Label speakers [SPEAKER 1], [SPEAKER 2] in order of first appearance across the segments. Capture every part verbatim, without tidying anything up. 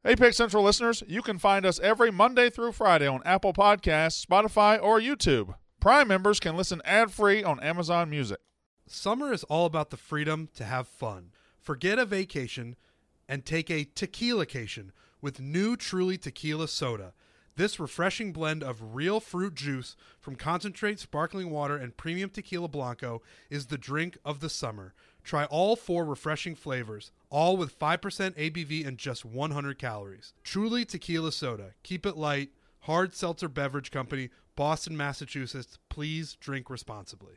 [SPEAKER 1] Hey, Pick Central listeners, you can find us every Monday through Friday on Apple Podcasts, Spotify, or YouTube. Prime members can listen ad-free on Amazon Music.
[SPEAKER 2] Summer is all about the freedom to have fun. Forget a vacation and take a tequila-cation with new Truly Tequila Soda. This refreshing blend of real fruit juice from concentrate sparkling water and premium tequila blanco is the drink of the summer. Try all four refreshing flavors, all with five percent A B V and just one hundred calories. Truly Tequila Soda. Keep it light. Hard Seltzer Beverage Company, Boston, Massachusetts. Please drink responsibly.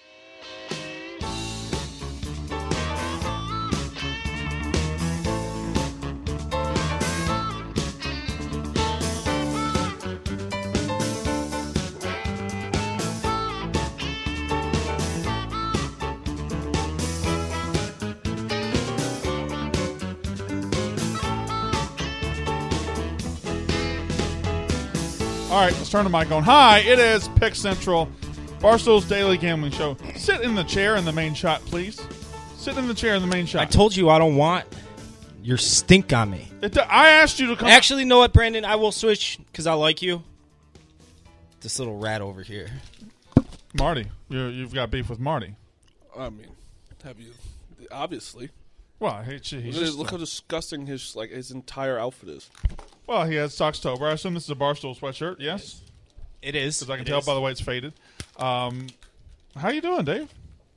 [SPEAKER 1] All right, let's turn the mic on. Hi, it is Pick Central, Barstool's daily gambling show. Sit in the chair in the main shot, please. Sit in the chair in the main shot.
[SPEAKER 3] I told you I don't want your stink on me.
[SPEAKER 1] It, I asked you to come.
[SPEAKER 3] Actually, know what, Brandon? I will switch because I like you. This little rat over here.
[SPEAKER 1] Marty, you're, you've got beef with Marty.
[SPEAKER 4] I mean, have you? Obviously.
[SPEAKER 1] Well, he, he's
[SPEAKER 4] look,
[SPEAKER 1] just,
[SPEAKER 4] look how disgusting his like his entire outfit is.
[SPEAKER 1] Well, he has Socktober. I assume this is a Barstool sweatshirt. Yes,
[SPEAKER 3] it is.
[SPEAKER 1] Because I can
[SPEAKER 3] it
[SPEAKER 1] tell
[SPEAKER 3] is.
[SPEAKER 1] by the way it's faded. Um, how you doing, Dave?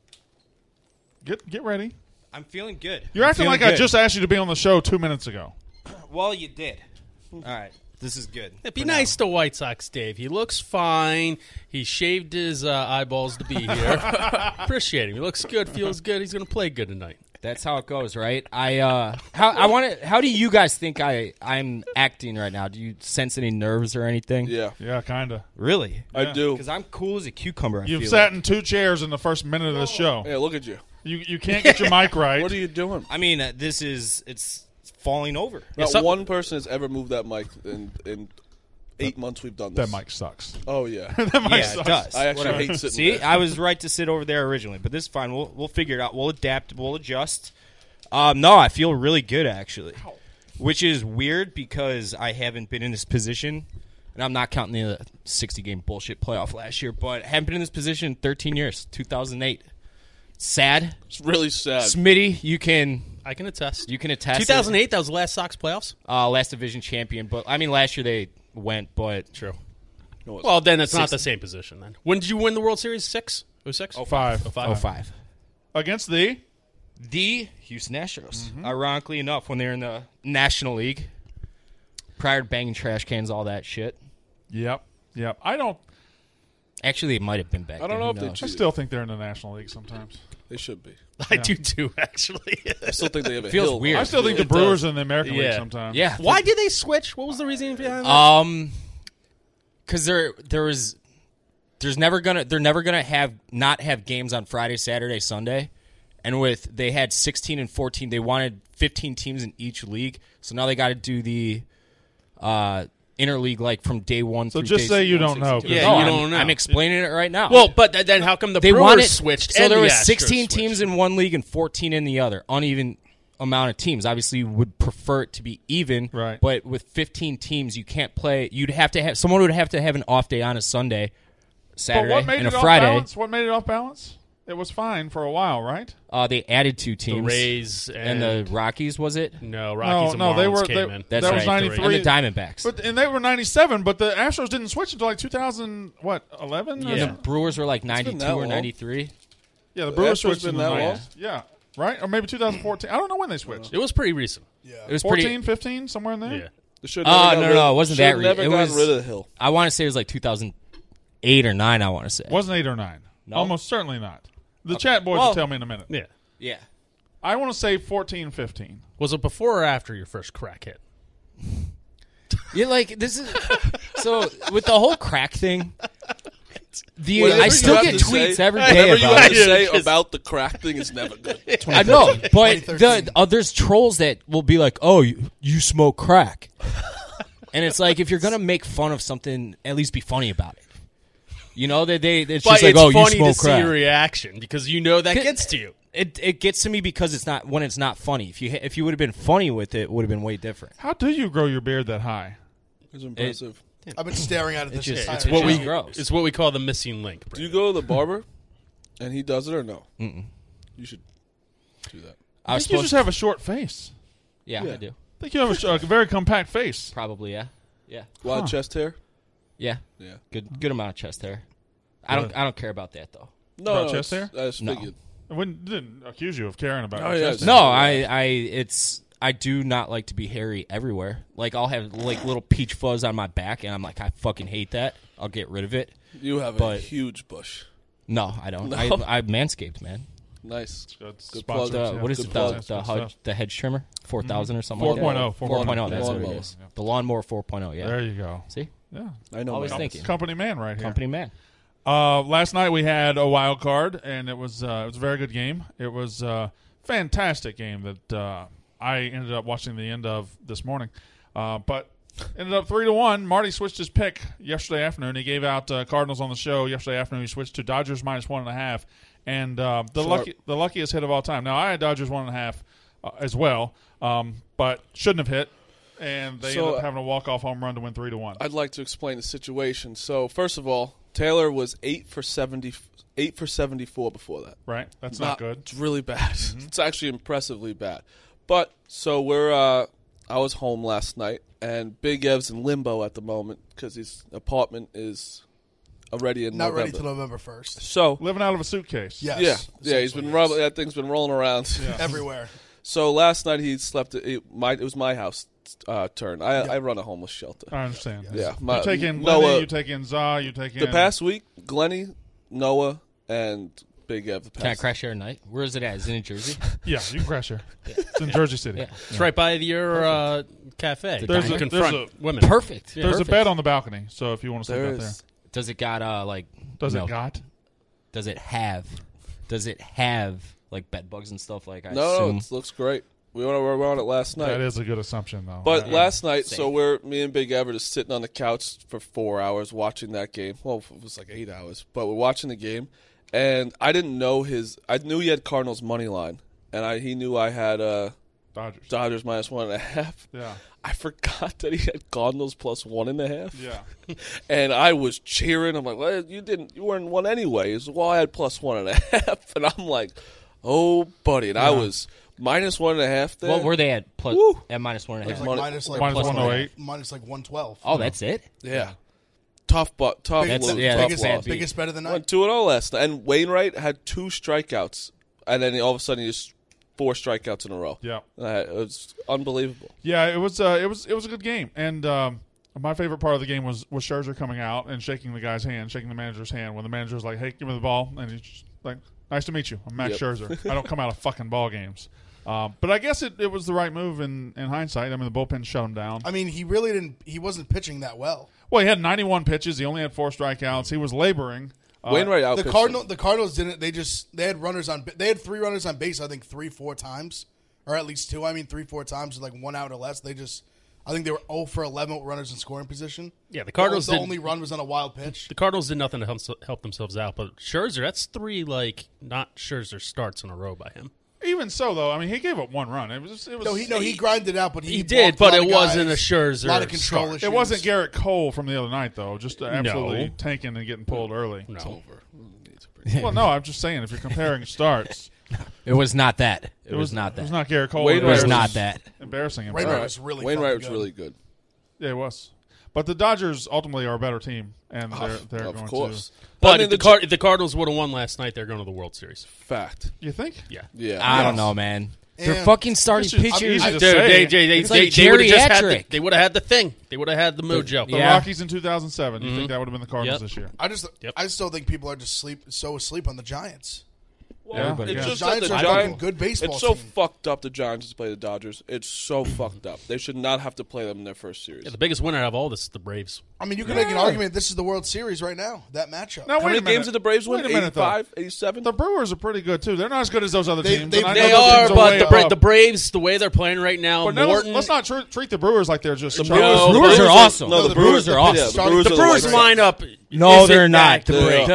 [SPEAKER 1] Get get ready.
[SPEAKER 3] I'm feeling good.
[SPEAKER 1] You're
[SPEAKER 3] I'm
[SPEAKER 1] acting
[SPEAKER 3] feeling
[SPEAKER 1] like I
[SPEAKER 3] good.
[SPEAKER 1] just asked you to be on the show two minutes ago.
[SPEAKER 3] Well, you did. All right. This is good.
[SPEAKER 5] It'd be nice to White Sox Dave. He looks fine. He shaved his uh, eyeballs to be here. Appreciate him. He looks good, feels good. He's going to play good tonight.
[SPEAKER 3] That's how it goes, right? I uh, how I want to. How do you guys think I I'm acting right now? Do you sense any nerves or anything?
[SPEAKER 4] Yeah,
[SPEAKER 1] yeah, kind of.
[SPEAKER 3] Really?
[SPEAKER 4] I
[SPEAKER 1] Yeah.
[SPEAKER 4] do.
[SPEAKER 3] Because I'm cool as a cucumber. I
[SPEAKER 1] You've
[SPEAKER 3] feel
[SPEAKER 1] sat
[SPEAKER 3] like.
[SPEAKER 1] in two chairs in the first minute of the show.
[SPEAKER 4] Yeah, look at you.
[SPEAKER 1] You you can't get your mic right.
[SPEAKER 4] What are you doing?
[SPEAKER 3] I mean, uh, this is it's falling over.
[SPEAKER 4] Not
[SPEAKER 5] some-
[SPEAKER 4] one person has ever moved that mic in in eight months we've done this.
[SPEAKER 1] That mic sucks.
[SPEAKER 4] Oh yeah.
[SPEAKER 1] that mic
[SPEAKER 3] Yeah,
[SPEAKER 1] sucks.
[SPEAKER 3] it does.
[SPEAKER 4] I actually
[SPEAKER 3] Whatever.
[SPEAKER 4] hate sitting
[SPEAKER 3] See,
[SPEAKER 4] there.
[SPEAKER 3] I was right to sit over there originally, but this is fine. We'll we'll figure it out. We'll adapt. We'll adjust. Um, no, I feel really good actually, which is weird because I haven't been in this position, and I'm not counting the sixty game bullshit playoff last year, but I haven't been in this position in thirteen years. two thousand eight. Sad.
[SPEAKER 4] It's really sad.
[SPEAKER 3] Smitty, you can
[SPEAKER 5] I can attest.
[SPEAKER 3] you can attest.
[SPEAKER 5] two thousand eight, that was the last Sox playoffs?
[SPEAKER 3] uh, last division champion, but I mean last year they went, but
[SPEAKER 5] True.
[SPEAKER 4] No, it's-
[SPEAKER 5] Well, then it's not
[SPEAKER 3] Six.
[SPEAKER 5] the same position then. When did you win the World Series? Six? Oh, six?
[SPEAKER 1] Oh, five.
[SPEAKER 5] Oh, five.
[SPEAKER 3] oh five.
[SPEAKER 1] Against the
[SPEAKER 3] The Houston Astros. Ironically enough, when they were in the National League, prior to banging trash cans, all that shit.
[SPEAKER 1] Yep. Yep. I don't
[SPEAKER 3] Actually, it might have been back
[SPEAKER 4] I don't
[SPEAKER 3] then.
[SPEAKER 4] know
[SPEAKER 3] Who
[SPEAKER 4] if they
[SPEAKER 3] knows?
[SPEAKER 4] cheated.
[SPEAKER 1] I still think they're in the National League sometimes.
[SPEAKER 4] They should be.
[SPEAKER 5] I
[SPEAKER 1] Yeah.
[SPEAKER 5] do too, actually.
[SPEAKER 4] I still think they have a
[SPEAKER 3] Feels
[SPEAKER 4] hill.
[SPEAKER 3] weird.
[SPEAKER 1] I still think the
[SPEAKER 5] It
[SPEAKER 1] Brewers
[SPEAKER 5] does.
[SPEAKER 1] are in the American League
[SPEAKER 5] Yeah.
[SPEAKER 1] sometimes.
[SPEAKER 3] Yeah.
[SPEAKER 5] Why did they switch? What was the reasoning behind that?
[SPEAKER 3] Um, because there, there was, there's never gonna, they're never gonna have not have games on Friday, Saturday, Sunday, and with they had sixteen and fourteen, they wanted fifteen teams in each league, so now they got to do the, uh. interleague like from day one
[SPEAKER 1] So
[SPEAKER 3] through
[SPEAKER 1] just
[SPEAKER 3] day
[SPEAKER 1] say you
[SPEAKER 3] one
[SPEAKER 1] don't know.
[SPEAKER 3] sixty-two.
[SPEAKER 5] Yeah,
[SPEAKER 3] No,
[SPEAKER 5] you
[SPEAKER 3] I'm,
[SPEAKER 5] don't know.
[SPEAKER 3] I'm explaining it right now.
[SPEAKER 5] well, but th- then how come the
[SPEAKER 3] they
[SPEAKER 5] Brewers
[SPEAKER 3] wanted
[SPEAKER 5] switched
[SPEAKER 3] So
[SPEAKER 5] and
[SPEAKER 3] there
[SPEAKER 5] the
[SPEAKER 3] was
[SPEAKER 5] Astros
[SPEAKER 3] sixteen
[SPEAKER 5] switched?
[SPEAKER 3] teams in one league and fourteen in the other. Uneven amount of teams. Obviously, you would prefer it to be even.
[SPEAKER 1] Right.
[SPEAKER 3] But with fifteen teams, you can't play. You'd have to have someone would have to have an off day on a Sunday,
[SPEAKER 1] But
[SPEAKER 3] Saturday,
[SPEAKER 1] what made
[SPEAKER 3] and
[SPEAKER 1] it
[SPEAKER 3] a
[SPEAKER 1] off
[SPEAKER 3] Friday.
[SPEAKER 1] balance? What made it off balance? It was fine for a while, right?
[SPEAKER 3] Uh, they added two
[SPEAKER 5] The
[SPEAKER 3] teams.
[SPEAKER 5] Rays
[SPEAKER 3] and,
[SPEAKER 5] and,
[SPEAKER 3] the Rockies, was it?
[SPEAKER 5] no, Rockies
[SPEAKER 1] no,
[SPEAKER 5] and
[SPEAKER 1] they
[SPEAKER 5] Marlins
[SPEAKER 1] were-
[SPEAKER 5] came
[SPEAKER 1] they-
[SPEAKER 5] in.
[SPEAKER 3] That's
[SPEAKER 1] That was
[SPEAKER 3] right.
[SPEAKER 1] ninety-three.
[SPEAKER 3] And the Diamondbacks.
[SPEAKER 1] But and they were ninety-seven, but the Astros didn't switch until like two thousand what eleven?
[SPEAKER 5] Yeah.
[SPEAKER 3] And the Brewers were like
[SPEAKER 4] been
[SPEAKER 3] ninety-two
[SPEAKER 4] that
[SPEAKER 3] or
[SPEAKER 4] long.
[SPEAKER 3] ninety-three.
[SPEAKER 1] yeah. The
[SPEAKER 4] The
[SPEAKER 1] Brewers
[SPEAKER 4] Astros
[SPEAKER 1] switched
[SPEAKER 4] been
[SPEAKER 1] in the
[SPEAKER 4] that long?
[SPEAKER 1] nineties. Yeah, right, or maybe two thousand fourteen. I don't know when they switched.
[SPEAKER 5] It was pretty recent.
[SPEAKER 3] It was
[SPEAKER 1] fourteen,
[SPEAKER 3] pretty.
[SPEAKER 1] fifteen, somewhere in there.
[SPEAKER 5] Yeah.
[SPEAKER 4] They should
[SPEAKER 3] Oh,
[SPEAKER 4] never got
[SPEAKER 3] no,
[SPEAKER 4] rid
[SPEAKER 3] no,
[SPEAKER 4] of-
[SPEAKER 3] it wasn't
[SPEAKER 4] should
[SPEAKER 3] that re-
[SPEAKER 4] Never
[SPEAKER 3] it
[SPEAKER 4] gotten
[SPEAKER 3] was-
[SPEAKER 4] rid of the hill.
[SPEAKER 3] I want to say it was like two thousand eight or nine. I want to say.
[SPEAKER 1] Wasn't eight or nine.
[SPEAKER 3] No?
[SPEAKER 1] Almost certainly not. The chat boys
[SPEAKER 3] well-
[SPEAKER 1] will tell me in a minute.
[SPEAKER 5] Yeah.
[SPEAKER 3] Yeah.
[SPEAKER 1] I want to say fourteen, fifteen.
[SPEAKER 5] Was it before or after your first crack hit?
[SPEAKER 3] Yeah, like this is so with the whole crack thing. The
[SPEAKER 4] Whatever
[SPEAKER 3] I
[SPEAKER 4] you
[SPEAKER 3] still
[SPEAKER 4] have
[SPEAKER 3] get
[SPEAKER 4] to
[SPEAKER 3] tweets
[SPEAKER 4] say-
[SPEAKER 3] every day
[SPEAKER 4] Whatever you
[SPEAKER 3] about
[SPEAKER 4] have
[SPEAKER 3] it.
[SPEAKER 4] to say
[SPEAKER 5] Because-
[SPEAKER 4] about the crack thing is never good.
[SPEAKER 3] I know, but the, uh, there's trolls that will be like, "Oh, you, you smoke crack," and it's like if you're gonna make fun of something, at least be funny about it. You know, they they it's
[SPEAKER 5] But
[SPEAKER 3] just like,
[SPEAKER 5] it's
[SPEAKER 3] "Oh, you
[SPEAKER 5] funny
[SPEAKER 3] smoke
[SPEAKER 5] to
[SPEAKER 3] crack."
[SPEAKER 5] see your reaction because you know that
[SPEAKER 3] Can-
[SPEAKER 5] gets to you.
[SPEAKER 3] It it gets to me because it's not when it's not funny. If you if you would have been funny with it, it would have been way different.
[SPEAKER 1] How do you grow your beard that high?
[SPEAKER 4] It's impressive.
[SPEAKER 6] I've been staring at it this
[SPEAKER 3] just-
[SPEAKER 6] entire
[SPEAKER 3] it's
[SPEAKER 5] what
[SPEAKER 6] show.
[SPEAKER 5] we
[SPEAKER 3] just gross.
[SPEAKER 5] It's what we call the missing link.
[SPEAKER 4] Do you go to the barber, and he does it or no?
[SPEAKER 3] Mm-mm.
[SPEAKER 4] You should do that.
[SPEAKER 3] I
[SPEAKER 1] I
[SPEAKER 3] was
[SPEAKER 1] think you
[SPEAKER 3] supposed
[SPEAKER 1] just have a short face.
[SPEAKER 3] yeah,
[SPEAKER 4] Yeah.
[SPEAKER 3] I do.
[SPEAKER 1] I think you have a, sh- a very compact face.
[SPEAKER 3] Probably, yeah. Yeah.
[SPEAKER 4] A lot
[SPEAKER 1] Huh.
[SPEAKER 4] of chest hair.
[SPEAKER 3] Yeah.
[SPEAKER 4] Yeah.
[SPEAKER 3] Good good amount of chest hair. I don't
[SPEAKER 1] Good.
[SPEAKER 3] I don't care about that though.
[SPEAKER 4] No,
[SPEAKER 1] About
[SPEAKER 4] no,
[SPEAKER 1] chest
[SPEAKER 4] it's-
[SPEAKER 1] hair?
[SPEAKER 4] I just
[SPEAKER 3] No.
[SPEAKER 4] figured.
[SPEAKER 1] I wouldn't didn't accuse you of caring about
[SPEAKER 4] Oh,
[SPEAKER 1] your
[SPEAKER 4] yeah,
[SPEAKER 1] chest.
[SPEAKER 4] it's-
[SPEAKER 3] No, I, I it's I do not like to be hairy everywhere. Like I'll have like little peach fuzz on my back and I'm like, I fucking hate that. I'll get rid of it.
[SPEAKER 4] You have a
[SPEAKER 3] But-
[SPEAKER 4] huge bush.
[SPEAKER 3] No, I don't.
[SPEAKER 4] No?
[SPEAKER 3] I I manscaped, man.
[SPEAKER 4] Nice.
[SPEAKER 1] Good
[SPEAKER 4] Good
[SPEAKER 1] sponsors,
[SPEAKER 3] The,
[SPEAKER 1] yeah.
[SPEAKER 3] what is
[SPEAKER 1] Good
[SPEAKER 3] it?
[SPEAKER 1] plug.
[SPEAKER 3] The
[SPEAKER 1] That's
[SPEAKER 3] the,
[SPEAKER 1] good
[SPEAKER 3] hud,
[SPEAKER 1] stuff.
[SPEAKER 3] the hedge trimmer? four thousand or something
[SPEAKER 1] four
[SPEAKER 3] like
[SPEAKER 1] point
[SPEAKER 3] that?
[SPEAKER 1] oh, four point oh.
[SPEAKER 3] That's what it
[SPEAKER 4] Lawnmower.
[SPEAKER 3] is. The lawnmower four point oh, yeah.
[SPEAKER 1] There you go.
[SPEAKER 3] See?
[SPEAKER 1] Yeah.
[SPEAKER 4] I know.
[SPEAKER 3] Always
[SPEAKER 4] my-
[SPEAKER 3] thinking.
[SPEAKER 1] Company man right here.
[SPEAKER 3] Company man.
[SPEAKER 1] Uh, last night we had a wild card, and it was uh, it was a very good game. It was a fantastic game that uh, I ended up watching the end of this morning. Uh, but ended up three to one. Marty switched his pick yesterday afternoon. He gave out uh, Cardinals on the show yesterday afternoon. He switched to Dodgers minus one and a half, and uh, the
[SPEAKER 4] Sharp.
[SPEAKER 1] lucky the luckiest hit of all time. Now I had Dodgers one and a half uh, as well, um, but shouldn't have hit, and they
[SPEAKER 4] So,
[SPEAKER 1] ended up
[SPEAKER 4] uh,
[SPEAKER 1] having a walk off home run to win three to one.
[SPEAKER 4] I'd like to explain the situation. So first of all, Taylor was eight for seventy, eight for seventy-four before that.
[SPEAKER 1] Right? That's not, good.
[SPEAKER 4] It's really bad. It's actually impressively bad. But so we're. Uh, I was home last night, and Big Ev's in limbo at the moment because his apartment is already in
[SPEAKER 6] Not
[SPEAKER 4] November.
[SPEAKER 6] ready till November first.
[SPEAKER 4] So
[SPEAKER 1] Living out of a suitcase.
[SPEAKER 6] Yes.
[SPEAKER 4] yeah, yeah, he's
[SPEAKER 6] essentially,
[SPEAKER 4] been
[SPEAKER 6] yes.
[SPEAKER 4] rubbing. That thing's been rolling around.
[SPEAKER 6] everywhere.
[SPEAKER 4] So last night he slept. It, my, it was my house uh, turn. I,
[SPEAKER 6] Yeah.
[SPEAKER 4] I run a homeless shelter.
[SPEAKER 1] I understand.
[SPEAKER 4] Yeah, my,
[SPEAKER 1] You take in
[SPEAKER 4] Noah.
[SPEAKER 1] Lenny, you take in Za, you take in
[SPEAKER 4] the past week, Glenny, Noah, and Big Ev. The past
[SPEAKER 3] Can I crash here tonight? Where is it at? Is it in Jersey?
[SPEAKER 1] Yeah, you can crash here. It's in Jersey City.
[SPEAKER 3] Yeah.
[SPEAKER 5] It's right by your uh, cafe.
[SPEAKER 3] There's
[SPEAKER 5] you
[SPEAKER 3] a-
[SPEAKER 5] confront
[SPEAKER 1] there's
[SPEAKER 5] women.
[SPEAKER 3] Perfect.
[SPEAKER 1] There's
[SPEAKER 3] Perfect.
[SPEAKER 1] a bed on the balcony, so if you want to sleep
[SPEAKER 4] There
[SPEAKER 1] out there.
[SPEAKER 4] is.
[SPEAKER 3] Does it got uh like
[SPEAKER 1] Does
[SPEAKER 3] no,
[SPEAKER 1] it got?
[SPEAKER 3] Does it have does it have like bed bugs and stuff like I
[SPEAKER 4] No, no,
[SPEAKER 3] assume?
[SPEAKER 4] it looks great. We went we were on it last night.
[SPEAKER 1] That is a good assumption, though.
[SPEAKER 4] But
[SPEAKER 1] I-
[SPEAKER 4] last night,
[SPEAKER 3] Same.
[SPEAKER 4] so we're me and Big Ever just sitting on the couch for four hours watching that game. Well, it was like eight hours, but we're watching the game, and I didn't know his. I knew he had Cardinals money line, and I he knew I had uh,
[SPEAKER 1] Dodgers.
[SPEAKER 4] Dodgers minus one and a half.
[SPEAKER 1] Yeah.
[SPEAKER 4] I forgot that he had Cardinals plus one and a half.
[SPEAKER 1] Yeah.
[SPEAKER 4] And I was cheering. I'm like, well, you didn't, you weren't one anyway. He's, well, I had plus one and a half, and I'm like, oh, buddy, and I
[SPEAKER 1] Yeah.
[SPEAKER 4] was minus one and a half there.
[SPEAKER 3] What were they at plus
[SPEAKER 4] Woo.
[SPEAKER 3] at minus one and a
[SPEAKER 6] It's
[SPEAKER 3] half?
[SPEAKER 6] like
[SPEAKER 4] Money-
[SPEAKER 6] minus like
[SPEAKER 1] Minus
[SPEAKER 6] plus
[SPEAKER 1] one oh eight.
[SPEAKER 6] minus like one twelve.
[SPEAKER 3] Oh, that's it?
[SPEAKER 4] Yeah. Tough, but tough.
[SPEAKER 6] Biggest,
[SPEAKER 3] That's-
[SPEAKER 4] lose,
[SPEAKER 3] yeah,
[SPEAKER 4] tough
[SPEAKER 6] biggest,
[SPEAKER 3] bad
[SPEAKER 4] loss.
[SPEAKER 3] beat.
[SPEAKER 6] biggest bet of the night.
[SPEAKER 4] Went two and zero last night, and Wainwright had two strikeouts, and then all of a sudden he just four strikeouts in a row.
[SPEAKER 1] Yeah.
[SPEAKER 4] Uh, it was unbelievable.
[SPEAKER 1] Yeah, it was uh, it was it was a good game, and um, my favorite part of the game was was Scherzer coming out and shaking the guy's hand, shaking the manager's hand when the manager was like, "Hey, give me the ball," and he's just like, "Nice to meet you. I'm Max
[SPEAKER 4] Yep.
[SPEAKER 1] Scherzer. I don't come out of fucking ball games." Um, but I guess it, it was the right move in, in hindsight. I mean, the bullpen shut him down.
[SPEAKER 6] I mean, he really didn't. He wasn't pitching that well.
[SPEAKER 1] Well, he had ninety-one pitches. He only had four strikeouts. He was laboring. Uh,
[SPEAKER 4] Wainwright out.
[SPEAKER 6] The Cardinal, the Cardinals didn't. They just they had runners on. They had three runners on base. I think three, four times, or at least two. I mean, three, four times, like one out or less. They just. I think they were zero for eleven with runners in scoring position.
[SPEAKER 5] Yeah, the Cardinals
[SPEAKER 6] The
[SPEAKER 5] did.
[SPEAKER 6] only run was on a wild pitch.
[SPEAKER 5] The Cardinals did nothing to help, help themselves out, but Scherzer, that's three like not Scherzer starts in a row by him.
[SPEAKER 1] Even so, though, I mean, he gave up one run. It was it was
[SPEAKER 6] No, he no he grinded out, but he,
[SPEAKER 5] He did,
[SPEAKER 6] walked
[SPEAKER 5] but
[SPEAKER 6] a
[SPEAKER 5] it
[SPEAKER 6] lot of
[SPEAKER 5] wasn't a
[SPEAKER 6] guys,
[SPEAKER 5] Scherzer
[SPEAKER 6] A lot of control
[SPEAKER 5] start.
[SPEAKER 6] issues.
[SPEAKER 1] It wasn't Garrett Cole from the other night, though. Just absolutely
[SPEAKER 5] No.
[SPEAKER 1] tanking and getting pulled early.
[SPEAKER 5] No.
[SPEAKER 4] over.
[SPEAKER 1] Well, no, I'm just saying if you're comparing starts,
[SPEAKER 3] It was not that. It,
[SPEAKER 1] it
[SPEAKER 3] was, not
[SPEAKER 1] It
[SPEAKER 3] that.
[SPEAKER 1] was not Garrett Cole.
[SPEAKER 4] Wainwright
[SPEAKER 3] it was
[SPEAKER 4] was-
[SPEAKER 3] not that.
[SPEAKER 1] Embarrassing him.
[SPEAKER 6] Wainwright
[SPEAKER 4] All right.
[SPEAKER 6] was really
[SPEAKER 4] Wainwright
[SPEAKER 6] fucking
[SPEAKER 4] was
[SPEAKER 6] good.
[SPEAKER 4] really good.
[SPEAKER 1] Yeah, it was. But the Dodgers ultimately are a better team, and they're they're
[SPEAKER 4] of
[SPEAKER 1] going
[SPEAKER 4] course.
[SPEAKER 1] to.
[SPEAKER 5] But
[SPEAKER 4] I mean,
[SPEAKER 5] if, the
[SPEAKER 4] the
[SPEAKER 5] Car- if the Cardinals would have won last night, they're going to the World Series.
[SPEAKER 4] fact.
[SPEAKER 1] You think?
[SPEAKER 5] Yeah.
[SPEAKER 4] Yeah.
[SPEAKER 3] I
[SPEAKER 1] Yes.
[SPEAKER 3] don't know, man. Their
[SPEAKER 6] And-
[SPEAKER 3] fucking starting
[SPEAKER 1] It's just-
[SPEAKER 3] pitchers.
[SPEAKER 1] easy to
[SPEAKER 5] Dude,
[SPEAKER 1] say.
[SPEAKER 5] they, they, they,
[SPEAKER 3] It's
[SPEAKER 5] they,
[SPEAKER 3] like
[SPEAKER 5] they would have just had the,
[SPEAKER 3] geriatric.
[SPEAKER 5] they would have had the thing. They would have had the mojo.
[SPEAKER 1] The
[SPEAKER 3] Yeah.
[SPEAKER 1] Rockies in two thousand seven. You think that would have been the Cardinals
[SPEAKER 5] Yep.
[SPEAKER 1] this year?
[SPEAKER 6] I just
[SPEAKER 5] Yep.
[SPEAKER 6] I still think people are just sleep so asleep on the Giants.
[SPEAKER 1] Yeah,
[SPEAKER 4] It's
[SPEAKER 1] yeah.
[SPEAKER 4] just
[SPEAKER 6] The
[SPEAKER 4] that
[SPEAKER 6] Giants
[SPEAKER 4] the
[SPEAKER 6] are a
[SPEAKER 4] Giants,
[SPEAKER 6] fucking good baseball
[SPEAKER 4] It's so
[SPEAKER 6] team.
[SPEAKER 4] fucked up the Giants to play the Dodgers. It's so fucked up. They should not have to play them in their first series.
[SPEAKER 5] Yeah, the biggest winner out of all this is the Braves.
[SPEAKER 6] I mean, you can make an argument. This is the World Series right now. That matchup.
[SPEAKER 1] Now,
[SPEAKER 4] How
[SPEAKER 1] wait
[SPEAKER 4] many
[SPEAKER 1] a minute.
[SPEAKER 4] games did the Braves win?
[SPEAKER 1] Wait a minute, though.
[SPEAKER 4] eighty-five, eighty-seven?
[SPEAKER 1] The Brewers are pretty good too. They're not as good as those other
[SPEAKER 6] They-
[SPEAKER 1] teams.
[SPEAKER 6] they-
[SPEAKER 1] and I
[SPEAKER 6] they
[SPEAKER 1] know
[SPEAKER 5] They
[SPEAKER 1] those
[SPEAKER 5] are,
[SPEAKER 1] teams
[SPEAKER 5] but
[SPEAKER 1] way
[SPEAKER 5] the, Bra-
[SPEAKER 1] up.
[SPEAKER 5] the Braves, the way they're playing right now,
[SPEAKER 1] But now,
[SPEAKER 5] Morton.
[SPEAKER 1] let's not tr- treat the Brewers like they're just.
[SPEAKER 4] The
[SPEAKER 1] Chargers.
[SPEAKER 4] Brewers-
[SPEAKER 3] Brewers
[SPEAKER 4] the
[SPEAKER 3] are
[SPEAKER 4] Brewers
[SPEAKER 3] awesome.
[SPEAKER 4] No,
[SPEAKER 3] the
[SPEAKER 4] the
[SPEAKER 3] Brewers
[SPEAKER 4] Brewers
[SPEAKER 3] are
[SPEAKER 4] are-
[SPEAKER 3] awesome.
[SPEAKER 4] yeah, the
[SPEAKER 6] Sorry,
[SPEAKER 4] Brewers
[SPEAKER 5] the
[SPEAKER 4] are
[SPEAKER 5] Brewers
[SPEAKER 4] the
[SPEAKER 5] lineup.
[SPEAKER 3] No,
[SPEAKER 5] isn't
[SPEAKER 3] they're not.
[SPEAKER 5] that
[SPEAKER 3] The,
[SPEAKER 5] great.
[SPEAKER 3] the,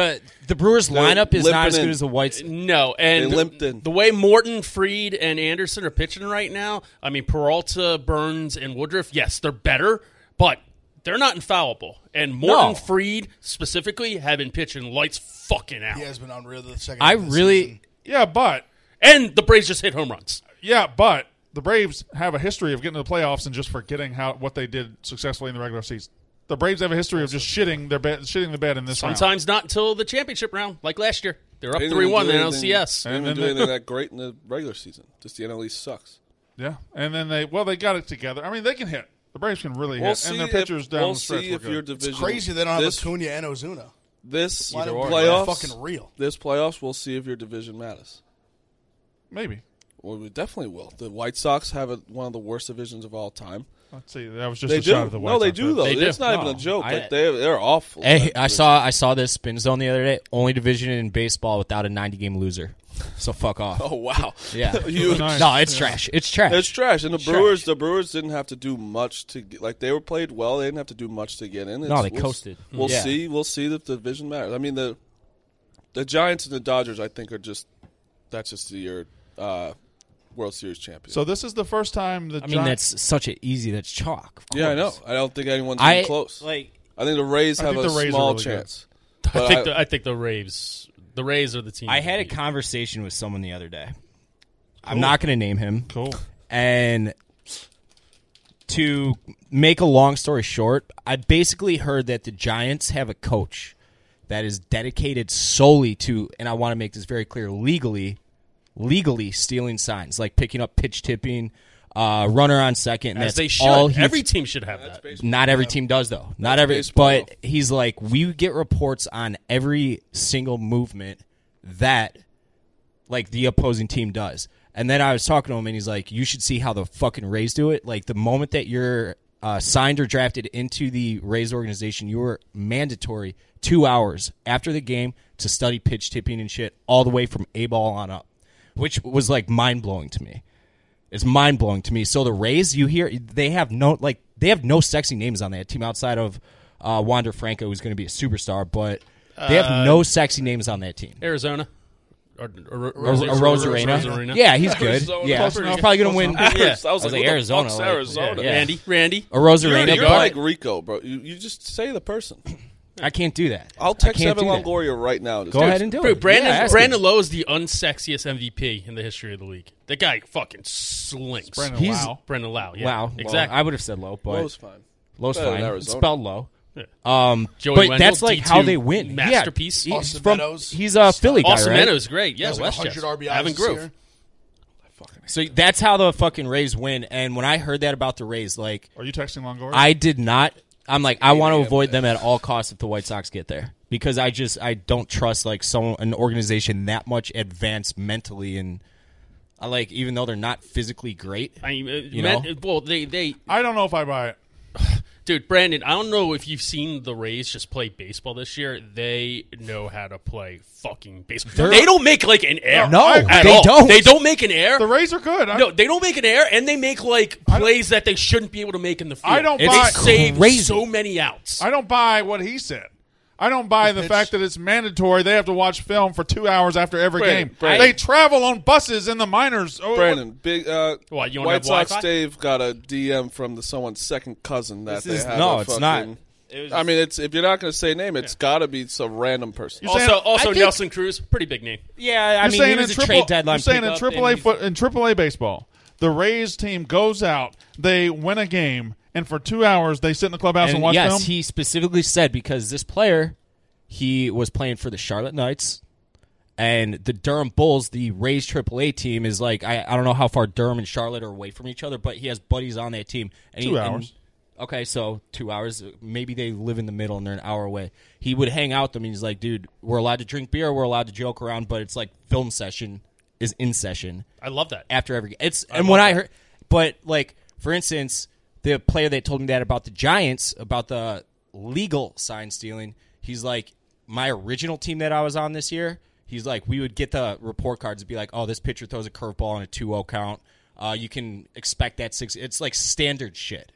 [SPEAKER 3] The Brewers
[SPEAKER 4] They're
[SPEAKER 3] lineup is not
[SPEAKER 4] limping
[SPEAKER 3] as good
[SPEAKER 4] in.
[SPEAKER 3] as the Whites.
[SPEAKER 5] No, and
[SPEAKER 4] They limped in.
[SPEAKER 5] the way Morton, Fried, and Anderson are pitching right now, I mean, Peralta, Burns, and Woodruff, yes, they're better, but they're not infallible. And Morton,
[SPEAKER 3] No.
[SPEAKER 5] Fried, specifically, have been pitching lights fucking out.
[SPEAKER 6] He has been unreal the second
[SPEAKER 3] I
[SPEAKER 6] half of the
[SPEAKER 3] really-
[SPEAKER 6] season.
[SPEAKER 1] Yeah, but
[SPEAKER 5] And the Braves just hit home runs.
[SPEAKER 1] yeah, but the Braves have a history of getting to the playoffs and just forgetting how what they did successfully in the regular season. The Braves have a history of just shitting their bed, shitting the bed in this round.
[SPEAKER 5] Sometimes not until the championship round, like last year. They were up
[SPEAKER 4] They didn't
[SPEAKER 5] three one
[SPEAKER 4] do
[SPEAKER 5] in
[SPEAKER 4] anything-
[SPEAKER 5] L C S.
[SPEAKER 4] They didn't
[SPEAKER 1] And
[SPEAKER 4] do
[SPEAKER 1] then
[SPEAKER 4] anything
[SPEAKER 1] they-
[SPEAKER 4] that great in the regular season. Just the N L East sucks.
[SPEAKER 1] Yeah, and then they well they got it together. I mean they can hit. The Braves can really
[SPEAKER 4] We'll
[SPEAKER 1] hit,
[SPEAKER 4] see
[SPEAKER 1] and their
[SPEAKER 4] if,
[SPEAKER 1] pitchers down
[SPEAKER 4] we'll
[SPEAKER 1] the stretch
[SPEAKER 4] see
[SPEAKER 1] were
[SPEAKER 4] if your
[SPEAKER 1] good.
[SPEAKER 4] division.
[SPEAKER 6] It's crazy they don't have
[SPEAKER 4] this,
[SPEAKER 6] Acuna and Ozuna.
[SPEAKER 4] This
[SPEAKER 6] Line up
[SPEAKER 5] or.
[SPEAKER 4] playoffs.
[SPEAKER 6] fucking real.
[SPEAKER 4] This playoffs, we'll see if your division matters.
[SPEAKER 1] Maybe.
[SPEAKER 4] Well, we definitely will. The White Sox have a, one of the worst divisions of all time.
[SPEAKER 1] Let's see. That was just
[SPEAKER 4] They
[SPEAKER 1] a
[SPEAKER 4] do.
[SPEAKER 1] shot of the White
[SPEAKER 4] no, they
[SPEAKER 1] Sox,
[SPEAKER 4] do
[SPEAKER 1] right?
[SPEAKER 4] though.
[SPEAKER 5] They do.
[SPEAKER 4] It's not
[SPEAKER 3] No,
[SPEAKER 4] even a joke.
[SPEAKER 3] I-
[SPEAKER 4] like they they're awful.
[SPEAKER 3] Hey,
[SPEAKER 4] That
[SPEAKER 3] I
[SPEAKER 4] division.
[SPEAKER 3] saw I saw this Spin Zone the other day. Only division in baseball without a ninety game loser. So fuck off.
[SPEAKER 4] Oh wow.
[SPEAKER 3] Yeah.
[SPEAKER 4] Huge.
[SPEAKER 1] Nice.
[SPEAKER 3] No, it's
[SPEAKER 1] Yeah.
[SPEAKER 3] trash. It's trash.
[SPEAKER 4] It's trash. And the
[SPEAKER 3] It's
[SPEAKER 4] Brewers,
[SPEAKER 3] trash.
[SPEAKER 4] the Brewers didn't have to do much to get, like they were played well. They didn't have to do much to get in.
[SPEAKER 3] No,
[SPEAKER 4] It's-
[SPEAKER 3] they
[SPEAKER 4] we'll,
[SPEAKER 3] coasted.
[SPEAKER 4] We'll
[SPEAKER 3] Yeah.
[SPEAKER 4] see. We'll see if the division matters. I mean the the Giants and the Dodgers, I think, are just that's just the year uh, World Series champions.
[SPEAKER 1] So this is the first time the
[SPEAKER 3] I mean,
[SPEAKER 1] Giants.
[SPEAKER 3] that's such an easy. That's chalk. of
[SPEAKER 4] yeah, I know.
[SPEAKER 3] course.
[SPEAKER 4] I don't think anyone's
[SPEAKER 3] I
[SPEAKER 4] even close.
[SPEAKER 3] like.
[SPEAKER 4] I think the Rays
[SPEAKER 1] I
[SPEAKER 4] have
[SPEAKER 1] think
[SPEAKER 4] a
[SPEAKER 1] the Rays are
[SPEAKER 4] small
[SPEAKER 1] really good.
[SPEAKER 4] chance.
[SPEAKER 5] I
[SPEAKER 4] But
[SPEAKER 5] think
[SPEAKER 4] I-
[SPEAKER 5] the, I think the Rays, the Rays are the team.
[SPEAKER 3] I
[SPEAKER 5] to
[SPEAKER 3] had a
[SPEAKER 5] beat.
[SPEAKER 3] conversation with someone the other day. I'm not going to name him.
[SPEAKER 1] Cool.
[SPEAKER 3] And to make a long story short, I basically heard that the Giants have a coach that is dedicated solely to, and I want to make this very clear, legally, legally stealing signs, like picking up pitch tipping, uh, runner on second. And
[SPEAKER 5] As
[SPEAKER 3] that's
[SPEAKER 5] they should.
[SPEAKER 3] all he's-
[SPEAKER 5] Every team should have that.
[SPEAKER 3] Not every team does, though. Not every.
[SPEAKER 4] baseball.
[SPEAKER 3] But he's like, we get reports on every single movement that, like, the opposing team does. And then I was talking to him, and he's like, you should see how the fucking Rays do it. Like, the moment that you're uh, signed or drafted into the Rays organization, you are mandatory two hours after the game to study pitch tipping and shit, all the way from A ball on up, which was, like, mind-blowing to me. It's mind blowing to me. So the Rays, you hear they have no like they have no sexy names on that team outside of uh, Wander Franco, who's going to be a superstar, but they have
[SPEAKER 5] Uh,
[SPEAKER 3] no sexy names on that team.
[SPEAKER 5] Arizona. Or, or,
[SPEAKER 3] Or, or Rosarena. Yeah, he's good.
[SPEAKER 4] Arizona.
[SPEAKER 3] Yeah,
[SPEAKER 4] Close
[SPEAKER 3] he's
[SPEAKER 4] enough.
[SPEAKER 3] probably going to win.
[SPEAKER 5] Yeah.
[SPEAKER 4] I was,
[SPEAKER 3] I was
[SPEAKER 4] like,
[SPEAKER 3] like,
[SPEAKER 4] who the
[SPEAKER 3] Arizona,
[SPEAKER 4] fuck's
[SPEAKER 3] like-
[SPEAKER 4] Arizona.
[SPEAKER 3] Yeah.
[SPEAKER 5] Randy. Randy.
[SPEAKER 3] Or Rosarena,
[SPEAKER 4] You're
[SPEAKER 3] but
[SPEAKER 4] like Rico, bro. You, you just say the person.
[SPEAKER 3] I can't do that.
[SPEAKER 4] I'll
[SPEAKER 3] I
[SPEAKER 4] text
[SPEAKER 3] can't
[SPEAKER 4] Evan
[SPEAKER 3] do that.
[SPEAKER 4] Longoria right now. Just
[SPEAKER 3] Go
[SPEAKER 4] text
[SPEAKER 3] ahead
[SPEAKER 4] him.
[SPEAKER 3] and do
[SPEAKER 5] Dude,
[SPEAKER 3] it.
[SPEAKER 5] Brandon
[SPEAKER 3] Yeah, ask
[SPEAKER 5] Brandon
[SPEAKER 3] him.
[SPEAKER 5] Lowe is the unsexiest M V P in the history of the league. That guy fucking slinks.
[SPEAKER 1] Brandon
[SPEAKER 3] He's-
[SPEAKER 1] Lau.
[SPEAKER 5] Brendan Lau. Yeah,
[SPEAKER 3] Wow,
[SPEAKER 5] exactly.
[SPEAKER 3] I would have said low, but
[SPEAKER 4] Lowe's fine.
[SPEAKER 3] low's
[SPEAKER 4] better than
[SPEAKER 3] fine.
[SPEAKER 4] Arizona.
[SPEAKER 3] Spelled low.
[SPEAKER 5] Yeah.
[SPEAKER 3] Um,
[SPEAKER 5] Joey
[SPEAKER 3] but
[SPEAKER 5] Wendell,
[SPEAKER 3] that's like
[SPEAKER 5] D two
[SPEAKER 3] how they win.
[SPEAKER 5] masterpiece.
[SPEAKER 3] Yeah, he's
[SPEAKER 6] Austin
[SPEAKER 3] from
[SPEAKER 6] Meadows.
[SPEAKER 3] he's a Philly guy,
[SPEAKER 5] Austin
[SPEAKER 3] right?
[SPEAKER 5] Meadows, great. Yeah,
[SPEAKER 6] He has like
[SPEAKER 5] Westchester.
[SPEAKER 6] one hundred R B Is
[SPEAKER 5] Evan
[SPEAKER 6] this
[SPEAKER 5] Grove.
[SPEAKER 6] year.
[SPEAKER 3] So that's how the fucking Rays win. And when I heard that about the Rays, like
[SPEAKER 1] Are you texting Longoria?
[SPEAKER 3] I did not. I'm like I want to
[SPEAKER 4] Maybe
[SPEAKER 3] avoid
[SPEAKER 4] I'm
[SPEAKER 3] them at all costs if the White Sox get there because I just I don't trust like some an organization that much advanced mentally and I like even though they're not physically great.
[SPEAKER 5] I mean, uh,
[SPEAKER 3] You
[SPEAKER 5] man,
[SPEAKER 3] know?
[SPEAKER 5] well, they, they,
[SPEAKER 1] I don't know if I buy it.
[SPEAKER 5] dude, Brandon. I don't know if you've seen the Rays just play baseball this year. They know how to play fucking baseball.
[SPEAKER 3] They're-
[SPEAKER 5] They don't make like an air.
[SPEAKER 3] No,
[SPEAKER 5] at
[SPEAKER 3] they
[SPEAKER 5] all.
[SPEAKER 3] don't.
[SPEAKER 5] They don't make an air.
[SPEAKER 1] The Rays are good. I,
[SPEAKER 5] No, they don't make an air, and they make like
[SPEAKER 1] I don't-
[SPEAKER 5] plays that they shouldn't be able to make in the field.
[SPEAKER 1] I don't
[SPEAKER 5] They
[SPEAKER 1] buy-
[SPEAKER 5] save
[SPEAKER 3] crazy.
[SPEAKER 5] so many outs.
[SPEAKER 1] I don't buy what he said. I don't buy the
[SPEAKER 6] pitch-
[SPEAKER 1] fact that it's mandatory. They have to watch film for two hours after every
[SPEAKER 4] Brandon,
[SPEAKER 1] game.
[SPEAKER 4] Brandon.
[SPEAKER 1] They travel on buses in the minors. Oh,
[SPEAKER 4] Brandon, big uh,
[SPEAKER 5] What, you don't
[SPEAKER 4] White
[SPEAKER 5] have
[SPEAKER 4] Sox
[SPEAKER 5] Wi-Fi?
[SPEAKER 4] Dave got a D M from the someone's second cousin that
[SPEAKER 3] This
[SPEAKER 4] they
[SPEAKER 3] is-
[SPEAKER 4] have.
[SPEAKER 3] no,
[SPEAKER 4] a
[SPEAKER 3] it's not.
[SPEAKER 4] fucking-
[SPEAKER 3] It was-
[SPEAKER 4] I mean, it's if you're not going to say name, it's got to be some random person.
[SPEAKER 1] You're
[SPEAKER 5] Also,
[SPEAKER 1] saying-
[SPEAKER 5] also
[SPEAKER 3] I think-
[SPEAKER 5] Nelson Cruz, pretty big name.
[SPEAKER 3] Yeah, I
[SPEAKER 1] You're
[SPEAKER 3] mean he
[SPEAKER 1] saying
[SPEAKER 3] was
[SPEAKER 1] in
[SPEAKER 3] a
[SPEAKER 1] triple,
[SPEAKER 3] trade deadline.
[SPEAKER 1] You're saying in
[SPEAKER 3] pickup,
[SPEAKER 1] triple A
[SPEAKER 3] and he's-
[SPEAKER 1] foot in triple A baseball, the Rays team goes out, they win a game, and for two hours they sit in the clubhouse and,
[SPEAKER 3] And
[SPEAKER 1] watch
[SPEAKER 3] yes,
[SPEAKER 1] film.
[SPEAKER 3] he specifically said because this player, he was playing for the Charlotte Knights and the Durham Bulls, the Rays triple A team, is like I, I don't know how far Durham and Charlotte are away from each other, but he has buddies on that team. And
[SPEAKER 1] Two
[SPEAKER 3] he,
[SPEAKER 1] hours.
[SPEAKER 3] And, okay, so two hours. Maybe they live in the middle and they're an hour away. He would hang out with them. And he's like, dude, we're allowed to drink beer, we're allowed to joke around, but it's like film session is in session
[SPEAKER 5] I love that.
[SPEAKER 3] after every it's and when I heard but like for instance the player that told me that about the Giants about the legal sign stealing he's like my original team that I was on this year he's like we would get the report cards and be like oh this pitcher throws a curveball on a two oh count uh, you can expect that six it's like standard shit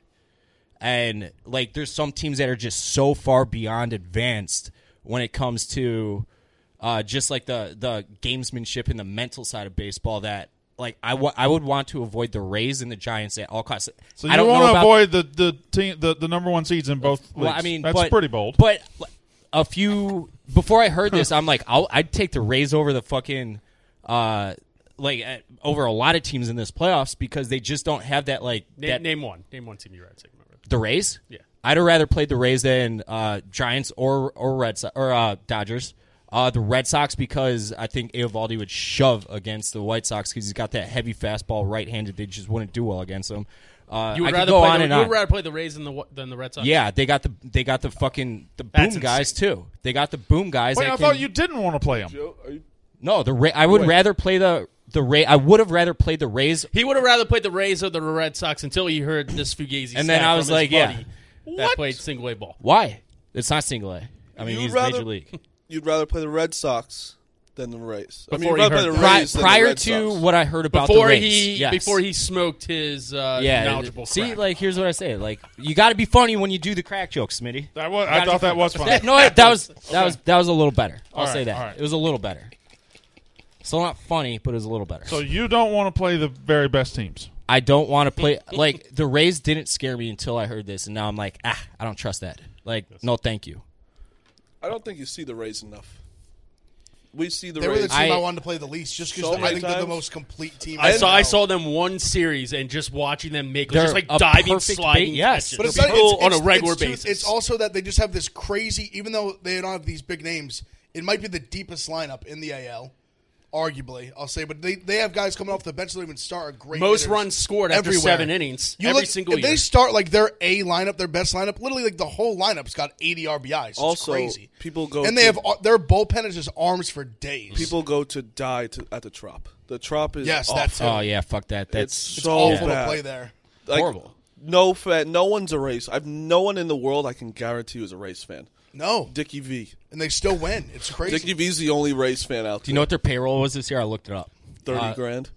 [SPEAKER 3] and like there's some teams that are just so far beyond advanced when it comes to uh, just like the the gamesmanship and the mental side of baseball that. Like I, w- I would want to avoid the Rays and the Giants at all costs.
[SPEAKER 1] So
[SPEAKER 3] I
[SPEAKER 1] you
[SPEAKER 3] don't
[SPEAKER 1] want
[SPEAKER 3] know
[SPEAKER 1] to
[SPEAKER 3] about,
[SPEAKER 1] avoid the the team the, the number one seeds in both leagues.
[SPEAKER 3] Well, I mean,
[SPEAKER 1] that's
[SPEAKER 3] but,
[SPEAKER 1] pretty bold.
[SPEAKER 3] But a few before I heard this, I'm like, I'll, I'd take the Rays over the fucking uh, like uh, over a lot of teams in this playoffs because they just don't have that like
[SPEAKER 5] Name,
[SPEAKER 3] that,
[SPEAKER 5] name one. Name one team you're at.
[SPEAKER 3] the Rays.
[SPEAKER 5] Yeah.
[SPEAKER 3] I'd have rather played the Rays than uh, Giants or or Red Sox or uh, Dodgers. Uh, the Red Sox because I think Eovaldi would shove against the White Sox because he's got that heavy fastball right-handed. They just wouldn't do well against him. Uh,
[SPEAKER 5] You would
[SPEAKER 3] I
[SPEAKER 5] rather
[SPEAKER 3] could go
[SPEAKER 5] play
[SPEAKER 3] on
[SPEAKER 5] the,
[SPEAKER 3] and
[SPEAKER 5] you
[SPEAKER 3] on.
[SPEAKER 5] would rather play the Rays than the than the Red Sox.
[SPEAKER 3] Yeah, they got the they got the fucking the
[SPEAKER 5] That's
[SPEAKER 3] boom guys
[SPEAKER 5] insane.
[SPEAKER 3] too. They got the boom guys.
[SPEAKER 1] Wait,
[SPEAKER 3] that
[SPEAKER 1] I
[SPEAKER 3] can,
[SPEAKER 1] thought you didn't want to play them.
[SPEAKER 4] Joe, are you,
[SPEAKER 3] no the Ra- I would
[SPEAKER 4] Wait.
[SPEAKER 3] rather play the the Ray. I would have rather played the Rays.
[SPEAKER 5] He would have rather played the Rays or the Red Sox until he heard this Fugazi.
[SPEAKER 3] And then
[SPEAKER 5] stat
[SPEAKER 3] I was
[SPEAKER 5] from his
[SPEAKER 3] like, yeah.
[SPEAKER 5] buddy that
[SPEAKER 1] What?
[SPEAKER 5] played single A ball.
[SPEAKER 3] Why? It's not single A. I mean,
[SPEAKER 4] You'd
[SPEAKER 3] he's
[SPEAKER 4] rather-
[SPEAKER 3] major league.
[SPEAKER 4] you'd rather play the Red Sox than the Rays. I mean,
[SPEAKER 5] Before
[SPEAKER 4] you'd
[SPEAKER 5] he
[SPEAKER 4] rather play
[SPEAKER 5] heard-
[SPEAKER 4] the
[SPEAKER 3] Pri-
[SPEAKER 4] Rays than
[SPEAKER 3] prior
[SPEAKER 4] the Red
[SPEAKER 3] to
[SPEAKER 4] Sox.
[SPEAKER 3] what I heard about
[SPEAKER 5] Before
[SPEAKER 3] the Rays,
[SPEAKER 5] he
[SPEAKER 3] yes.
[SPEAKER 5] before he smoked his uh,
[SPEAKER 3] yeah,
[SPEAKER 5] knowledgeable
[SPEAKER 3] see,
[SPEAKER 5] crack.
[SPEAKER 3] like here's what I say: like you got to be funny when you do the crack jokes, Smitty.
[SPEAKER 1] That was,
[SPEAKER 3] You
[SPEAKER 1] I
[SPEAKER 3] gotta
[SPEAKER 1] thought
[SPEAKER 3] be
[SPEAKER 1] that was
[SPEAKER 3] funny.
[SPEAKER 1] fun.
[SPEAKER 3] no, that was that was that was a little better. I'll
[SPEAKER 1] All right,
[SPEAKER 3] say that
[SPEAKER 1] all right.
[SPEAKER 3] it was a little better. Still not funny, but it was a little better.
[SPEAKER 1] So you don't want to play the very best teams.
[SPEAKER 3] I don't want to play like the Rays didn't scare me until I heard this, and now I'm like, ah, I don't trust that. Like, no, thank you.
[SPEAKER 4] I don't think you see the Rays enough. We see the
[SPEAKER 6] They were the
[SPEAKER 4] Rays.
[SPEAKER 6] team I,
[SPEAKER 3] I-
[SPEAKER 6] wanted to play the least, just because
[SPEAKER 4] So
[SPEAKER 6] I
[SPEAKER 4] many
[SPEAKER 6] think they're the
[SPEAKER 4] times.
[SPEAKER 6] most complete team.
[SPEAKER 5] I
[SPEAKER 6] right
[SPEAKER 5] saw I
[SPEAKER 6] now.
[SPEAKER 5] saw them one series and just watching them make
[SPEAKER 3] They're
[SPEAKER 5] just like
[SPEAKER 3] a
[SPEAKER 5] diving,
[SPEAKER 3] perfect
[SPEAKER 5] sliding
[SPEAKER 3] bait, yes.
[SPEAKER 5] catches
[SPEAKER 6] But it's,
[SPEAKER 3] They're
[SPEAKER 6] not,
[SPEAKER 5] people
[SPEAKER 6] it's,
[SPEAKER 5] on
[SPEAKER 6] it's,
[SPEAKER 5] a regular
[SPEAKER 6] it's too-
[SPEAKER 5] basis.
[SPEAKER 6] It's also that they just have this crazy. Even though they don't have these big names, it might be the deepest lineup in the A L, arguably. I'll say, but they, they have guys coming off the bench that don't even start. Are great
[SPEAKER 5] most
[SPEAKER 6] hitters
[SPEAKER 5] runs scored after
[SPEAKER 6] everywhere.
[SPEAKER 5] seven innings
[SPEAKER 6] You
[SPEAKER 5] every
[SPEAKER 6] look,
[SPEAKER 5] single
[SPEAKER 6] if
[SPEAKER 5] year.
[SPEAKER 6] they start like their A lineup, their best lineup, literally like the whole lineup's got eighty R B Is. It's
[SPEAKER 4] Also,
[SPEAKER 6] crazy.
[SPEAKER 4] people go
[SPEAKER 6] and they
[SPEAKER 4] to-
[SPEAKER 6] have their bullpen is just arms for days.
[SPEAKER 4] People go to die to, at the Trop. The Trop is
[SPEAKER 6] Yes,
[SPEAKER 4] awful.
[SPEAKER 6] that's it.
[SPEAKER 3] Oh yeah, fuck that. That's
[SPEAKER 4] It's
[SPEAKER 6] it's
[SPEAKER 4] so
[SPEAKER 6] awful
[SPEAKER 4] bad.
[SPEAKER 6] to play there.
[SPEAKER 4] Like,
[SPEAKER 3] horrible.
[SPEAKER 4] No fan. No one's a Rays. I've no one in the world I can guarantee who's a Rays fan.
[SPEAKER 6] No,
[SPEAKER 4] Dickie V.
[SPEAKER 6] and they still win. It's crazy.
[SPEAKER 4] Dickie V's the only Rays fan out
[SPEAKER 3] Do you know what their payroll was this year? I looked it up.
[SPEAKER 4] there. Thirty
[SPEAKER 3] uh,
[SPEAKER 4] grand.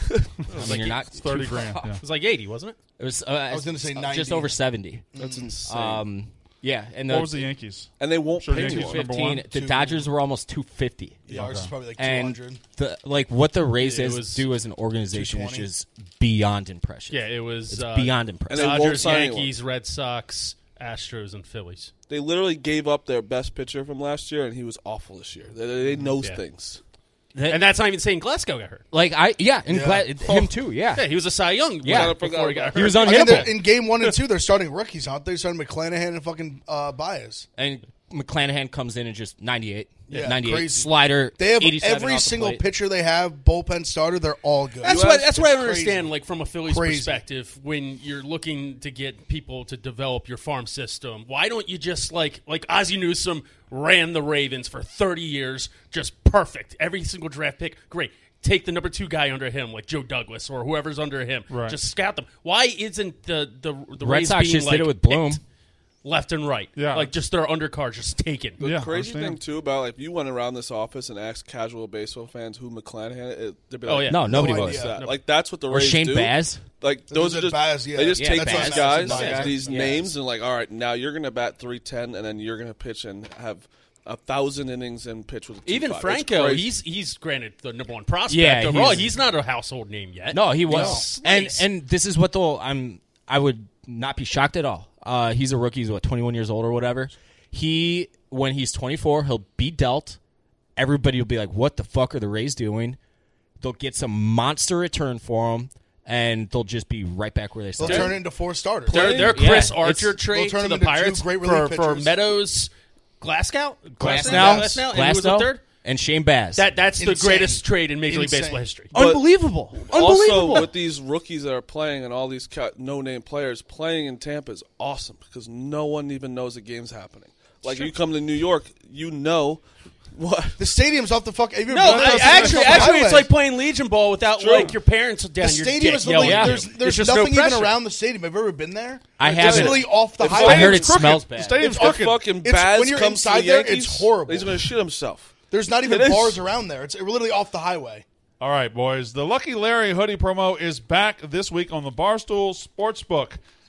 [SPEAKER 3] I mean, you're not
[SPEAKER 1] Thirty
[SPEAKER 3] too
[SPEAKER 1] grand.
[SPEAKER 3] far
[SPEAKER 1] Yeah.
[SPEAKER 3] off.
[SPEAKER 5] it was like eighty, wasn't it?
[SPEAKER 3] It was. Uh, I
[SPEAKER 6] was gonna say ninety.
[SPEAKER 3] just over seventy.
[SPEAKER 4] That's insane.
[SPEAKER 3] Um, yeah, and the,
[SPEAKER 1] What was the Yankees?
[SPEAKER 4] and they won't
[SPEAKER 1] Sure,
[SPEAKER 4] pay
[SPEAKER 1] Yankees
[SPEAKER 4] you.
[SPEAKER 1] number
[SPEAKER 3] fifteen.
[SPEAKER 1] one?
[SPEAKER 3] The
[SPEAKER 6] Two.
[SPEAKER 3] Dodgers were almost two fifty.
[SPEAKER 6] Yeah, ours is probably like two
[SPEAKER 3] And
[SPEAKER 6] hundred.
[SPEAKER 3] the like what the Rays
[SPEAKER 5] It
[SPEAKER 3] is
[SPEAKER 5] was
[SPEAKER 3] do as an organization is
[SPEAKER 6] two twenty.
[SPEAKER 3] just beyond impressive.
[SPEAKER 5] Yeah, it was
[SPEAKER 3] It's
[SPEAKER 5] uh,
[SPEAKER 3] beyond impressive.
[SPEAKER 4] And they won't
[SPEAKER 5] Dodgers,
[SPEAKER 4] sign anyone.
[SPEAKER 5] Yankees, Red Sox, Astros, and Phillies.
[SPEAKER 4] They literally gave up their best pitcher from last year, and he was awful this year. They, they know
[SPEAKER 5] Yeah.
[SPEAKER 4] things.
[SPEAKER 3] That-
[SPEAKER 5] And that's not even saying Glasgow got hurt.
[SPEAKER 3] like I yeah, and
[SPEAKER 6] Yeah.
[SPEAKER 3] glad, him too. Yeah,
[SPEAKER 5] Yeah, he was a Cy Young
[SPEAKER 3] Yeah.
[SPEAKER 5] winner before he got hurt.
[SPEAKER 3] he was
[SPEAKER 6] I think they're-
[SPEAKER 3] unhittable.
[SPEAKER 6] in game one and two, they're starting rookies, aren't they? Starting McClanahan and fucking uh, Baez.
[SPEAKER 3] And McClanahan comes in and just ninety-eight,
[SPEAKER 6] Yeah,
[SPEAKER 3] ninety-eight
[SPEAKER 6] crazy.
[SPEAKER 3] slider.
[SPEAKER 6] They have
[SPEAKER 3] eighty-seven
[SPEAKER 6] every
[SPEAKER 3] off the
[SPEAKER 6] single
[SPEAKER 3] plate.
[SPEAKER 6] pitcher they have, bullpen starter, they're all good.
[SPEAKER 5] That's
[SPEAKER 6] You
[SPEAKER 5] what
[SPEAKER 6] ask-
[SPEAKER 5] that's what I
[SPEAKER 6] it's
[SPEAKER 5] don't
[SPEAKER 6] crazy.
[SPEAKER 5] understand. Like from a Phillies
[SPEAKER 6] Crazy.
[SPEAKER 5] perspective, when you're looking to get people to develop your farm system, why don't you just like like Ozzie Newsome ran the Ravens for thirty years, just perfect. Every single draft pick, great. Take the number two guy under him, like Joe Douglas or whoever's under him.
[SPEAKER 1] Right.
[SPEAKER 5] Just scout them. Why isn't the the the
[SPEAKER 3] Red
[SPEAKER 5] Rays
[SPEAKER 3] Sox
[SPEAKER 5] being
[SPEAKER 3] just
[SPEAKER 5] like
[SPEAKER 3] did it with Bloom.
[SPEAKER 5] picked left and right?
[SPEAKER 1] Yeah.
[SPEAKER 5] like just their undercards just taken.
[SPEAKER 4] The
[SPEAKER 1] Yeah,
[SPEAKER 4] crazy
[SPEAKER 1] understand.
[SPEAKER 4] thing too about like if you went around this office and asked casual baseball fans who McClanahan is, they'd be like,
[SPEAKER 5] Oh, yeah.
[SPEAKER 3] No, nobody
[SPEAKER 6] No
[SPEAKER 3] was.
[SPEAKER 6] idea.
[SPEAKER 4] that. Like that's what the
[SPEAKER 3] Or
[SPEAKER 4] Rays
[SPEAKER 3] Shane
[SPEAKER 4] do.
[SPEAKER 3] Baz.
[SPEAKER 4] Like those are
[SPEAKER 6] it
[SPEAKER 4] just
[SPEAKER 6] Baz? Yeah.
[SPEAKER 4] they just
[SPEAKER 3] Yeah,
[SPEAKER 4] take
[SPEAKER 3] Baz.
[SPEAKER 4] these
[SPEAKER 3] That's
[SPEAKER 4] guys,
[SPEAKER 3] Baz.
[SPEAKER 4] these
[SPEAKER 3] Yes.
[SPEAKER 4] names, and like, all right, now you're gonna bat three ten, and then you're gonna pitch and have a thousand innings and pitch with a two
[SPEAKER 5] Even
[SPEAKER 4] five. It's
[SPEAKER 5] Franco,
[SPEAKER 4] crazy.
[SPEAKER 5] he's he's granted the number one prospect
[SPEAKER 3] Yeah,
[SPEAKER 5] overall.
[SPEAKER 3] he's-
[SPEAKER 5] He's not a household name yet.
[SPEAKER 3] No, he was.
[SPEAKER 5] Slice.
[SPEAKER 3] And and this is what the I'm I would not be shocked at all. Uh, he's a rookie. He's what twenty-one years old or whatever. He when he's twenty-four, he'll be dealt. Everybody will be like, "What the fuck are the Rays doing?" They'll get some monster return for him, and they'll just be right back where they
[SPEAKER 6] They'll
[SPEAKER 3] started.
[SPEAKER 6] turn it into four starters.
[SPEAKER 5] Their, their
[SPEAKER 3] Yeah,
[SPEAKER 5] Chris
[SPEAKER 3] it's-
[SPEAKER 5] Archer
[SPEAKER 3] they'll
[SPEAKER 5] trade
[SPEAKER 6] turn
[SPEAKER 5] to
[SPEAKER 6] him
[SPEAKER 5] the
[SPEAKER 6] into two
[SPEAKER 5] Pirates
[SPEAKER 6] great
[SPEAKER 5] for,
[SPEAKER 6] relief
[SPEAKER 5] for
[SPEAKER 6] pitchers.
[SPEAKER 5] Meadows, Glasgow,
[SPEAKER 3] Glasnow,
[SPEAKER 5] Glasnow, and who was the
[SPEAKER 3] Glasnow,
[SPEAKER 5] third?
[SPEAKER 3] and Shane Baz.
[SPEAKER 5] That that's the
[SPEAKER 6] Insane.
[SPEAKER 5] greatest trade in Major League
[SPEAKER 6] Insane.
[SPEAKER 5] Baseball history.
[SPEAKER 4] But
[SPEAKER 3] unbelievable.
[SPEAKER 4] Also,
[SPEAKER 3] Unbelievable.
[SPEAKER 4] with these rookies that are playing and all these ca- no-name players playing in Tampa is awesome because no one even knows the game's happening. Like you come to New York, you know what.
[SPEAKER 6] The stadium's off the fuck. Have you
[SPEAKER 5] No,
[SPEAKER 6] ever been
[SPEAKER 5] I-
[SPEAKER 6] across the
[SPEAKER 5] actually,
[SPEAKER 6] fucking
[SPEAKER 5] actually, it's
[SPEAKER 6] highway?
[SPEAKER 5] like playing Legion Ball without
[SPEAKER 4] True.
[SPEAKER 5] like your parents down
[SPEAKER 6] the
[SPEAKER 5] your
[SPEAKER 6] stadium
[SPEAKER 5] dick
[SPEAKER 6] is literally
[SPEAKER 5] yelling at
[SPEAKER 6] there's
[SPEAKER 5] you.
[SPEAKER 6] there's
[SPEAKER 5] just no
[SPEAKER 6] nothing even
[SPEAKER 5] pressure.
[SPEAKER 6] around the stadium. Have you ever been there?
[SPEAKER 3] I
[SPEAKER 6] It's
[SPEAKER 3] haven't.
[SPEAKER 6] literally off the
[SPEAKER 4] If
[SPEAKER 6] highway.
[SPEAKER 3] I heard it
[SPEAKER 1] crooked.
[SPEAKER 3] smells
[SPEAKER 1] The
[SPEAKER 3] bad.
[SPEAKER 1] stadium's
[SPEAKER 4] If
[SPEAKER 1] crooked.
[SPEAKER 4] fucking
[SPEAKER 6] It's-
[SPEAKER 4] Baz
[SPEAKER 6] when you're
[SPEAKER 4] comes to
[SPEAKER 6] inside
[SPEAKER 4] the
[SPEAKER 6] there,
[SPEAKER 4] Yankees,
[SPEAKER 6] it's horrible.
[SPEAKER 4] He's going to shit himself.
[SPEAKER 6] There's not even
[SPEAKER 4] It is.
[SPEAKER 6] bars around there. It's literally off the highway.
[SPEAKER 1] All right, boys. The Lucky Larry hoodie promo is back this week on the Barstool Sportsbook.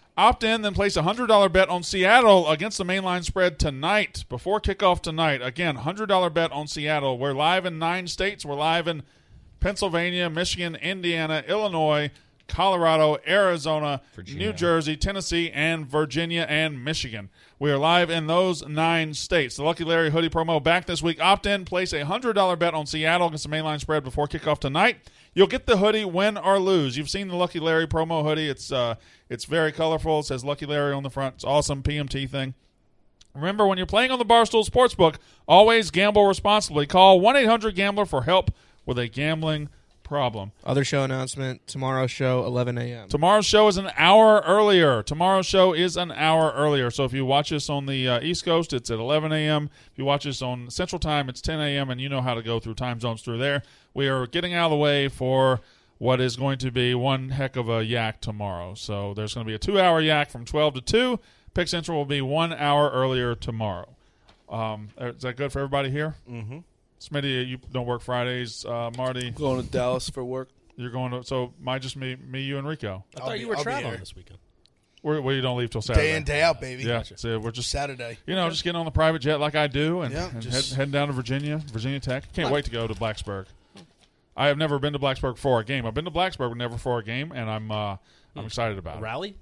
[SPEAKER 1] Opt in, then place a one hundred dollars bet on Seattle against the mainline spread tonight, before kickoff tonight. Again, one hundred dollars bet on Seattle. We're live in nine states. We're live in Pennsylvania, Michigan, Indiana, Illinois, Colorado, Arizona,
[SPEAKER 3] Virginia.
[SPEAKER 1] New Jersey, Tennessee, and Virginia and Michigan. We are live in those nine states. The Lucky Larry hoodie promo back this week. Opt in, place a one hundred dollars bet on Seattle against the mainline spread before kickoff tonight. You'll get the hoodie, win or lose. You've seen the Lucky Larry promo hoodie. It's uh, it's very colorful. It says Lucky Larry on the front. It's awesome P M T thing. Remember, when you're playing on the Barstool Sportsbook, always gamble responsibly. Call one eight hundred gambler for help with a gambling problem.
[SPEAKER 7] Other show announcement, tomorrow's show, eleven a.m.
[SPEAKER 1] Tomorrow's show is an hour earlier. Tomorrow's show is an hour earlier. So if you watch us on the uh, East Coast, it's at eleven a.m. If you watch us on Central Time, it's ten a.m., and you know how to go through time zones through there. We are getting out of the way for what is going to be one heck of a yak tomorrow. So there's going to be a two-hour yak from twelve to two. Pick Central will be one hour earlier tomorrow. Um, is that good for everybody here?
[SPEAKER 3] Mm-hmm.
[SPEAKER 1] Smitty, you don't work Fridays. Uh, Marty,
[SPEAKER 4] Going to Dallas for work.
[SPEAKER 1] you're going to – so might just me, me, you, and Rico.
[SPEAKER 5] I
[SPEAKER 6] I'll
[SPEAKER 5] thought
[SPEAKER 6] be-
[SPEAKER 5] you were
[SPEAKER 6] I'll be
[SPEAKER 5] traveling
[SPEAKER 6] here.
[SPEAKER 5] this weekend.
[SPEAKER 1] We're, we don't leave till Saturday.
[SPEAKER 6] Day in, day out, baby.
[SPEAKER 1] Yeah, so we're just
[SPEAKER 6] Saturday.
[SPEAKER 1] you know just getting on the private jet like I do, and,
[SPEAKER 6] Yeah,
[SPEAKER 1] and
[SPEAKER 6] just-
[SPEAKER 1] head, heading down to Virginia, Virginia Tech. Can't wait to go to Blacksburg. I have never been to Blacksburg for a game. I've been to Blacksburg, but never for a game, and I'm uh, I'm excited about it.
[SPEAKER 5] Rally?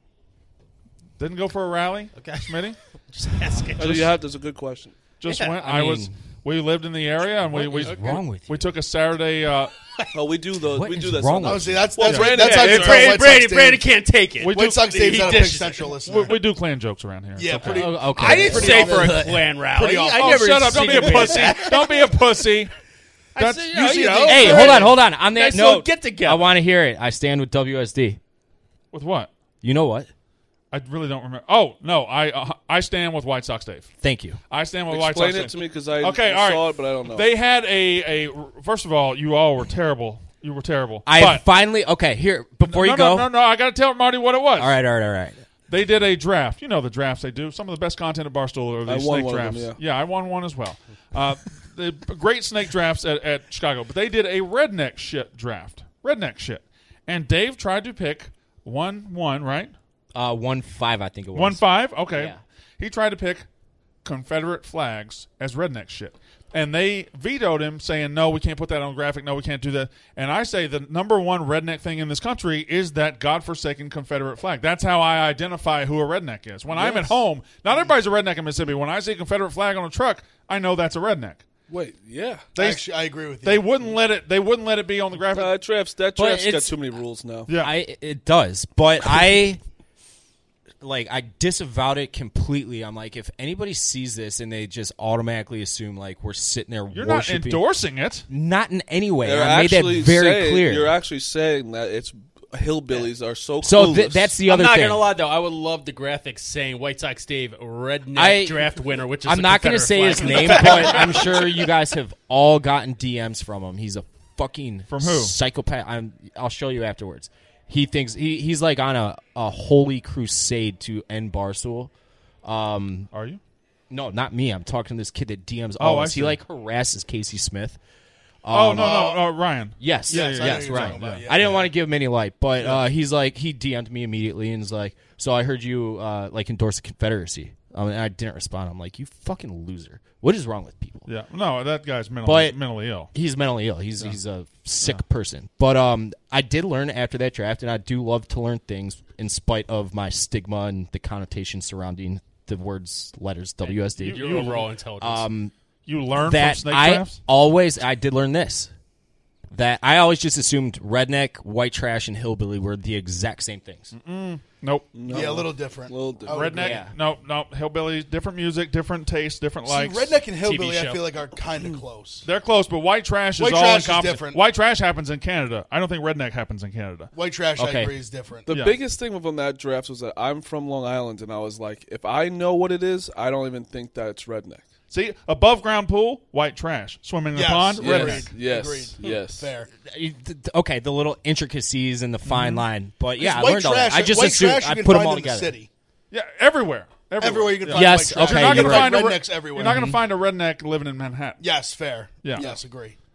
[SPEAKER 1] Didn't go for a rally,
[SPEAKER 5] Okay.
[SPEAKER 1] Smitty.
[SPEAKER 5] Just asking.
[SPEAKER 4] I know you have. That's a good question.
[SPEAKER 1] Just
[SPEAKER 5] Yeah,
[SPEAKER 1] went.
[SPEAKER 3] I
[SPEAKER 1] I, was.
[SPEAKER 3] mean-
[SPEAKER 1] We lived in the area, and we
[SPEAKER 3] What
[SPEAKER 1] we
[SPEAKER 3] is wrong with you?
[SPEAKER 1] we took a Saturday. Uh,
[SPEAKER 4] Oh, we do those.
[SPEAKER 3] What
[SPEAKER 4] we
[SPEAKER 3] is
[SPEAKER 4] do that.
[SPEAKER 3] wrong
[SPEAKER 4] sometimes.
[SPEAKER 3] with
[SPEAKER 6] Oh, see, that's
[SPEAKER 1] Well,
[SPEAKER 6] that's,
[SPEAKER 4] Brandon-
[SPEAKER 6] that's how
[SPEAKER 4] yeah,
[SPEAKER 6] you
[SPEAKER 4] it's
[SPEAKER 6] tell
[SPEAKER 5] Brandon,
[SPEAKER 6] White Sox
[SPEAKER 5] Brandon,
[SPEAKER 6] Dave-
[SPEAKER 5] Brandon can't take it.
[SPEAKER 1] We
[SPEAKER 6] White
[SPEAKER 1] do-
[SPEAKER 6] Sox Dave's
[SPEAKER 5] he
[SPEAKER 6] not a Pick
[SPEAKER 5] dishes it.
[SPEAKER 6] Central listener.
[SPEAKER 1] we, we do clan jokes around here. It's
[SPEAKER 6] Yeah,
[SPEAKER 1] okay.
[SPEAKER 6] pretty.
[SPEAKER 3] Oh, okay.
[SPEAKER 5] I didn't
[SPEAKER 6] Pretty
[SPEAKER 5] say
[SPEAKER 6] awful.
[SPEAKER 5] for a clan rally.
[SPEAKER 6] Pretty
[SPEAKER 5] I
[SPEAKER 6] awful.
[SPEAKER 1] Oh,
[SPEAKER 5] never
[SPEAKER 1] shut up! Don't be a
[SPEAKER 5] insinuated
[SPEAKER 1] pussy.
[SPEAKER 5] that.
[SPEAKER 1] Don't be a pussy.
[SPEAKER 5] I
[SPEAKER 1] That's
[SPEAKER 5] said,
[SPEAKER 1] you
[SPEAKER 5] you know,
[SPEAKER 1] see
[SPEAKER 5] you
[SPEAKER 1] the-
[SPEAKER 5] know,
[SPEAKER 3] Hey,
[SPEAKER 5] fair
[SPEAKER 3] hold on,
[SPEAKER 5] enough.
[SPEAKER 3] hold on. On that
[SPEAKER 5] Nice little
[SPEAKER 3] note,
[SPEAKER 5] get together.
[SPEAKER 3] I want to hear it. I stand with W S D.
[SPEAKER 1] with what?
[SPEAKER 3] You know what?
[SPEAKER 1] I really don't remember. Oh no, I uh, I stand with White Sox Dave.
[SPEAKER 3] Thank you.
[SPEAKER 1] I stand with White
[SPEAKER 4] Explain
[SPEAKER 1] Sox
[SPEAKER 4] it
[SPEAKER 1] Dave.
[SPEAKER 4] to me because I
[SPEAKER 1] Okay,
[SPEAKER 4] I
[SPEAKER 1] all right.
[SPEAKER 4] saw it, but I don't know.
[SPEAKER 1] They had a, a first of all, you all were terrible. You were terrible.
[SPEAKER 3] I
[SPEAKER 1] but,
[SPEAKER 3] finally okay. Here before
[SPEAKER 1] no,
[SPEAKER 3] you go.
[SPEAKER 1] no, no, no. I got to tell Marty what it was.
[SPEAKER 3] All right, all right, all right.
[SPEAKER 1] They did a draft. You know the drafts they do. Some of the best content at Barstool are
[SPEAKER 4] I
[SPEAKER 1] these
[SPEAKER 4] won
[SPEAKER 1] snake
[SPEAKER 4] one of
[SPEAKER 1] drafts.
[SPEAKER 4] them,
[SPEAKER 1] yeah, I won one as well. Uh, the great snake drafts at, at Chicago, but they did a redneck shit draft. Redneck shit, and Dave tried to pick one one right.
[SPEAKER 3] Uh, one five, I think it was.
[SPEAKER 1] One five, okay.
[SPEAKER 3] Yeah.
[SPEAKER 1] He tried to pick Confederate flags as redneck shit. And they vetoed him, saying, no, we can't put that on graphic. No, we can't do that. And I say the number one redneck thing in this country is that godforsaken Confederate flag. That's how I identify who a redneck is. When I'm at home, not everybody's a redneck in Mississippi. When I see a Confederate flag on a truck, I know that's a redneck.
[SPEAKER 4] Wait, yeah.
[SPEAKER 1] They,
[SPEAKER 6] Actually, I agree with you.
[SPEAKER 1] they wouldn't let it. They wouldn't let it be on the graphic.
[SPEAKER 4] Uh, drafts. That
[SPEAKER 3] But
[SPEAKER 4] draft's got
[SPEAKER 3] it's-
[SPEAKER 4] too many rules now.
[SPEAKER 1] yeah,
[SPEAKER 3] I it does, but I like I disavowed it completely. I'm like, if anybody sees this and they just automatically assume like we're sitting there
[SPEAKER 1] you're not
[SPEAKER 3] worshiping,
[SPEAKER 1] endorsing it.
[SPEAKER 3] not in any way.
[SPEAKER 4] They're
[SPEAKER 3] I made that
[SPEAKER 4] actually
[SPEAKER 3] very
[SPEAKER 4] saying,
[SPEAKER 3] clear.
[SPEAKER 4] You're actually saying that it's hillbillies are so
[SPEAKER 3] so
[SPEAKER 4] clueless.
[SPEAKER 3] th- that's the
[SPEAKER 5] I'm
[SPEAKER 3] other
[SPEAKER 5] not
[SPEAKER 3] thing.
[SPEAKER 5] gonna lie though. I would love the graphics saying White Sox Dave redneck
[SPEAKER 3] I-
[SPEAKER 5] draft winner, which is
[SPEAKER 3] I'm
[SPEAKER 5] a
[SPEAKER 3] not going to
[SPEAKER 5] Confederate
[SPEAKER 3] say
[SPEAKER 5] flag.
[SPEAKER 3] his name, but I'm sure you guys have all gotten D Ms from him. He's a fucking
[SPEAKER 1] From who?
[SPEAKER 3] psychopath. I'm, I'll show you afterwards. He thinks he, he's like on a, a holy crusade to end Barstool. Um,
[SPEAKER 1] Are you?
[SPEAKER 3] no, not me. I'm talking to this kid that D Ms
[SPEAKER 1] Oh,
[SPEAKER 3] all
[SPEAKER 1] I
[SPEAKER 3] us. He
[SPEAKER 1] see.
[SPEAKER 3] like harasses Casey Smith.
[SPEAKER 1] Oh
[SPEAKER 3] Um,
[SPEAKER 1] no, no, uh, Ryan.
[SPEAKER 3] Yes,
[SPEAKER 6] Yes, I know
[SPEAKER 3] yes,
[SPEAKER 6] who you're
[SPEAKER 3] right.
[SPEAKER 6] talking about, yeah.
[SPEAKER 3] I didn't want to give him any light, but uh, he's like he D M'd me immediately and is like, "So I heard you uh, like endorse the Confederacy." Um, and I didn't respond. I'm like, "You fucking loser! What is wrong with people?"
[SPEAKER 1] Yeah, no, that guy's mentally
[SPEAKER 3] But-
[SPEAKER 1] mentally ill.
[SPEAKER 3] He's mentally ill. He's he's a sick person. But um, I did learn after that draft, and I do love to learn things in spite of my stigma and the connotation surrounding the words, letters, W S D.
[SPEAKER 1] You-
[SPEAKER 5] Your overall intelligence.
[SPEAKER 3] Um,
[SPEAKER 1] You learn
[SPEAKER 3] that
[SPEAKER 1] from snake
[SPEAKER 3] I
[SPEAKER 1] drafts.
[SPEAKER 3] always I did learn this. That I always just assumed redneck, white trash, and hillbilly were the exact same things.
[SPEAKER 1] Nope.
[SPEAKER 4] No.
[SPEAKER 6] Yeah, a little different.
[SPEAKER 4] A little
[SPEAKER 6] I would
[SPEAKER 4] different.
[SPEAKER 1] Redneck,
[SPEAKER 6] agree.
[SPEAKER 3] Yeah.
[SPEAKER 1] no, no, hillbilly, different music, different taste, different
[SPEAKER 6] See,
[SPEAKER 1] likes.
[SPEAKER 6] redneck and hillbilly, I
[SPEAKER 5] show.
[SPEAKER 6] feel like are kind of close.
[SPEAKER 1] They're close, but white trash is
[SPEAKER 6] White
[SPEAKER 1] all
[SPEAKER 6] trash is
[SPEAKER 1] encompassing.
[SPEAKER 6] different.
[SPEAKER 1] White trash happens in Canada. I don't think redneck happens in Canada.
[SPEAKER 6] White trash, I
[SPEAKER 3] Okay.
[SPEAKER 6] agree, is different.
[SPEAKER 4] The
[SPEAKER 1] Yeah.
[SPEAKER 4] biggest thing from that draft was that I'm from Long Island, and I was like, if I know what it is, I don't even think that it's redneck.
[SPEAKER 1] See, above ground pool, white trash. Swimming in
[SPEAKER 6] Yes,
[SPEAKER 1] the pond,
[SPEAKER 6] yes.
[SPEAKER 1] redneck.
[SPEAKER 4] Yes, yes,
[SPEAKER 6] Agreed.
[SPEAKER 4] yes.
[SPEAKER 6] Fair.
[SPEAKER 3] You- th- th- Okay, the little intricacies and the fine line, but yeah, I
[SPEAKER 6] white
[SPEAKER 3] learned all
[SPEAKER 6] trash,
[SPEAKER 3] that. I just
[SPEAKER 6] white
[SPEAKER 3] assumed
[SPEAKER 6] trash you
[SPEAKER 3] I
[SPEAKER 6] can
[SPEAKER 3] put them
[SPEAKER 6] find
[SPEAKER 3] all
[SPEAKER 6] in the
[SPEAKER 3] together.
[SPEAKER 6] city.
[SPEAKER 1] Yeah, everywhere. Everywhere,
[SPEAKER 6] Everywhere you can
[SPEAKER 1] Yeah.
[SPEAKER 6] find
[SPEAKER 3] Yes,
[SPEAKER 6] white trash.
[SPEAKER 3] okay,
[SPEAKER 1] You're not
[SPEAKER 3] you're
[SPEAKER 1] gonna
[SPEAKER 3] right.
[SPEAKER 1] find a
[SPEAKER 6] rednecks
[SPEAKER 1] re-
[SPEAKER 6] everywhere.
[SPEAKER 1] You're not going to find a redneck living in Manhattan.
[SPEAKER 6] Yes, fair.
[SPEAKER 1] Yeah.
[SPEAKER 6] Yes, agree.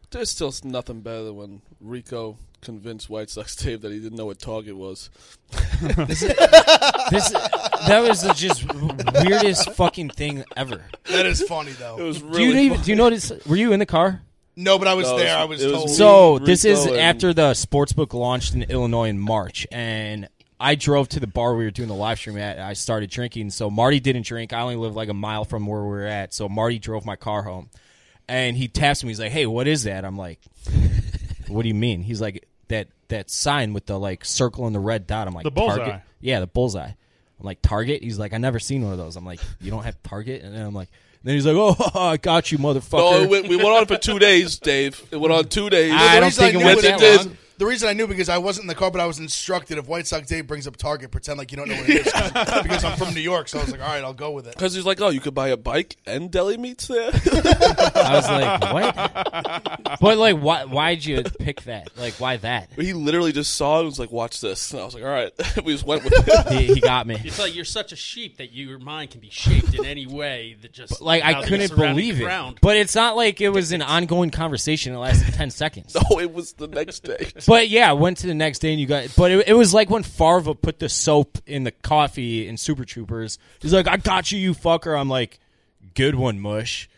[SPEAKER 4] There's still nothing better than when Rico convinced White Sox Dave that he didn't know what Target was.
[SPEAKER 3] This, that was the just weirdest fucking thing ever.
[SPEAKER 6] That is funny
[SPEAKER 4] It
[SPEAKER 6] though.
[SPEAKER 4] was
[SPEAKER 3] Do
[SPEAKER 4] really
[SPEAKER 3] you even,
[SPEAKER 4] funny.
[SPEAKER 3] do you notice? Were you in the car?
[SPEAKER 6] No, but I was
[SPEAKER 4] No,
[SPEAKER 6] there.
[SPEAKER 4] it
[SPEAKER 6] I
[SPEAKER 4] was-
[SPEAKER 6] was
[SPEAKER 4] it was
[SPEAKER 6] told.
[SPEAKER 4] me.
[SPEAKER 3] So this
[SPEAKER 4] Rico
[SPEAKER 3] is
[SPEAKER 4] and-
[SPEAKER 3] after the sportsbook launched in Illinois in March, and I drove to the bar we were doing the live stream at. And I started drinking, so Marty didn't drink. I only live like a mile from where we were at, so Marty drove my car home, and he taps me. He's like, "Hey, what is that?" I'm like, "What do you mean?" He's like, "That that sign with the like circle and the red dot." I'm like,
[SPEAKER 1] The bullseye.
[SPEAKER 3] Target? Yeah, the bullseye. I'm like, Target? He's like, I never seen one of those. I'm like, you don't have Target? And then I'm like, then he's like, oh, I got you, motherfucker.
[SPEAKER 4] No, it went, we went on for two days, Dave. It went on two days.
[SPEAKER 3] I
[SPEAKER 6] The
[SPEAKER 3] don't
[SPEAKER 6] reason
[SPEAKER 3] think it
[SPEAKER 6] knew
[SPEAKER 3] went
[SPEAKER 6] was
[SPEAKER 3] that
[SPEAKER 6] because-
[SPEAKER 3] long.
[SPEAKER 6] The reason I knew because I wasn't in the car, but I was instructed if White Sox Dave brings up Target, pretend like you don't know what it is because I'm from New York. So I was like, all right, I'll go with it.
[SPEAKER 4] Because he's like, oh, you could buy a bike and deli meats there?
[SPEAKER 3] I was like, what? But like, why? Why'd you pick that? Like, why that?
[SPEAKER 4] He literally just saw it and was like, watch this. And I was like, all right. We just went with it.
[SPEAKER 3] He, he got me.
[SPEAKER 5] It's like you're such a sheep that your mind can be shaped in any way that just
[SPEAKER 3] Like,
[SPEAKER 5] how
[SPEAKER 3] I
[SPEAKER 5] the
[SPEAKER 3] couldn't
[SPEAKER 5] surrounding
[SPEAKER 3] believe it.
[SPEAKER 5] ground-
[SPEAKER 3] But it's not like it was an ongoing conversation that lasted ten seconds.
[SPEAKER 4] No, it was the next day.
[SPEAKER 3] But yeah, I went to the next day and you got. But it, it was like when Farva put the soap in the coffee in Super Troopers. He's like, "I got you, you fucker." I'm like, "Good one, Mush."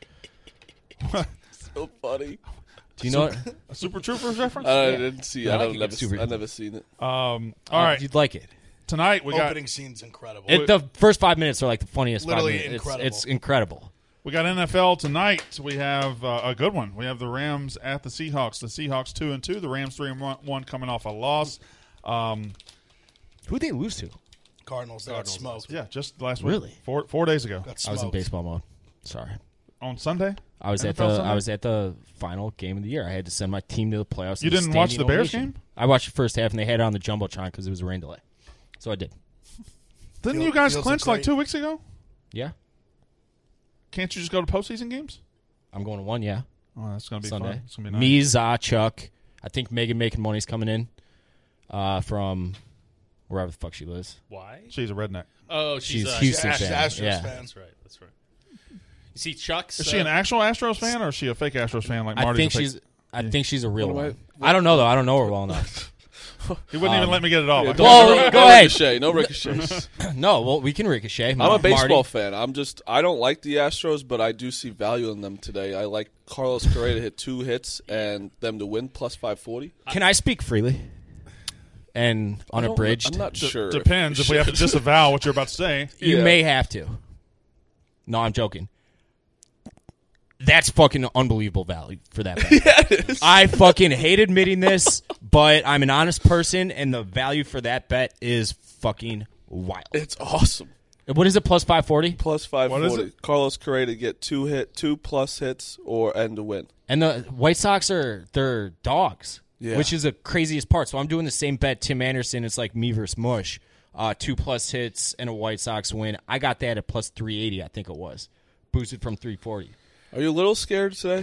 [SPEAKER 4] So funny.
[SPEAKER 3] Do you know what?
[SPEAKER 1] A Super Troopers reference?
[SPEAKER 4] I didn't see it.
[SPEAKER 3] No, I
[SPEAKER 4] I don't
[SPEAKER 3] think
[SPEAKER 4] never,
[SPEAKER 3] it's super-
[SPEAKER 4] I never seen it.
[SPEAKER 1] um, all right.
[SPEAKER 3] You'd like it.
[SPEAKER 1] Tonight we got
[SPEAKER 6] Opening scene's incredible.
[SPEAKER 3] It, the first five minutes are like the funniest.
[SPEAKER 6] Literally
[SPEAKER 3] five minutes.
[SPEAKER 6] incredible.
[SPEAKER 3] It's, it's incredible.
[SPEAKER 1] we got N F L tonight. We have uh, a good one. We have the Rams at the Seahawks. The Seahawks two and two. The Rams three and one, one coming off a loss. Um,
[SPEAKER 3] Who'd they lose to?
[SPEAKER 6] Cardinals, they got smoked.
[SPEAKER 1] yeah, just last week.
[SPEAKER 3] Really?
[SPEAKER 1] Four four days ago
[SPEAKER 6] Got
[SPEAKER 3] I was in
[SPEAKER 6] smoked.
[SPEAKER 3] baseball mode. Sorry.
[SPEAKER 1] on Sunday.
[SPEAKER 3] I was
[SPEAKER 1] N
[SPEAKER 3] at
[SPEAKER 1] F L
[SPEAKER 3] the
[SPEAKER 1] Sunday?
[SPEAKER 3] I was at the final game of the year. I had to send my team to the playoffs.
[SPEAKER 1] You
[SPEAKER 3] in a
[SPEAKER 1] didn't watch
[SPEAKER 3] standing
[SPEAKER 1] the Bears
[SPEAKER 3] ovation.
[SPEAKER 1] game?
[SPEAKER 3] I watched the first half, and they had it on the jumbotron because it was a rain delay. So I did.
[SPEAKER 1] Didn't
[SPEAKER 6] Feel-
[SPEAKER 1] you guys
[SPEAKER 6] feels
[SPEAKER 1] clinch
[SPEAKER 6] like
[SPEAKER 1] like two weeks ago?
[SPEAKER 3] Yeah,
[SPEAKER 1] Can't you just go to postseason games?
[SPEAKER 3] I'm going to one. Yeah,
[SPEAKER 1] Oh, that's gonna be
[SPEAKER 3] Sunday.
[SPEAKER 1] fun. It's gonna be nice.
[SPEAKER 3] Me, За, Chuck. I think Megan Making Money's coming in uh, from wherever the fuck she lives.
[SPEAKER 5] Why?
[SPEAKER 1] She's a redneck.
[SPEAKER 5] Oh, she's,
[SPEAKER 3] She's
[SPEAKER 5] uh,
[SPEAKER 3] Houston
[SPEAKER 6] Ash-
[SPEAKER 3] fan.
[SPEAKER 6] Astros
[SPEAKER 3] yeah.
[SPEAKER 6] fan.
[SPEAKER 5] That's right. That's right. You see, Chuck's.
[SPEAKER 1] Is she
[SPEAKER 5] uh,
[SPEAKER 1] an actual Astros fan or is she a fake Astros fan like
[SPEAKER 3] I
[SPEAKER 1] Marty's
[SPEAKER 3] think
[SPEAKER 1] a fake?
[SPEAKER 3] she's. I think she's a real
[SPEAKER 4] What am
[SPEAKER 3] one. I don't know though. I don't know her well enough.
[SPEAKER 1] He wouldn't even let me get it off.
[SPEAKER 4] Yeah,
[SPEAKER 1] Like,
[SPEAKER 4] don't-
[SPEAKER 3] Well,
[SPEAKER 4] no,
[SPEAKER 3] go
[SPEAKER 4] no
[SPEAKER 3] ahead.
[SPEAKER 4] Ricochet, no ricochets.
[SPEAKER 3] No, well, we can ricochet.
[SPEAKER 4] I'm a baseball
[SPEAKER 3] Marty.
[SPEAKER 4] fan. I'm just I don't like the Astros, but I do see value in them today. I like Carlos Correa to hit two hits and them to win plus five forty.
[SPEAKER 3] Can I speak freely and unabridged?
[SPEAKER 4] I'm not
[SPEAKER 1] d-
[SPEAKER 4] sure.
[SPEAKER 1] depends if we have to disavow what you're about to say.
[SPEAKER 3] You
[SPEAKER 4] Yeah.
[SPEAKER 3] may have to. No, I'm joking. That's fucking unbelievable value for that bet. I fucking hate admitting this, but I'm an honest person, and the value for that bet is fucking wild.
[SPEAKER 4] It's awesome.
[SPEAKER 3] What is it, plus five forty?
[SPEAKER 4] Plus five
[SPEAKER 1] What is
[SPEAKER 4] forty.
[SPEAKER 1] it?
[SPEAKER 4] Carlos Correa to get two hit, two plus hits, or and to win.
[SPEAKER 3] And the White Sox are they're dogs,
[SPEAKER 4] Yeah.
[SPEAKER 3] which is the craziest part. So I'm doing the same bet. Tim Anderson, it's like me versus Mush. Uh, two plus hits and a White Sox win. I got that at plus three eighty, I think it was. Boosted from three forty.
[SPEAKER 4] Are you a little scared today?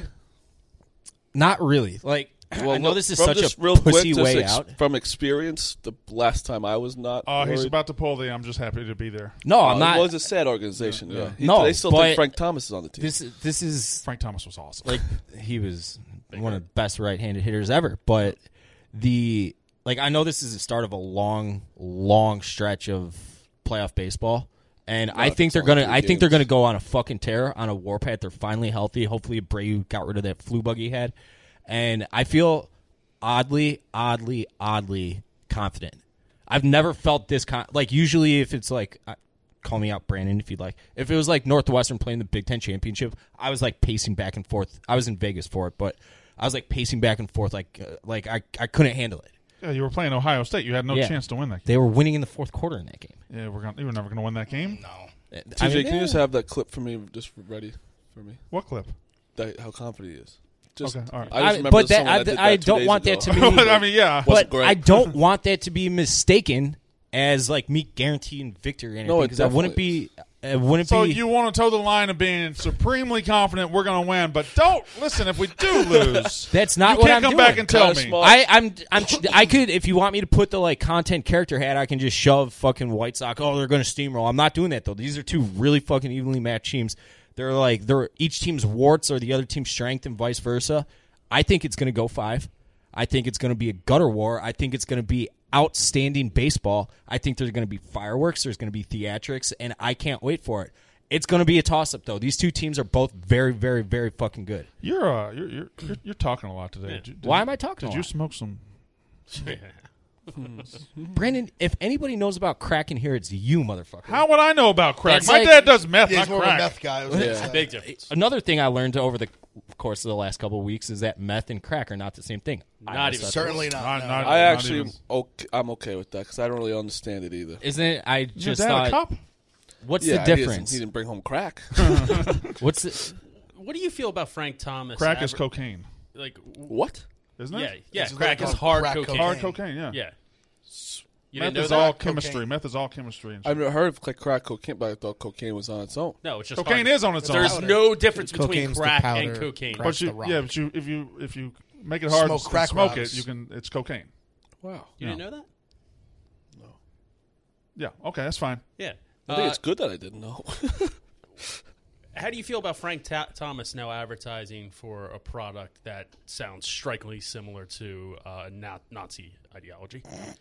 [SPEAKER 3] Not really. Like,
[SPEAKER 4] Well,
[SPEAKER 3] I know
[SPEAKER 4] look,
[SPEAKER 3] this is
[SPEAKER 4] from
[SPEAKER 3] such
[SPEAKER 4] just
[SPEAKER 3] a
[SPEAKER 4] real
[SPEAKER 3] pussy
[SPEAKER 4] quick, just
[SPEAKER 3] way
[SPEAKER 4] ex-
[SPEAKER 3] out.
[SPEAKER 4] From experience, the last time I was not.
[SPEAKER 1] Oh, he's
[SPEAKER 4] worried.
[SPEAKER 1] about to pull the. I'm just happy to be there.
[SPEAKER 3] No,
[SPEAKER 4] Oh,
[SPEAKER 3] I'm not.
[SPEAKER 4] It was a sad organization. Yeah, He-
[SPEAKER 3] No,
[SPEAKER 4] they still
[SPEAKER 3] but
[SPEAKER 4] think Frank Thomas is on the team.
[SPEAKER 3] This this is
[SPEAKER 1] Frank Thomas was awesome.
[SPEAKER 3] like he was one of the best right-handed hitters ever. But the like I know this is the start of a long, long stretch of playoff baseball, and I think
[SPEAKER 4] it's
[SPEAKER 3] they're
[SPEAKER 4] only
[SPEAKER 3] gonna.
[SPEAKER 4] three
[SPEAKER 3] I think they're
[SPEAKER 4] games.
[SPEAKER 3] gonna go on a fucking tear, on a warpath. They're finally healthy. Hopefully, Abreu got rid of that flu bug he had, and I feel oddly, oddly, oddly confident. I've never felt this con- like usually if it's like. I, Call me out, Brandon, if you'd like. If it was like Northwestern playing the Big Ten championship, I was like pacing back and forth. I was in Vegas for it, but I was like pacing back and forth, like uh, like I, I couldn't handle it.
[SPEAKER 1] Yeah, you were playing Ohio State. You had no
[SPEAKER 3] Yeah.
[SPEAKER 1] chance to win that game.
[SPEAKER 3] They were winning in the fourth quarter in that game.
[SPEAKER 1] Yeah, we're gonna. You were never gonna win that game.
[SPEAKER 6] No.
[SPEAKER 3] I
[SPEAKER 4] T J,
[SPEAKER 3] mean,
[SPEAKER 4] can you
[SPEAKER 3] yeah.
[SPEAKER 4] just have that clip for me, just ready for me?
[SPEAKER 1] What clip?
[SPEAKER 4] That, how confident he is. Just,
[SPEAKER 1] Okay, all right.
[SPEAKER 4] I just
[SPEAKER 3] I-
[SPEAKER 4] remember
[SPEAKER 3] but
[SPEAKER 4] the song
[SPEAKER 3] that- I-
[SPEAKER 4] did
[SPEAKER 3] I
[SPEAKER 4] that two
[SPEAKER 3] don't
[SPEAKER 4] days
[SPEAKER 3] want that
[SPEAKER 4] ago.
[SPEAKER 3] to be-
[SPEAKER 1] I mean, yeah.
[SPEAKER 4] Wasn't
[SPEAKER 3] But
[SPEAKER 4] great.
[SPEAKER 3] I don't want that to be mistaken as like me guaranteeing victory.
[SPEAKER 4] No, it
[SPEAKER 3] because I wouldn't
[SPEAKER 4] definitely
[SPEAKER 3] be. It wouldn't
[SPEAKER 1] So
[SPEAKER 3] be.
[SPEAKER 1] you want to toe the line of being supremely confident we're going to win, but don't listen if we do lose.
[SPEAKER 3] That's not
[SPEAKER 1] you
[SPEAKER 3] what
[SPEAKER 1] can't
[SPEAKER 3] I'm
[SPEAKER 1] come
[SPEAKER 3] doing.
[SPEAKER 1] back and tell
[SPEAKER 4] Kinda
[SPEAKER 1] me.
[SPEAKER 4] smart.
[SPEAKER 3] I, I'm, I'm, I could, if you want me to put the like content character hat, I can just shove fucking White Sox. Oh, they're going to steamroll. I'm not doing that though. These are two really fucking evenly matched teams. They're like, they're each team's warts are the other team's strength, and vice versa. I think it's going to go five. I think it's going to be a gutter war. I think it's going to be outstanding baseball. I think there's going to be fireworks. There's going to be theatrics, and I can't wait for it. It's going to be a toss-up, though. These two teams are both very, very, very fucking good.
[SPEAKER 1] You're uh, you're you're you're, you're talking a lot today.
[SPEAKER 5] Yeah.
[SPEAKER 1] Did you- did
[SPEAKER 3] Why
[SPEAKER 1] you-
[SPEAKER 3] am I talking
[SPEAKER 1] Did
[SPEAKER 3] a
[SPEAKER 1] you
[SPEAKER 3] lot?
[SPEAKER 1] smoke some?
[SPEAKER 3] Brandon, if anybody knows about crack in here, it's you, motherfucker.
[SPEAKER 1] How would I know about crack?
[SPEAKER 3] It's
[SPEAKER 1] My
[SPEAKER 3] like-
[SPEAKER 1] dad does meth,
[SPEAKER 6] Yeah, he's
[SPEAKER 1] not
[SPEAKER 6] more of a
[SPEAKER 1] crack.
[SPEAKER 6] meth guy. I was gonna
[SPEAKER 4] Yeah.
[SPEAKER 6] say.
[SPEAKER 5] Big difference.
[SPEAKER 3] Another thing I learned over the course of the last couple of weeks is that meth and crack are not the same thing. I
[SPEAKER 5] Not
[SPEAKER 3] always
[SPEAKER 5] even.
[SPEAKER 3] thought
[SPEAKER 6] Certainly
[SPEAKER 1] Not-
[SPEAKER 6] not. no.
[SPEAKER 1] not-
[SPEAKER 4] I actually,
[SPEAKER 1] even-
[SPEAKER 4] okay, I'm okay with that because I don't really understand it either.
[SPEAKER 3] that. Isn't it? I
[SPEAKER 1] Your
[SPEAKER 3] just
[SPEAKER 1] dad
[SPEAKER 3] thought,
[SPEAKER 1] a cop?
[SPEAKER 3] what's
[SPEAKER 4] yeah,
[SPEAKER 3] the
[SPEAKER 4] he,
[SPEAKER 3] difference?
[SPEAKER 4] doesn't- he didn't bring home crack.
[SPEAKER 3] What's the,
[SPEAKER 5] What do you feel about Frank Thomas?
[SPEAKER 1] Crack is
[SPEAKER 5] adver-
[SPEAKER 1] cocaine,
[SPEAKER 5] Like,
[SPEAKER 4] what?
[SPEAKER 1] isn't
[SPEAKER 5] yeah,
[SPEAKER 1] it?
[SPEAKER 5] yeah.
[SPEAKER 6] This is
[SPEAKER 5] Crack
[SPEAKER 6] called
[SPEAKER 5] is hard
[SPEAKER 6] crack
[SPEAKER 5] cocaine.
[SPEAKER 6] cocaine.
[SPEAKER 1] Hard cocaine. Yeah.
[SPEAKER 5] Yeah. You
[SPEAKER 1] Meth
[SPEAKER 5] didn't know
[SPEAKER 1] is
[SPEAKER 5] that?
[SPEAKER 1] all
[SPEAKER 6] Cocaine.
[SPEAKER 1] chemistry. Meth is all chemistry. And
[SPEAKER 4] I've
[SPEAKER 1] shit.
[SPEAKER 4] never heard of like crack cocaine, but I thought cocaine was on its own.
[SPEAKER 5] No, it's just
[SPEAKER 1] Cocaine
[SPEAKER 5] hard.
[SPEAKER 1] is on its own.
[SPEAKER 5] There's
[SPEAKER 6] Powder.
[SPEAKER 5] no difference between
[SPEAKER 7] Cocaine's the
[SPEAKER 5] crack
[SPEAKER 7] powder.
[SPEAKER 5] and cocaine.
[SPEAKER 7] Crack.
[SPEAKER 1] But you,
[SPEAKER 7] the rock.
[SPEAKER 1] yeah, but you if you if you make it hard
[SPEAKER 6] Smoke
[SPEAKER 1] and
[SPEAKER 6] crack
[SPEAKER 1] smoke
[SPEAKER 6] rocks.
[SPEAKER 1] it, you can. It's cocaine.
[SPEAKER 4] Wow.
[SPEAKER 5] You didn't know that?
[SPEAKER 1] Yeah. Okay, that's fine.
[SPEAKER 5] Yeah.
[SPEAKER 4] I think
[SPEAKER 5] Uh,
[SPEAKER 4] it's good that I didn't know.
[SPEAKER 5] How do you feel about Frank Ta- Thomas now advertising for a product that sounds strikingly similar to uh, na- Nazi ideology?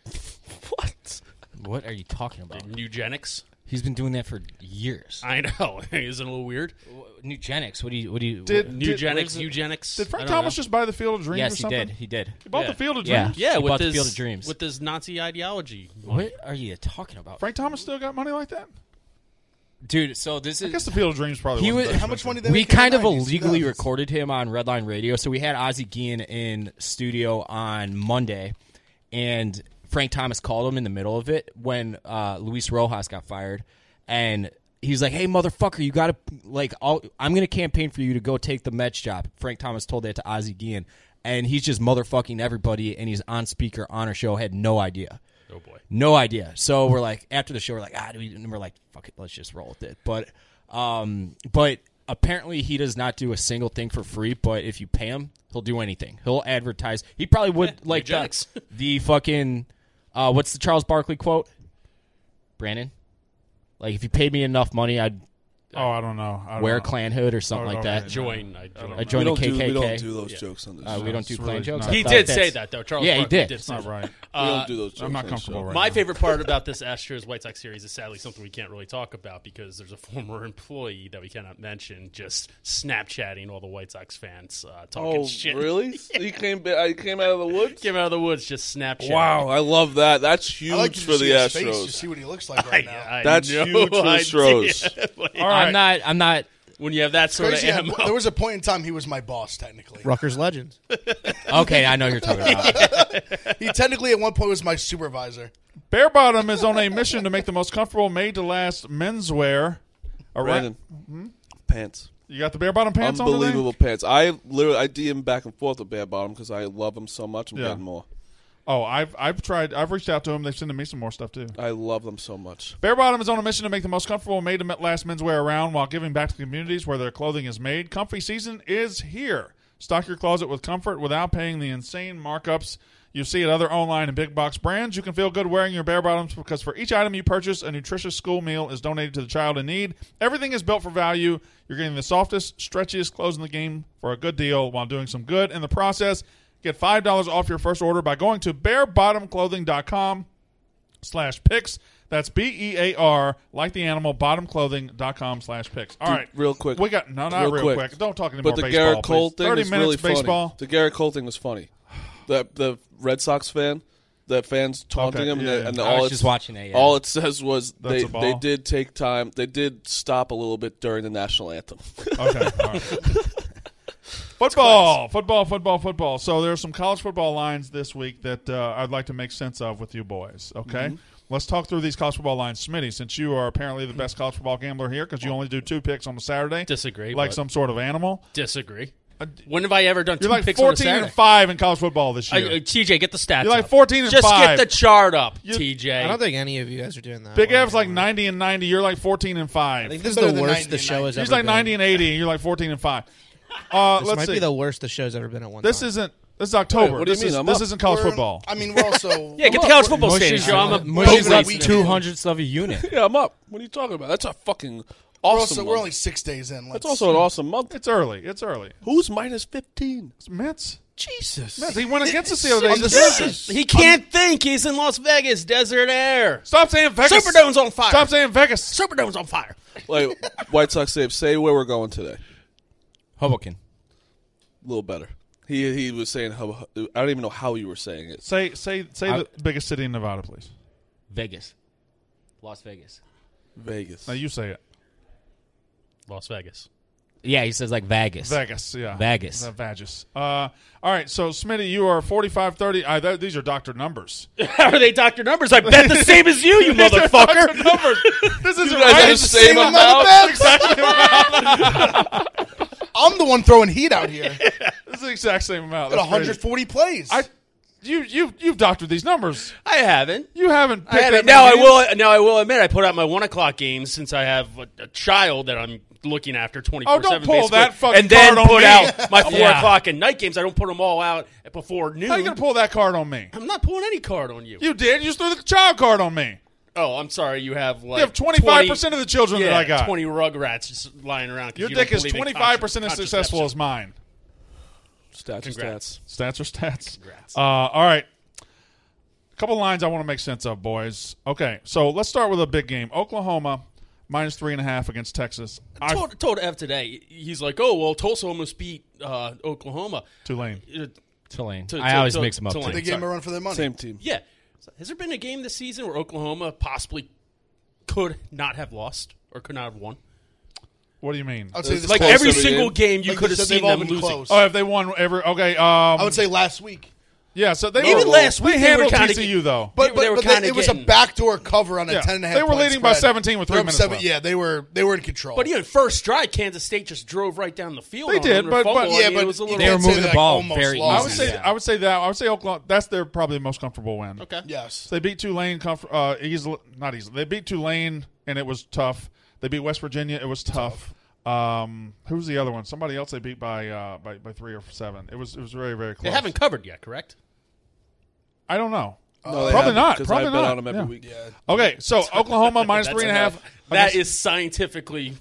[SPEAKER 4] What?
[SPEAKER 3] what are you talking about?
[SPEAKER 5] Eugenics?
[SPEAKER 3] He's been doing that for years.
[SPEAKER 5] I know. Isn't it a little weird?
[SPEAKER 3] Eugenics. What do you? What do you?
[SPEAKER 1] Did-
[SPEAKER 3] what-
[SPEAKER 5] Eugenics,
[SPEAKER 1] was it-
[SPEAKER 5] eugenics.
[SPEAKER 1] Did Frank
[SPEAKER 5] I don't
[SPEAKER 1] Thomas
[SPEAKER 5] know.
[SPEAKER 1] just buy the Field of Dreams?
[SPEAKER 3] yes,
[SPEAKER 1] or
[SPEAKER 3] he
[SPEAKER 1] something?
[SPEAKER 3] did. He did.
[SPEAKER 1] He bought
[SPEAKER 5] Yeah.
[SPEAKER 1] the Field of
[SPEAKER 3] Yeah.
[SPEAKER 1] Dreams.
[SPEAKER 5] Yeah,
[SPEAKER 3] He
[SPEAKER 5] with
[SPEAKER 3] bought the
[SPEAKER 5] this,
[SPEAKER 3] Field of Dreams.
[SPEAKER 5] with this Nazi ideology.
[SPEAKER 3] What are you talking about,
[SPEAKER 1] Frank Thomas still got money like that?
[SPEAKER 3] dude? So this
[SPEAKER 1] I
[SPEAKER 3] is.
[SPEAKER 1] guess the Field of Dreams probably.
[SPEAKER 3] He
[SPEAKER 1] wasn't
[SPEAKER 3] was-
[SPEAKER 1] that
[SPEAKER 6] How much
[SPEAKER 1] expensive.
[SPEAKER 6] money did they
[SPEAKER 3] we
[SPEAKER 6] make in the
[SPEAKER 3] kind of
[SPEAKER 6] nineties,
[SPEAKER 3] illegally
[SPEAKER 6] two thousands?
[SPEAKER 3] recorded him on Redline Radio. So we had Ozzie Guillen in studio on Monday, and Frank Thomas called him in the middle of it when uh, Luis Rojas got fired, and he's like, "Hey, motherfucker, you got to like, I'll, I'm going to campaign for you to go take the Mets job." Frank Thomas told that to Ozzie Guillen, and he's just motherfucking everybody, and he's on speaker on our show, had no idea.
[SPEAKER 5] Oh, boy.
[SPEAKER 3] No idea. So we're like, after the show, we're like, ah, do we, and we're like, fuck it, let's just roll with it. But, um, but apparently he does not do a single thing for free. But if you pay him, he'll do anything. He'll advertise. He probably would
[SPEAKER 5] Yeah,
[SPEAKER 3] like the,
[SPEAKER 5] eugenics.
[SPEAKER 3] the fucking, uh, what's the Charles Barkley quote? Brandon, like if you paid me enough money, I'd
[SPEAKER 1] Oh, I don't know. I don't
[SPEAKER 3] wear
[SPEAKER 1] know.
[SPEAKER 3] a Klan hood or something
[SPEAKER 1] Oh,
[SPEAKER 3] like
[SPEAKER 1] okay.
[SPEAKER 3] that.
[SPEAKER 5] Join. I join.
[SPEAKER 3] I
[SPEAKER 4] We
[SPEAKER 3] joined
[SPEAKER 4] don't,
[SPEAKER 3] the
[SPEAKER 4] do,
[SPEAKER 3] K K K.
[SPEAKER 4] we don't do those jokes on this.
[SPEAKER 3] Uh,
[SPEAKER 4] show.
[SPEAKER 3] we don't
[SPEAKER 1] it's
[SPEAKER 3] do
[SPEAKER 1] really
[SPEAKER 3] Klan jokes.
[SPEAKER 1] not.
[SPEAKER 3] I
[SPEAKER 5] He
[SPEAKER 3] thought
[SPEAKER 5] did
[SPEAKER 3] that's-
[SPEAKER 5] say that, though. Charles
[SPEAKER 3] Yeah, he
[SPEAKER 5] Barkley
[SPEAKER 3] did.
[SPEAKER 5] did
[SPEAKER 1] It's
[SPEAKER 5] say
[SPEAKER 1] not
[SPEAKER 5] that.
[SPEAKER 1] right.
[SPEAKER 4] we don't do those jokes
[SPEAKER 1] I'm not
[SPEAKER 4] on the
[SPEAKER 1] comfortable
[SPEAKER 4] show.
[SPEAKER 1] right
[SPEAKER 5] My
[SPEAKER 1] now.
[SPEAKER 5] favorite part about this Astros White Sox series is sadly something we can't really talk about because there's a former employee that we cannot mention just Snapchatting all the White Sox fans uh, talking
[SPEAKER 4] Oh,
[SPEAKER 5] shit.
[SPEAKER 4] really? He came. ba- He came out of the woods.
[SPEAKER 5] Came out of the woods just Snapchatting.
[SPEAKER 4] Wow, I love that. That's huge
[SPEAKER 6] I like to
[SPEAKER 4] for
[SPEAKER 6] just
[SPEAKER 4] the
[SPEAKER 6] see his face,
[SPEAKER 4] Astros.
[SPEAKER 6] just see what he looks like
[SPEAKER 5] I,
[SPEAKER 6] right now.
[SPEAKER 5] I
[SPEAKER 4] That's
[SPEAKER 5] no
[SPEAKER 4] huge for the
[SPEAKER 5] idea.
[SPEAKER 4] Astros.
[SPEAKER 5] Like,
[SPEAKER 1] All right.
[SPEAKER 3] I'm not. I'm not.
[SPEAKER 5] when you have that sort
[SPEAKER 6] Crazy.
[SPEAKER 5] of
[SPEAKER 6] yeah,
[SPEAKER 5] ammo.
[SPEAKER 6] there was a point in time he was my boss. Technically,
[SPEAKER 7] Rutgers Legends.
[SPEAKER 3] Okay, I know you're talking about.
[SPEAKER 6] he technically at one point was my supervisor.
[SPEAKER 1] Bear Bottom is on a mission to make the most comfortable made-to-last menswear. Around.
[SPEAKER 4] Brandon, pants.
[SPEAKER 1] You got the Bear Bottom pants on today?
[SPEAKER 4] Unbelievable pants. I literally I D M back and forth with Bear Bottom because I love them so much. I'm
[SPEAKER 1] Yeah.
[SPEAKER 4] getting more.
[SPEAKER 1] Oh, I've I've tried. I've reached out to them. They've sent me some more stuff too.
[SPEAKER 4] I love them so much.
[SPEAKER 1] Bear Bottom is on a mission to make the most comfortable made-to-last menswear around while giving back to communities where their clothing is made. Comfy season is here. Stock your closet with comfort without paying the insane markups you see at other online and big box brands. You can feel good wearing your Bear Bottoms because for each item you purchase, a nutritious school meal is donated to the child in need. Everything is built for value. You're getting the softest, stretchiest clothes in the game for a good deal while doing some good in the process. Get five dollars off your first order by going to bear bottom clothing dot com slash picks. That's B E A R, like the animal, bottom clothing dot com slash picks. All
[SPEAKER 4] Dude,
[SPEAKER 1] right.
[SPEAKER 4] real quick.
[SPEAKER 1] We got, no, not real,
[SPEAKER 4] Real
[SPEAKER 1] quick.
[SPEAKER 4] quick.
[SPEAKER 1] Don't talk anymore
[SPEAKER 4] But the
[SPEAKER 1] baseball,
[SPEAKER 4] Garrett Cole
[SPEAKER 1] please.
[SPEAKER 4] thing
[SPEAKER 1] thirty
[SPEAKER 4] was
[SPEAKER 1] minutes
[SPEAKER 4] really
[SPEAKER 1] baseball.
[SPEAKER 4] funny. The Garrett Cole thing was funny. The the Red Sox fan, the fans taunting
[SPEAKER 1] Okay,
[SPEAKER 4] him, and,
[SPEAKER 1] yeah,
[SPEAKER 4] the,
[SPEAKER 1] yeah.
[SPEAKER 4] and the,
[SPEAKER 3] I
[SPEAKER 4] all
[SPEAKER 3] was
[SPEAKER 4] it's-
[SPEAKER 3] just watching it. Yeah.
[SPEAKER 4] all it says was
[SPEAKER 1] That's
[SPEAKER 4] they
[SPEAKER 1] a ball?
[SPEAKER 4] they did take time. They did stop a little bit during the national anthem.
[SPEAKER 1] Okay. All right. Football, football, football, football. So there's some college football lines this week that uh, I'd like to make sense of with you boys. Okay,
[SPEAKER 4] Mm-hmm.
[SPEAKER 1] let's talk through these college football lines. Smitty, since you are apparently the best college football gambler here because you only do two picks on a Saturday,
[SPEAKER 5] Disagree.
[SPEAKER 1] like
[SPEAKER 5] but
[SPEAKER 1] some sort of animal.
[SPEAKER 5] disagree. When have I ever done
[SPEAKER 1] You're
[SPEAKER 5] two
[SPEAKER 1] like
[SPEAKER 5] picks on a
[SPEAKER 1] fourteen
[SPEAKER 5] Saturday?
[SPEAKER 1] and five in college football this
[SPEAKER 5] I,
[SPEAKER 1] year.
[SPEAKER 5] uh, T J, get the stats.
[SPEAKER 1] You're like
[SPEAKER 5] up.
[SPEAKER 1] fourteen and
[SPEAKER 5] Just
[SPEAKER 1] five.
[SPEAKER 5] get the chart up,
[SPEAKER 1] You-
[SPEAKER 5] T J.
[SPEAKER 7] I don't think any of you guys are doing that.
[SPEAKER 1] Big
[SPEAKER 7] well
[SPEAKER 1] Ev's like
[SPEAKER 7] anymore.
[SPEAKER 1] ninety and ninety. You're like fourteen and five.
[SPEAKER 7] I think this is
[SPEAKER 6] Better
[SPEAKER 7] the
[SPEAKER 6] than
[SPEAKER 7] worst
[SPEAKER 6] ninety
[SPEAKER 7] the
[SPEAKER 6] and
[SPEAKER 7] show has
[SPEAKER 1] He's
[SPEAKER 7] ever
[SPEAKER 1] like
[SPEAKER 7] been.
[SPEAKER 1] ninety and eighty, and you're like fourteen and five. Uh,
[SPEAKER 7] This
[SPEAKER 1] let's
[SPEAKER 7] might
[SPEAKER 1] see.
[SPEAKER 7] be the worst the show's ever been at one
[SPEAKER 1] This
[SPEAKER 7] time.
[SPEAKER 1] isn't. This is October.
[SPEAKER 4] Wait, what do you
[SPEAKER 1] this
[SPEAKER 4] mean?
[SPEAKER 1] is,
[SPEAKER 4] I'm
[SPEAKER 1] this
[SPEAKER 4] up.
[SPEAKER 1] isn't college
[SPEAKER 6] We're-
[SPEAKER 1] football.
[SPEAKER 6] I mean, we're also
[SPEAKER 5] yeah, get the college football
[SPEAKER 3] Mush
[SPEAKER 5] station
[SPEAKER 3] is,
[SPEAKER 5] show. I'm a
[SPEAKER 3] Mush
[SPEAKER 6] Both
[SPEAKER 3] is
[SPEAKER 6] of
[SPEAKER 3] like
[SPEAKER 6] we
[SPEAKER 3] two
[SPEAKER 6] do.
[SPEAKER 3] hundredths of a unit.
[SPEAKER 4] Yeah, I'm up. What are you talking about? That's a fucking
[SPEAKER 6] also,
[SPEAKER 4] awesome.
[SPEAKER 6] we're
[SPEAKER 4] month.
[SPEAKER 6] only six days in. Let's,
[SPEAKER 4] It's also an awesome month.
[SPEAKER 1] It's early. It's early.
[SPEAKER 4] Who's minus fifteen?
[SPEAKER 1] It's Mets.
[SPEAKER 4] Jesus.
[SPEAKER 1] Mets. He went against us the other day.
[SPEAKER 6] On the
[SPEAKER 1] He's-
[SPEAKER 6] surface.
[SPEAKER 5] He can't think. He's in Las Vegas, desert air.
[SPEAKER 1] Stop saying Vegas.
[SPEAKER 5] Superdome's on fire.
[SPEAKER 1] Stop saying Vegas.
[SPEAKER 5] Superdome's on fire.
[SPEAKER 4] Wait, White Sox save. Say where we're going today.
[SPEAKER 3] Hoboken.
[SPEAKER 4] A little better. He he was saying. How, I don't even know how you were saying it.
[SPEAKER 1] Say say say
[SPEAKER 3] I-
[SPEAKER 1] the biggest city in Nevada, please.
[SPEAKER 3] Vegas. Las Vegas.
[SPEAKER 4] Vegas.
[SPEAKER 1] Now you say it.
[SPEAKER 5] Las Vegas.
[SPEAKER 3] Yeah, he says like Vegas.
[SPEAKER 1] Vegas, yeah.
[SPEAKER 3] Vegas.
[SPEAKER 1] Uh, Vegas. Uh, all right, so Smitty, you are forty-five thirty. I, th- these are doctor numbers.
[SPEAKER 5] How are they doctor numbers? I bet the same as you, you motherfucker.
[SPEAKER 1] Doctor numbers. This is
[SPEAKER 4] You guys
[SPEAKER 1] right.
[SPEAKER 4] have the same
[SPEAKER 6] amount
[SPEAKER 4] amount.
[SPEAKER 6] of bets. I'm the one throwing heat out here.
[SPEAKER 1] This is the exact same amount.
[SPEAKER 6] Got
[SPEAKER 1] That's
[SPEAKER 6] one hundred forty
[SPEAKER 1] crazy.
[SPEAKER 6] plays.
[SPEAKER 1] I, you you you've doctored these numbers.
[SPEAKER 5] I haven't.
[SPEAKER 1] You haven't.
[SPEAKER 5] I
[SPEAKER 1] picked
[SPEAKER 5] haven't.
[SPEAKER 1] that
[SPEAKER 5] Now I
[SPEAKER 1] many
[SPEAKER 5] will.
[SPEAKER 1] games.
[SPEAKER 5] Now I will admit I put out my one o'clock games since I have a, a child that I'm looking after twenty four
[SPEAKER 1] Oh, don't
[SPEAKER 5] seven.
[SPEAKER 1] pull that fucking
[SPEAKER 5] and then
[SPEAKER 1] card on
[SPEAKER 5] put
[SPEAKER 1] me.
[SPEAKER 5] out my four
[SPEAKER 3] Yeah.
[SPEAKER 5] o'clock and night games. I don't put them all out before noon.
[SPEAKER 1] How you gonna pull that card on me?
[SPEAKER 5] I'm not pulling any card on you.
[SPEAKER 1] You did. You just threw the child card on me.
[SPEAKER 5] Oh, I'm sorry. You have like
[SPEAKER 1] You have twenty-five percent of the children
[SPEAKER 5] yeah,
[SPEAKER 1] that I got.
[SPEAKER 5] twenty Rugrats just lying around. 'cause
[SPEAKER 1] Your
[SPEAKER 5] you don't
[SPEAKER 1] dick is
[SPEAKER 5] believe in
[SPEAKER 1] twenty-five percent as
[SPEAKER 5] contra-
[SPEAKER 1] successful as
[SPEAKER 5] contraception.
[SPEAKER 1] mine.
[SPEAKER 4] Stats are
[SPEAKER 5] Congrats.
[SPEAKER 4] stats.
[SPEAKER 1] Stats or stats.
[SPEAKER 5] Congrats.
[SPEAKER 1] Uh, all right. A couple lines I want to make sense of, boys. Okay, so let's start with a big game. Oklahoma minus three and a half against Texas.
[SPEAKER 5] I told, told Ev today. He's like, "Oh well, Tulsa almost beat uh, Oklahoma."
[SPEAKER 1] Tulane.
[SPEAKER 5] Uh,
[SPEAKER 3] Tulane.
[SPEAKER 5] To-
[SPEAKER 3] I
[SPEAKER 5] to-
[SPEAKER 3] always
[SPEAKER 5] to-
[SPEAKER 3] mix them up.
[SPEAKER 5] Tulane.
[SPEAKER 3] too.
[SPEAKER 6] they gave him a
[SPEAKER 5] sorry.
[SPEAKER 6] run for their money.
[SPEAKER 4] Same team.
[SPEAKER 5] Yeah. So has there been a game this season where Oklahoma possibly could not have lost or could not have won?
[SPEAKER 1] What do you mean?
[SPEAKER 6] I would say
[SPEAKER 4] It's
[SPEAKER 6] this
[SPEAKER 5] Like
[SPEAKER 4] close
[SPEAKER 5] every
[SPEAKER 4] every
[SPEAKER 5] single
[SPEAKER 4] game.
[SPEAKER 5] game, you
[SPEAKER 6] Like
[SPEAKER 5] could have
[SPEAKER 6] said,
[SPEAKER 5] seen
[SPEAKER 6] they've all
[SPEAKER 5] them
[SPEAKER 6] been
[SPEAKER 5] losing.
[SPEAKER 6] close.
[SPEAKER 1] Oh, if they won every okay. Um,
[SPEAKER 6] I would say last week.
[SPEAKER 1] yeah. So they
[SPEAKER 5] Even
[SPEAKER 1] were,
[SPEAKER 5] last
[SPEAKER 1] they
[SPEAKER 5] week they
[SPEAKER 1] handled
[SPEAKER 5] were kinda
[SPEAKER 1] T C U
[SPEAKER 5] get-
[SPEAKER 1] though.
[SPEAKER 6] But,
[SPEAKER 5] They-
[SPEAKER 6] but,
[SPEAKER 5] they were
[SPEAKER 6] but
[SPEAKER 5] kinda
[SPEAKER 6] it was a
[SPEAKER 5] getting-
[SPEAKER 6] backdoor cover on a
[SPEAKER 1] Yeah.
[SPEAKER 6] ten and a half.
[SPEAKER 1] They were
[SPEAKER 6] point
[SPEAKER 1] leading by
[SPEAKER 6] spread.
[SPEAKER 1] seventeen with
[SPEAKER 6] They
[SPEAKER 1] three
[SPEAKER 6] were up
[SPEAKER 1] minutes
[SPEAKER 6] seven,
[SPEAKER 1] left.
[SPEAKER 6] Yeah, they were they were in control.
[SPEAKER 5] But even first strike, Kansas State just drove right down the field.
[SPEAKER 1] They
[SPEAKER 5] on
[SPEAKER 1] did,
[SPEAKER 5] them.
[SPEAKER 1] but-
[SPEAKER 5] Fumble.
[SPEAKER 1] but-
[SPEAKER 5] I
[SPEAKER 6] yeah,
[SPEAKER 5] mean,
[SPEAKER 6] but
[SPEAKER 5] it was a little.
[SPEAKER 3] They were
[SPEAKER 6] can't say
[SPEAKER 3] moving the
[SPEAKER 6] like
[SPEAKER 3] ball
[SPEAKER 6] almost
[SPEAKER 3] very
[SPEAKER 6] lost.
[SPEAKER 1] I would say
[SPEAKER 3] Yeah.
[SPEAKER 1] I would say that I would say Oklahoma. That's their probably most comfortable win.
[SPEAKER 5] Okay.
[SPEAKER 6] Yes.
[SPEAKER 1] They beat Tulane comf- uh, easily, not easily. They beat Tulane and it was tough. They beat West Virginia. It was tough. Um, who was the other one? Somebody else they beat by uh, by by three or seven. It was it was very very close.
[SPEAKER 5] They haven't covered yet, correct?
[SPEAKER 1] I don't know.
[SPEAKER 4] No, they
[SPEAKER 1] Probably
[SPEAKER 4] haven't,
[SPEAKER 1] not.
[SPEAKER 4] 'cause
[SPEAKER 1] Probably
[SPEAKER 4] I bet
[SPEAKER 1] not.
[SPEAKER 4] on them every
[SPEAKER 1] Yeah.
[SPEAKER 4] week.
[SPEAKER 6] Yeah.
[SPEAKER 1] Okay, so Oklahoma minus
[SPEAKER 5] That's
[SPEAKER 1] three and a half.
[SPEAKER 5] enough. That
[SPEAKER 1] against-
[SPEAKER 5] is scientifically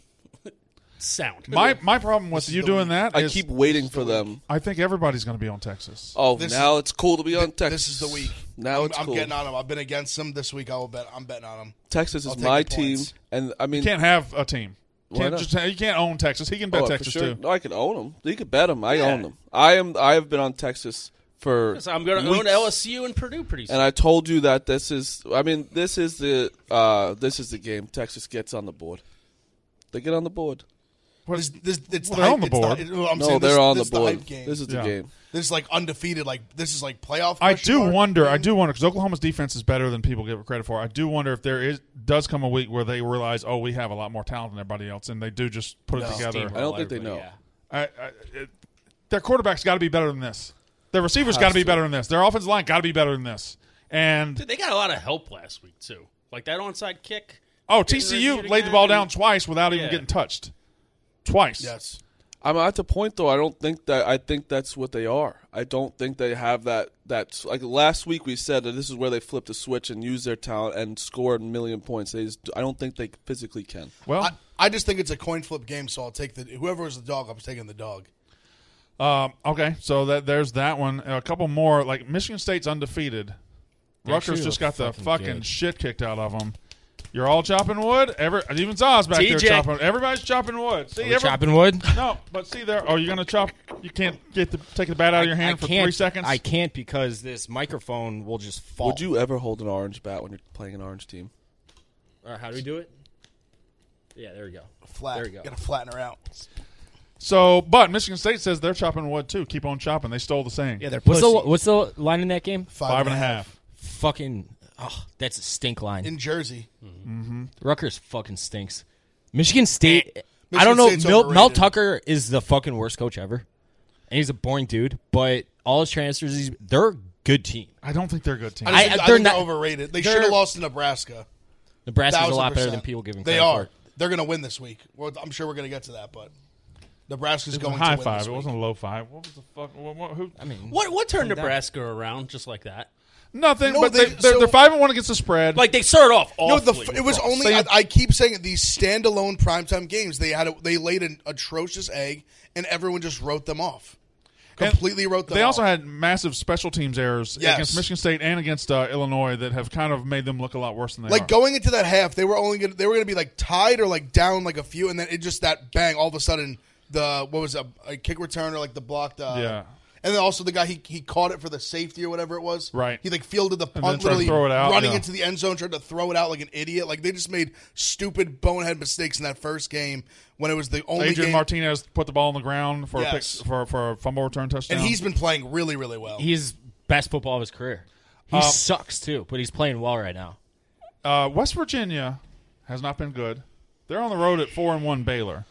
[SPEAKER 5] sound.
[SPEAKER 1] my my problem with
[SPEAKER 6] This
[SPEAKER 1] you
[SPEAKER 6] is the
[SPEAKER 1] doing
[SPEAKER 6] week.
[SPEAKER 1] that
[SPEAKER 4] I
[SPEAKER 1] is
[SPEAKER 4] keep waiting for them.
[SPEAKER 1] I think everybody's going to be on Texas.
[SPEAKER 4] Oh,
[SPEAKER 6] This
[SPEAKER 4] now it's cool to be on Texas.
[SPEAKER 6] This is the week.
[SPEAKER 4] Now
[SPEAKER 6] I'm,
[SPEAKER 4] it's
[SPEAKER 6] I'm
[SPEAKER 4] cool.
[SPEAKER 6] getting on them. I've been against them this week. I will bet. I'm betting on them.
[SPEAKER 4] Texas
[SPEAKER 6] I'll
[SPEAKER 4] is
[SPEAKER 6] take
[SPEAKER 4] my
[SPEAKER 6] the
[SPEAKER 4] team,
[SPEAKER 6] points.
[SPEAKER 4] and I mean,
[SPEAKER 1] You can't have a team.
[SPEAKER 4] Why
[SPEAKER 1] Can't
[SPEAKER 4] not?
[SPEAKER 1] just, you can't own Texas. He can bet
[SPEAKER 4] oh,
[SPEAKER 1] Texas
[SPEAKER 4] for sure.
[SPEAKER 1] too.
[SPEAKER 4] No, I can own them. You can bet them. I
[SPEAKER 5] Yeah.
[SPEAKER 4] own them. I am. I have been on Texas for.
[SPEAKER 5] So I'm going to
[SPEAKER 4] weeks.
[SPEAKER 5] own L S U and Purdue pretty soon.
[SPEAKER 4] And I told you that this is. I mean, this is the. Uh, this is the game. Texas gets on the board. They get on the board.
[SPEAKER 1] What-
[SPEAKER 6] This, this, it's
[SPEAKER 1] Well,
[SPEAKER 6] the
[SPEAKER 1] they're
[SPEAKER 6] hype,
[SPEAKER 1] on the
[SPEAKER 6] it's
[SPEAKER 1] board.
[SPEAKER 6] it- well, I'm
[SPEAKER 4] no,
[SPEAKER 6] saying
[SPEAKER 4] they're
[SPEAKER 6] this,
[SPEAKER 4] on
[SPEAKER 6] this
[SPEAKER 4] the
[SPEAKER 6] is
[SPEAKER 4] board.
[SPEAKER 6] hype game.
[SPEAKER 4] This is the
[SPEAKER 1] Yeah.
[SPEAKER 4] game.
[SPEAKER 6] This is like undefeated. Like this is like playoff.
[SPEAKER 1] I
[SPEAKER 6] question
[SPEAKER 1] do
[SPEAKER 6] mark
[SPEAKER 1] wonder. I
[SPEAKER 6] game.
[SPEAKER 1] do wonder because Oklahoma's defense is better than people give it credit for. I do wonder if there is does come a week where they realize, oh, we have a lot more talent than everybody else, and they do just put it
[SPEAKER 6] No.
[SPEAKER 1] together.
[SPEAKER 4] I don't think they know.
[SPEAKER 1] I, I, it, their quarterback's got to be better than this. Their receivers got to be
[SPEAKER 4] to.
[SPEAKER 1] better than this. Their offensive line got to be better than this. And
[SPEAKER 5] Dude, they got a lot of help last week too. Like that onside kick.
[SPEAKER 1] oh,
[SPEAKER 5] Getting
[SPEAKER 1] T C U
[SPEAKER 5] reviewed
[SPEAKER 1] laid the ball
[SPEAKER 5] again.
[SPEAKER 1] down twice without even
[SPEAKER 5] Yeah.
[SPEAKER 1] getting touched. Twice.
[SPEAKER 6] Yes.
[SPEAKER 4] I'm at the point though. I don't think that. I think that's what they are. I don't think they have that. That like last week we said that this is where they flip the switch and use their talent and score a million points. They just, I don't think they physically can.
[SPEAKER 1] Well,
[SPEAKER 6] I, I just think it's a coin flip game, so I'll take the whoever is the dog. I'm taking the dog.
[SPEAKER 1] um, okay. So that there's that one. A couple more. Like Michigan State's undefeated.
[SPEAKER 3] They
[SPEAKER 1] Rutgers
[SPEAKER 3] actually
[SPEAKER 1] just
[SPEAKER 3] look
[SPEAKER 1] got the
[SPEAKER 3] fucking
[SPEAKER 1] fucking
[SPEAKER 3] good.
[SPEAKER 1] shit kicked out of them. You're all chopping wood. Every even Zaz back
[SPEAKER 5] T
[SPEAKER 1] there
[SPEAKER 5] J.
[SPEAKER 1] chopping. Everybody's chopping wood. See,
[SPEAKER 3] Are we
[SPEAKER 1] every-
[SPEAKER 3] chopping wood?
[SPEAKER 1] No, but see there. Oh, you're gonna chop. You can't get the take the bat out of your hand
[SPEAKER 3] I
[SPEAKER 1] for
[SPEAKER 3] can't,
[SPEAKER 1] three seconds.
[SPEAKER 3] I can't because this microphone will just fall.
[SPEAKER 4] Would you ever hold an orange bat when you're playing an orange team?
[SPEAKER 3] Or how do we do it? Yeah, there we go.
[SPEAKER 6] Flat.
[SPEAKER 3] There we go.
[SPEAKER 6] Got to flatten her out.
[SPEAKER 1] So, but Michigan State says they're chopping wood too. Keep on chopping. They stole the saying.
[SPEAKER 7] Yeah, they're
[SPEAKER 3] What's the
[SPEAKER 7] pussy.
[SPEAKER 3] what's the line in that game?
[SPEAKER 1] Five and a half.
[SPEAKER 3] Fucking oh, that's a stink line.
[SPEAKER 6] In Jersey.
[SPEAKER 3] Rutgers fucking stinks. Michigan State. I
[SPEAKER 6] Michigan
[SPEAKER 3] don't know.
[SPEAKER 6] State's
[SPEAKER 3] Mel, Mel
[SPEAKER 6] overrated.
[SPEAKER 3] Tucker is the fucking worst coach ever, and he's a boring dude. But all his transfers, he's, they're a good team.
[SPEAKER 1] I don't think they're a good team.
[SPEAKER 6] I, just
[SPEAKER 3] I-
[SPEAKER 6] think, I
[SPEAKER 3] they're
[SPEAKER 6] think they're
[SPEAKER 3] not-
[SPEAKER 6] overrated. They
[SPEAKER 3] they're-
[SPEAKER 6] should have lost to Nebraska.
[SPEAKER 3] Nebraska's a
[SPEAKER 6] Thousand
[SPEAKER 3] lot better
[SPEAKER 6] percent.
[SPEAKER 3] than people give them
[SPEAKER 6] They
[SPEAKER 3] credit
[SPEAKER 6] are.
[SPEAKER 3] for.
[SPEAKER 6] They're going to win this week. Well, I'm sure we're going to get to that, but Nebraska's
[SPEAKER 1] It was
[SPEAKER 6] going
[SPEAKER 1] a high
[SPEAKER 6] to win
[SPEAKER 1] five.
[SPEAKER 6] this
[SPEAKER 1] It
[SPEAKER 6] week.
[SPEAKER 1] wasn't a low five. What was the fuck? What, what, who?
[SPEAKER 3] I mean,
[SPEAKER 5] What what turned
[SPEAKER 3] Calm down.
[SPEAKER 5] Nebraska around just like that?
[SPEAKER 1] Nothing,
[SPEAKER 6] No,
[SPEAKER 1] but
[SPEAKER 6] they-
[SPEAKER 1] they, they're,
[SPEAKER 6] so-
[SPEAKER 1] they're five and one against the spread.
[SPEAKER 5] Like they started off
[SPEAKER 6] No, the,
[SPEAKER 5] awfully.
[SPEAKER 6] f- it was
[SPEAKER 5] with Ross.
[SPEAKER 6] only. I, I keep saying it, these standalone primetime games. They had a, they laid an atrocious egg, and everyone just wrote them off.
[SPEAKER 1] And
[SPEAKER 6] Completely wrote them.
[SPEAKER 1] They also
[SPEAKER 6] off.
[SPEAKER 1] had massive special teams errors
[SPEAKER 6] Yes.
[SPEAKER 1] against Michigan State and against uh, Illinois that have kind of made them look a lot worse than they
[SPEAKER 6] like
[SPEAKER 1] are.
[SPEAKER 6] going into that half. They were only gonna, they were going to be like tied or like down like a few, and then it just that bang. All of a sudden, the what was it, a, a kick return or like the blocked. Uh,
[SPEAKER 1] Yeah.
[SPEAKER 6] And then also the guy he he caught it for the safety or whatever it was.
[SPEAKER 1] Right.
[SPEAKER 6] He like fielded the
[SPEAKER 1] then
[SPEAKER 6] punt,
[SPEAKER 1] tried to
[SPEAKER 6] literally
[SPEAKER 1] throw it out,
[SPEAKER 6] running
[SPEAKER 1] yeah.
[SPEAKER 6] into the end zone, tried to throw it out like an idiot. Like they just made stupid bonehead mistakes in that first game when it was the only
[SPEAKER 1] Adrian
[SPEAKER 6] game.
[SPEAKER 1] Martinez put the ball on the ground for
[SPEAKER 6] Yes.
[SPEAKER 1] a pick, for for a fumble return touchdown.
[SPEAKER 6] and he's been playing really really well.
[SPEAKER 8] He's best football of his career. He
[SPEAKER 1] Um,
[SPEAKER 8] sucks too, but he's playing well right now.
[SPEAKER 1] uh, West Virginia has not been good. They're on the road at four and one Baylor,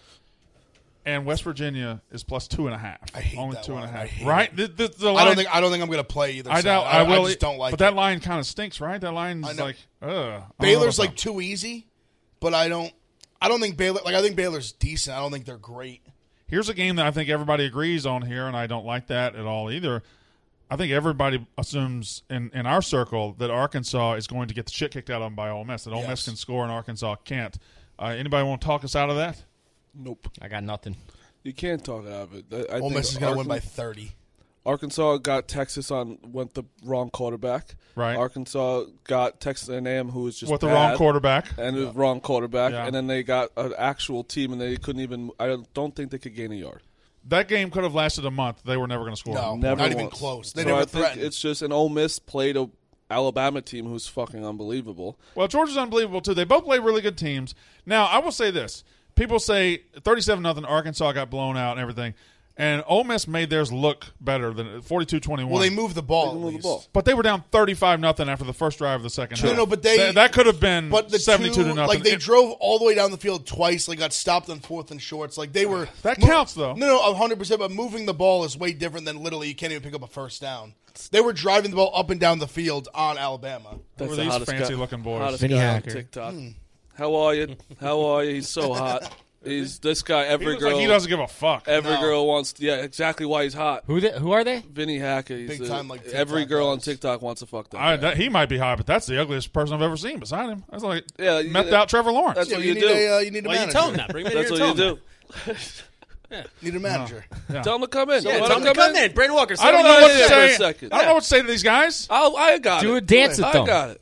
[SPEAKER 1] and West Virginia is plus two and a half.
[SPEAKER 6] I hate
[SPEAKER 1] Only
[SPEAKER 6] that
[SPEAKER 1] two and a
[SPEAKER 6] line.
[SPEAKER 1] half.
[SPEAKER 6] I hate
[SPEAKER 1] Right?
[SPEAKER 6] it.
[SPEAKER 1] The, the, the
[SPEAKER 6] I
[SPEAKER 1] line,
[SPEAKER 6] don't think I don't think I'm going to play either.
[SPEAKER 1] I
[SPEAKER 6] side.
[SPEAKER 1] doubt I will.
[SPEAKER 6] I just don't like
[SPEAKER 1] But
[SPEAKER 6] it.
[SPEAKER 1] that line kind of stinks, right? That line's
[SPEAKER 6] I know.
[SPEAKER 1] like, ugh. I don't know
[SPEAKER 6] Baylor's
[SPEAKER 1] about
[SPEAKER 6] like too easy, but I don't. I don't think Baylor. Like I think Baylor's decent. I don't think they're great.
[SPEAKER 1] Here's a game that I think everybody agrees on here, and I don't like that at all either. I think everybody assumes in, in our circle that Arkansas is going to get the shit kicked out of them by Ole Miss, that Ole
[SPEAKER 6] Yes.
[SPEAKER 1] Miss can score and Arkansas can't. Uh, anybody want to talk us out of that?
[SPEAKER 4] Nope.
[SPEAKER 8] I got nothing.
[SPEAKER 4] You can't talk out of it. I, I
[SPEAKER 6] Ole
[SPEAKER 4] think
[SPEAKER 6] Miss is going to win by
[SPEAKER 4] Arkan-
[SPEAKER 6] thirty.
[SPEAKER 4] Arkansas got Texas on went the wrong quarterback.
[SPEAKER 1] Right.
[SPEAKER 4] Arkansas got Texas A and M, who was just
[SPEAKER 1] With the
[SPEAKER 4] bad,
[SPEAKER 1] wrong quarterback.
[SPEAKER 4] and the wrong quarterback,
[SPEAKER 1] Yeah.
[SPEAKER 4] and then they got an actual team, and they couldn't even. I don't- don't think they could gain a yard.
[SPEAKER 1] That game could have lasted a month. They were never going to score.
[SPEAKER 6] No.
[SPEAKER 4] Never
[SPEAKER 6] Not even
[SPEAKER 4] once.
[SPEAKER 6] close. They
[SPEAKER 4] So
[SPEAKER 6] never
[SPEAKER 4] I think
[SPEAKER 6] threatened.
[SPEAKER 4] it's just an Ole Miss played a Alabama team who's fucking unbelievable.
[SPEAKER 1] Well, Georgia's unbelievable, too. They both play really good teams. Now, I will say this. People say thirty-seven nothing Arkansas got blown out and everything. And Ole Miss made theirs look better than forty-two twenty-one.
[SPEAKER 6] Well, they moved the ball.
[SPEAKER 4] They
[SPEAKER 6] at
[SPEAKER 4] moved the
[SPEAKER 6] least.
[SPEAKER 4] ball.
[SPEAKER 1] But they were down thirty-five nothing after the first drive of the second
[SPEAKER 6] No,
[SPEAKER 1] half.
[SPEAKER 6] no, but they-
[SPEAKER 1] Th- that could have been
[SPEAKER 6] But the
[SPEAKER 1] seventy-two
[SPEAKER 6] two,
[SPEAKER 1] to nothing.
[SPEAKER 6] like they
[SPEAKER 1] It-
[SPEAKER 6] drove all the way down the field twice. They got stopped on fourth and shorts. Like they were
[SPEAKER 1] That counts, though.
[SPEAKER 6] No, no, a hundred percent. But moving the ball is way different than literally you can't even pick up a first down. They were driving the ball up and down the field on Alabama.
[SPEAKER 4] That's
[SPEAKER 1] were
[SPEAKER 4] the
[SPEAKER 1] these
[SPEAKER 4] hottest guy-
[SPEAKER 1] fancy-looking boys?
[SPEAKER 4] Hottest
[SPEAKER 8] Vinny
[SPEAKER 4] guy on
[SPEAKER 8] Hacker.
[SPEAKER 4] TikTok. How are you? How are you? He's so hot. He's this guy.
[SPEAKER 1] He
[SPEAKER 4] Every
[SPEAKER 1] looks
[SPEAKER 4] girl.
[SPEAKER 1] like he doesn't give a fuck.
[SPEAKER 4] Every
[SPEAKER 6] No.
[SPEAKER 4] girl wants. Yeah, exactly why he's hot.
[SPEAKER 8] Who they, who are they?
[SPEAKER 4] Vinny Hacker. He's
[SPEAKER 6] Big
[SPEAKER 4] a-
[SPEAKER 6] time, like,
[SPEAKER 4] every
[SPEAKER 6] TikTok
[SPEAKER 4] girl on
[SPEAKER 6] guys.
[SPEAKER 4] TikTok wants to fuck that.
[SPEAKER 1] I,
[SPEAKER 4] guy.
[SPEAKER 1] that, he might be hot, but that's the ugliest person I've ever seen beside him. That's like
[SPEAKER 4] Yeah, you-
[SPEAKER 1] methed out Trevor Lawrence.
[SPEAKER 4] That's
[SPEAKER 6] Yeah,
[SPEAKER 4] what
[SPEAKER 6] you,
[SPEAKER 4] you
[SPEAKER 6] need
[SPEAKER 4] do.
[SPEAKER 6] a uh, you need a
[SPEAKER 5] Well, you
[SPEAKER 6] manager.
[SPEAKER 5] tell him that. Bring him in
[SPEAKER 4] That's
[SPEAKER 5] here
[SPEAKER 4] what
[SPEAKER 5] and
[SPEAKER 4] you
[SPEAKER 5] tell him
[SPEAKER 4] do.
[SPEAKER 6] Need a manager.
[SPEAKER 1] Yeah.
[SPEAKER 4] Tell him to come in.
[SPEAKER 5] that. Yeah,
[SPEAKER 4] Let
[SPEAKER 5] tell him to come
[SPEAKER 4] in.
[SPEAKER 5] in. Brandon Walker.
[SPEAKER 1] I don't
[SPEAKER 5] sit
[SPEAKER 1] know
[SPEAKER 5] on
[SPEAKER 1] what
[SPEAKER 5] the
[SPEAKER 1] to
[SPEAKER 4] yeah,
[SPEAKER 5] chair.
[SPEAKER 4] for a
[SPEAKER 1] say.
[SPEAKER 4] second.
[SPEAKER 1] I don't know what to say to these guys.
[SPEAKER 4] I'll, I got
[SPEAKER 8] Do
[SPEAKER 4] it.
[SPEAKER 8] a dance with
[SPEAKER 4] I
[SPEAKER 8] them.
[SPEAKER 4] got it.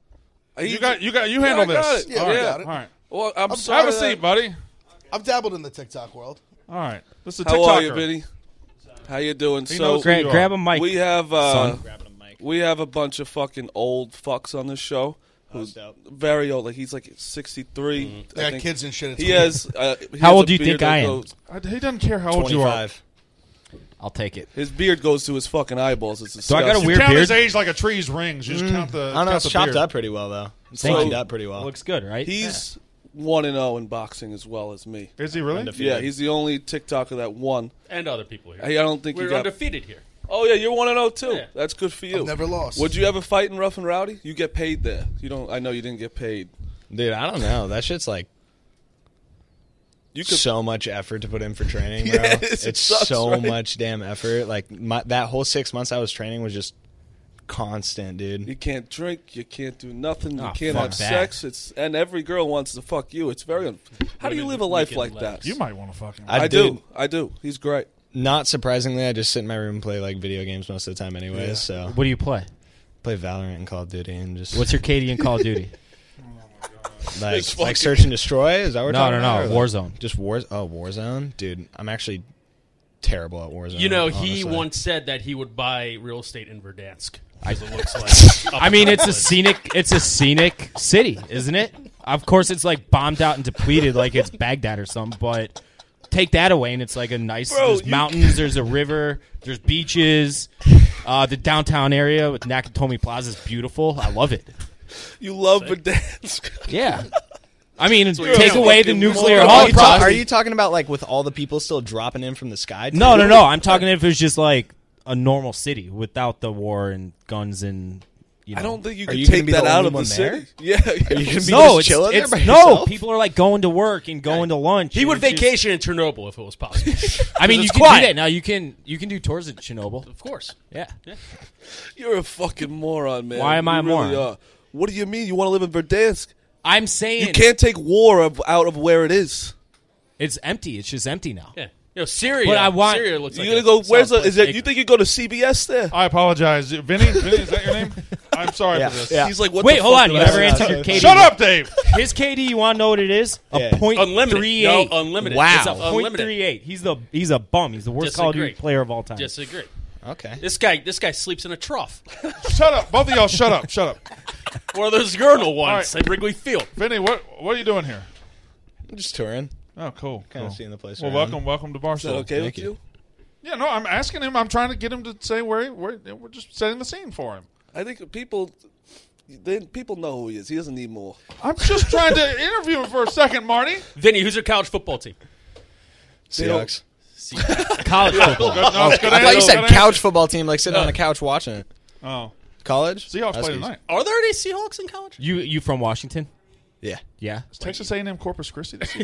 [SPEAKER 1] You got you got you
[SPEAKER 4] Yeah,
[SPEAKER 1] handle
[SPEAKER 4] I got
[SPEAKER 1] this.
[SPEAKER 4] it.
[SPEAKER 6] Yeah,
[SPEAKER 1] All
[SPEAKER 6] we
[SPEAKER 1] right.
[SPEAKER 6] got it.
[SPEAKER 1] All right.
[SPEAKER 4] Well, I'm
[SPEAKER 1] Have
[SPEAKER 4] sorry.
[SPEAKER 1] a seat,
[SPEAKER 4] that-
[SPEAKER 1] buddy.
[SPEAKER 6] I've dabbled in the TikTok world.
[SPEAKER 1] All right. This is a
[SPEAKER 4] How
[SPEAKER 1] TikToker.
[SPEAKER 4] are you, Vinny? How you doing?
[SPEAKER 1] He
[SPEAKER 4] so
[SPEAKER 1] knows who
[SPEAKER 8] Gra-
[SPEAKER 1] you are.
[SPEAKER 8] grab a mic.
[SPEAKER 4] we have uh,
[SPEAKER 8] son.
[SPEAKER 4] we have a bunch of fucking old fucks on this show. Who's very old. Like he's like sixty-three.
[SPEAKER 6] They
[SPEAKER 4] I
[SPEAKER 6] got
[SPEAKER 4] think.
[SPEAKER 6] kids and shit. It's
[SPEAKER 4] He
[SPEAKER 6] weird.
[SPEAKER 4] has. Uh, he
[SPEAKER 8] How
[SPEAKER 4] has
[SPEAKER 8] old
[SPEAKER 4] a
[SPEAKER 8] do you
[SPEAKER 4] beard
[SPEAKER 8] think
[SPEAKER 4] that
[SPEAKER 8] I am?
[SPEAKER 4] goes-
[SPEAKER 1] I- He doesn't care how old you are.
[SPEAKER 7] twenty-five.
[SPEAKER 8] I'll take it.
[SPEAKER 4] His beard goes to his fucking eyeballs. It's
[SPEAKER 8] Do I got a
[SPEAKER 4] disgusting.
[SPEAKER 1] You
[SPEAKER 8] weird
[SPEAKER 1] count
[SPEAKER 8] beard?
[SPEAKER 1] his age like a tree's rings. You just count the.
[SPEAKER 7] I don't know.
[SPEAKER 1] count
[SPEAKER 7] It's
[SPEAKER 1] the
[SPEAKER 7] chopped
[SPEAKER 1] beard.
[SPEAKER 7] up pretty well though. It's
[SPEAKER 8] Thank
[SPEAKER 7] lined
[SPEAKER 8] you.
[SPEAKER 7] up pretty well.
[SPEAKER 8] Looks good, right?
[SPEAKER 4] He's one and zero in boxing as well as me.
[SPEAKER 1] Is he really?
[SPEAKER 7] Undefeated.
[SPEAKER 4] Yeah, he's the only TikToker that won.
[SPEAKER 5] And other people here.
[SPEAKER 4] I I don't think
[SPEAKER 5] We're
[SPEAKER 4] you got.
[SPEAKER 5] undefeated here.
[SPEAKER 4] Oh yeah, you're one and zero too.
[SPEAKER 5] Yeah.
[SPEAKER 4] That's good for you.
[SPEAKER 6] I've never lost.
[SPEAKER 4] Would you ever fight in Rough and Rowdy? You get paid there. You don't. I know you didn't get paid.
[SPEAKER 7] Dude, I don't know. That shit's like
[SPEAKER 4] You could.
[SPEAKER 7] so much effort to put in for training, bro.
[SPEAKER 4] Yeah, it is. It
[SPEAKER 7] it's
[SPEAKER 4] sucks,
[SPEAKER 7] so
[SPEAKER 4] right?
[SPEAKER 7] much damn effort. Like my, that whole six months I was training was just constant, dude.
[SPEAKER 4] You can't drink. You can't do nothing. You
[SPEAKER 8] Oh,
[SPEAKER 4] can't
[SPEAKER 8] fuck
[SPEAKER 4] have
[SPEAKER 8] that.
[SPEAKER 4] sex. It's and every girl wants to fuck you. It's very. Un- How do you
[SPEAKER 5] Women
[SPEAKER 4] live a life
[SPEAKER 5] weekend
[SPEAKER 4] like
[SPEAKER 5] legs.
[SPEAKER 4] that?
[SPEAKER 1] You might want to fuck him.
[SPEAKER 7] I
[SPEAKER 4] I
[SPEAKER 7] did.
[SPEAKER 4] do. I do. He's great.
[SPEAKER 7] Not surprisingly, I just sit in my room and play like video games most of the time, anyways. So
[SPEAKER 8] What do you play?
[SPEAKER 7] play Valorant and Call of Duty and just
[SPEAKER 8] What's your K D in Call of Duty?
[SPEAKER 7] like
[SPEAKER 4] It's
[SPEAKER 7] like
[SPEAKER 4] fucking-
[SPEAKER 7] search and destroy. Is that what we're
[SPEAKER 8] No,
[SPEAKER 7] talking
[SPEAKER 8] no, no,
[SPEAKER 7] about? Or, like,
[SPEAKER 8] Warzone.
[SPEAKER 7] Just war. Oh, Warzone, dude. I'm actually terrible at Warzone.
[SPEAKER 5] You know, he
[SPEAKER 7] honestly.
[SPEAKER 5] once said that he would buy real estate in Verdansk.
[SPEAKER 8] I-
[SPEAKER 5] As it looks like.
[SPEAKER 8] I mean, it's a scenic, it's a scenic city, isn't it? Of course, it's like bombed out and depleted, like it's Baghdad or something. But take that away, and it's like a nice.
[SPEAKER 4] Bro,
[SPEAKER 8] there's
[SPEAKER 4] you-
[SPEAKER 8] mountains, there's a river, there's beaches. Uh, the downtown area with Nakatomi Plaza is beautiful. I love it.
[SPEAKER 4] You love Verdansk.
[SPEAKER 8] Yeah. I mean,
[SPEAKER 4] you're
[SPEAKER 8] take
[SPEAKER 4] a
[SPEAKER 8] away the
[SPEAKER 4] fucking
[SPEAKER 8] nuclear
[SPEAKER 4] moron.
[SPEAKER 7] Are you, ta-
[SPEAKER 8] holocaust.
[SPEAKER 7] are you talking about like with all the people still dropping in from the sky? too?
[SPEAKER 8] No, no, no. I'm talking if it was just like a normal city without the war and guns and You know?
[SPEAKER 4] I don't think you
[SPEAKER 7] Are
[SPEAKER 4] can
[SPEAKER 7] you gonna
[SPEAKER 4] take
[SPEAKER 7] be the
[SPEAKER 4] that out
[SPEAKER 7] only
[SPEAKER 4] of the
[SPEAKER 7] one
[SPEAKER 4] city.
[SPEAKER 7] there?
[SPEAKER 4] Yeah,
[SPEAKER 7] Are you gonna be
[SPEAKER 8] no,
[SPEAKER 7] just
[SPEAKER 8] it's,
[SPEAKER 7] chilling there
[SPEAKER 8] it's
[SPEAKER 7] by
[SPEAKER 8] no.
[SPEAKER 7] yourself?
[SPEAKER 8] People are like going to work and going to lunch.
[SPEAKER 5] He
[SPEAKER 8] and
[SPEAKER 5] would
[SPEAKER 8] it's just-
[SPEAKER 5] vacation in Chernobyl if it was possible.
[SPEAKER 8] I mean, you
[SPEAKER 5] it's
[SPEAKER 8] can
[SPEAKER 5] quiet.
[SPEAKER 8] do that now. You can you can do tours at Chernobyl.
[SPEAKER 5] Of course.
[SPEAKER 8] Yeah.
[SPEAKER 4] you're a fucking moron, man.
[SPEAKER 8] Why am I
[SPEAKER 4] You
[SPEAKER 8] a
[SPEAKER 4] really
[SPEAKER 8] moron?
[SPEAKER 4] are. What do you mean? You want to live in Verdansk?
[SPEAKER 8] I'm saying
[SPEAKER 4] You can't take war of, out of where it is.
[SPEAKER 8] it's empty. It's just empty now.
[SPEAKER 5] Yeah. You know, Syria.
[SPEAKER 8] But I want-
[SPEAKER 5] Syria looks
[SPEAKER 4] You're
[SPEAKER 5] like
[SPEAKER 4] gonna
[SPEAKER 5] a
[SPEAKER 4] go. Where's the?
[SPEAKER 5] solid
[SPEAKER 4] Is
[SPEAKER 5] place.
[SPEAKER 4] that? You think you go to C B S there?
[SPEAKER 1] I apologize, Vinny. Vinny, is that your name? I'm sorry
[SPEAKER 7] Yeah,
[SPEAKER 1] for this.
[SPEAKER 7] yeah.
[SPEAKER 4] He's like, what
[SPEAKER 8] Wait,
[SPEAKER 4] the
[SPEAKER 8] hold
[SPEAKER 4] fuck
[SPEAKER 8] on.
[SPEAKER 4] did
[SPEAKER 8] You
[SPEAKER 4] I
[SPEAKER 8] never
[SPEAKER 4] say?
[SPEAKER 8] answered your K D.
[SPEAKER 1] Shut up, Dave.
[SPEAKER 8] His K D, you want to know what it is? A
[SPEAKER 7] Yeah.
[SPEAKER 8] point
[SPEAKER 5] Unlimited.
[SPEAKER 8] three
[SPEAKER 5] No,
[SPEAKER 8] eight.
[SPEAKER 5] unlimited.
[SPEAKER 7] Wow.
[SPEAKER 5] It's a
[SPEAKER 8] Point
[SPEAKER 5] unlimited.
[SPEAKER 8] three eight. He's the he's a bum. He's the worst Call of Duty
[SPEAKER 5] Disagree.
[SPEAKER 8] player of all time.
[SPEAKER 5] Disagree.
[SPEAKER 7] Okay.
[SPEAKER 5] This guy, this guy sleeps in a trough.
[SPEAKER 1] Shut up. Both of y'all, shut up. Shut up.
[SPEAKER 5] One of those urinal ones
[SPEAKER 1] right.
[SPEAKER 5] at Wrigley Field.
[SPEAKER 1] Vinny, what what are you doing here?
[SPEAKER 7] I'm just touring.
[SPEAKER 1] Oh, cool.
[SPEAKER 7] Kind of
[SPEAKER 1] cool.
[SPEAKER 7] seeing the place
[SPEAKER 1] Well,
[SPEAKER 7] around.
[SPEAKER 1] welcome, welcome to
[SPEAKER 4] Is that
[SPEAKER 1] Barstool.
[SPEAKER 4] okay
[SPEAKER 7] Thank
[SPEAKER 4] with
[SPEAKER 7] you.
[SPEAKER 4] you?
[SPEAKER 1] Yeah, no, I'm asking him. I'm trying to get him to say where, he, where we're just setting the scene for him.
[SPEAKER 4] I think people, they, people know who he is. He doesn't need more.
[SPEAKER 1] I'm just trying to interview him for a second, Marty.
[SPEAKER 5] Vinny, who's your college football team?
[SPEAKER 7] Seahawks.
[SPEAKER 8] College football.
[SPEAKER 1] Good, no, it's good
[SPEAKER 7] I thought
[SPEAKER 1] answer,
[SPEAKER 7] you said
[SPEAKER 1] good
[SPEAKER 7] couch
[SPEAKER 1] answer.
[SPEAKER 7] football team, like sitting on a couch watching it.
[SPEAKER 1] Oh,
[SPEAKER 7] College?
[SPEAKER 1] Seahawks play
[SPEAKER 7] Huskies.
[SPEAKER 1] tonight.
[SPEAKER 5] Are there any Seahawks in college?
[SPEAKER 8] You you from Washington?
[SPEAKER 7] Yeah.
[SPEAKER 8] Yeah.
[SPEAKER 1] Is Texas A and M Corpus Christi this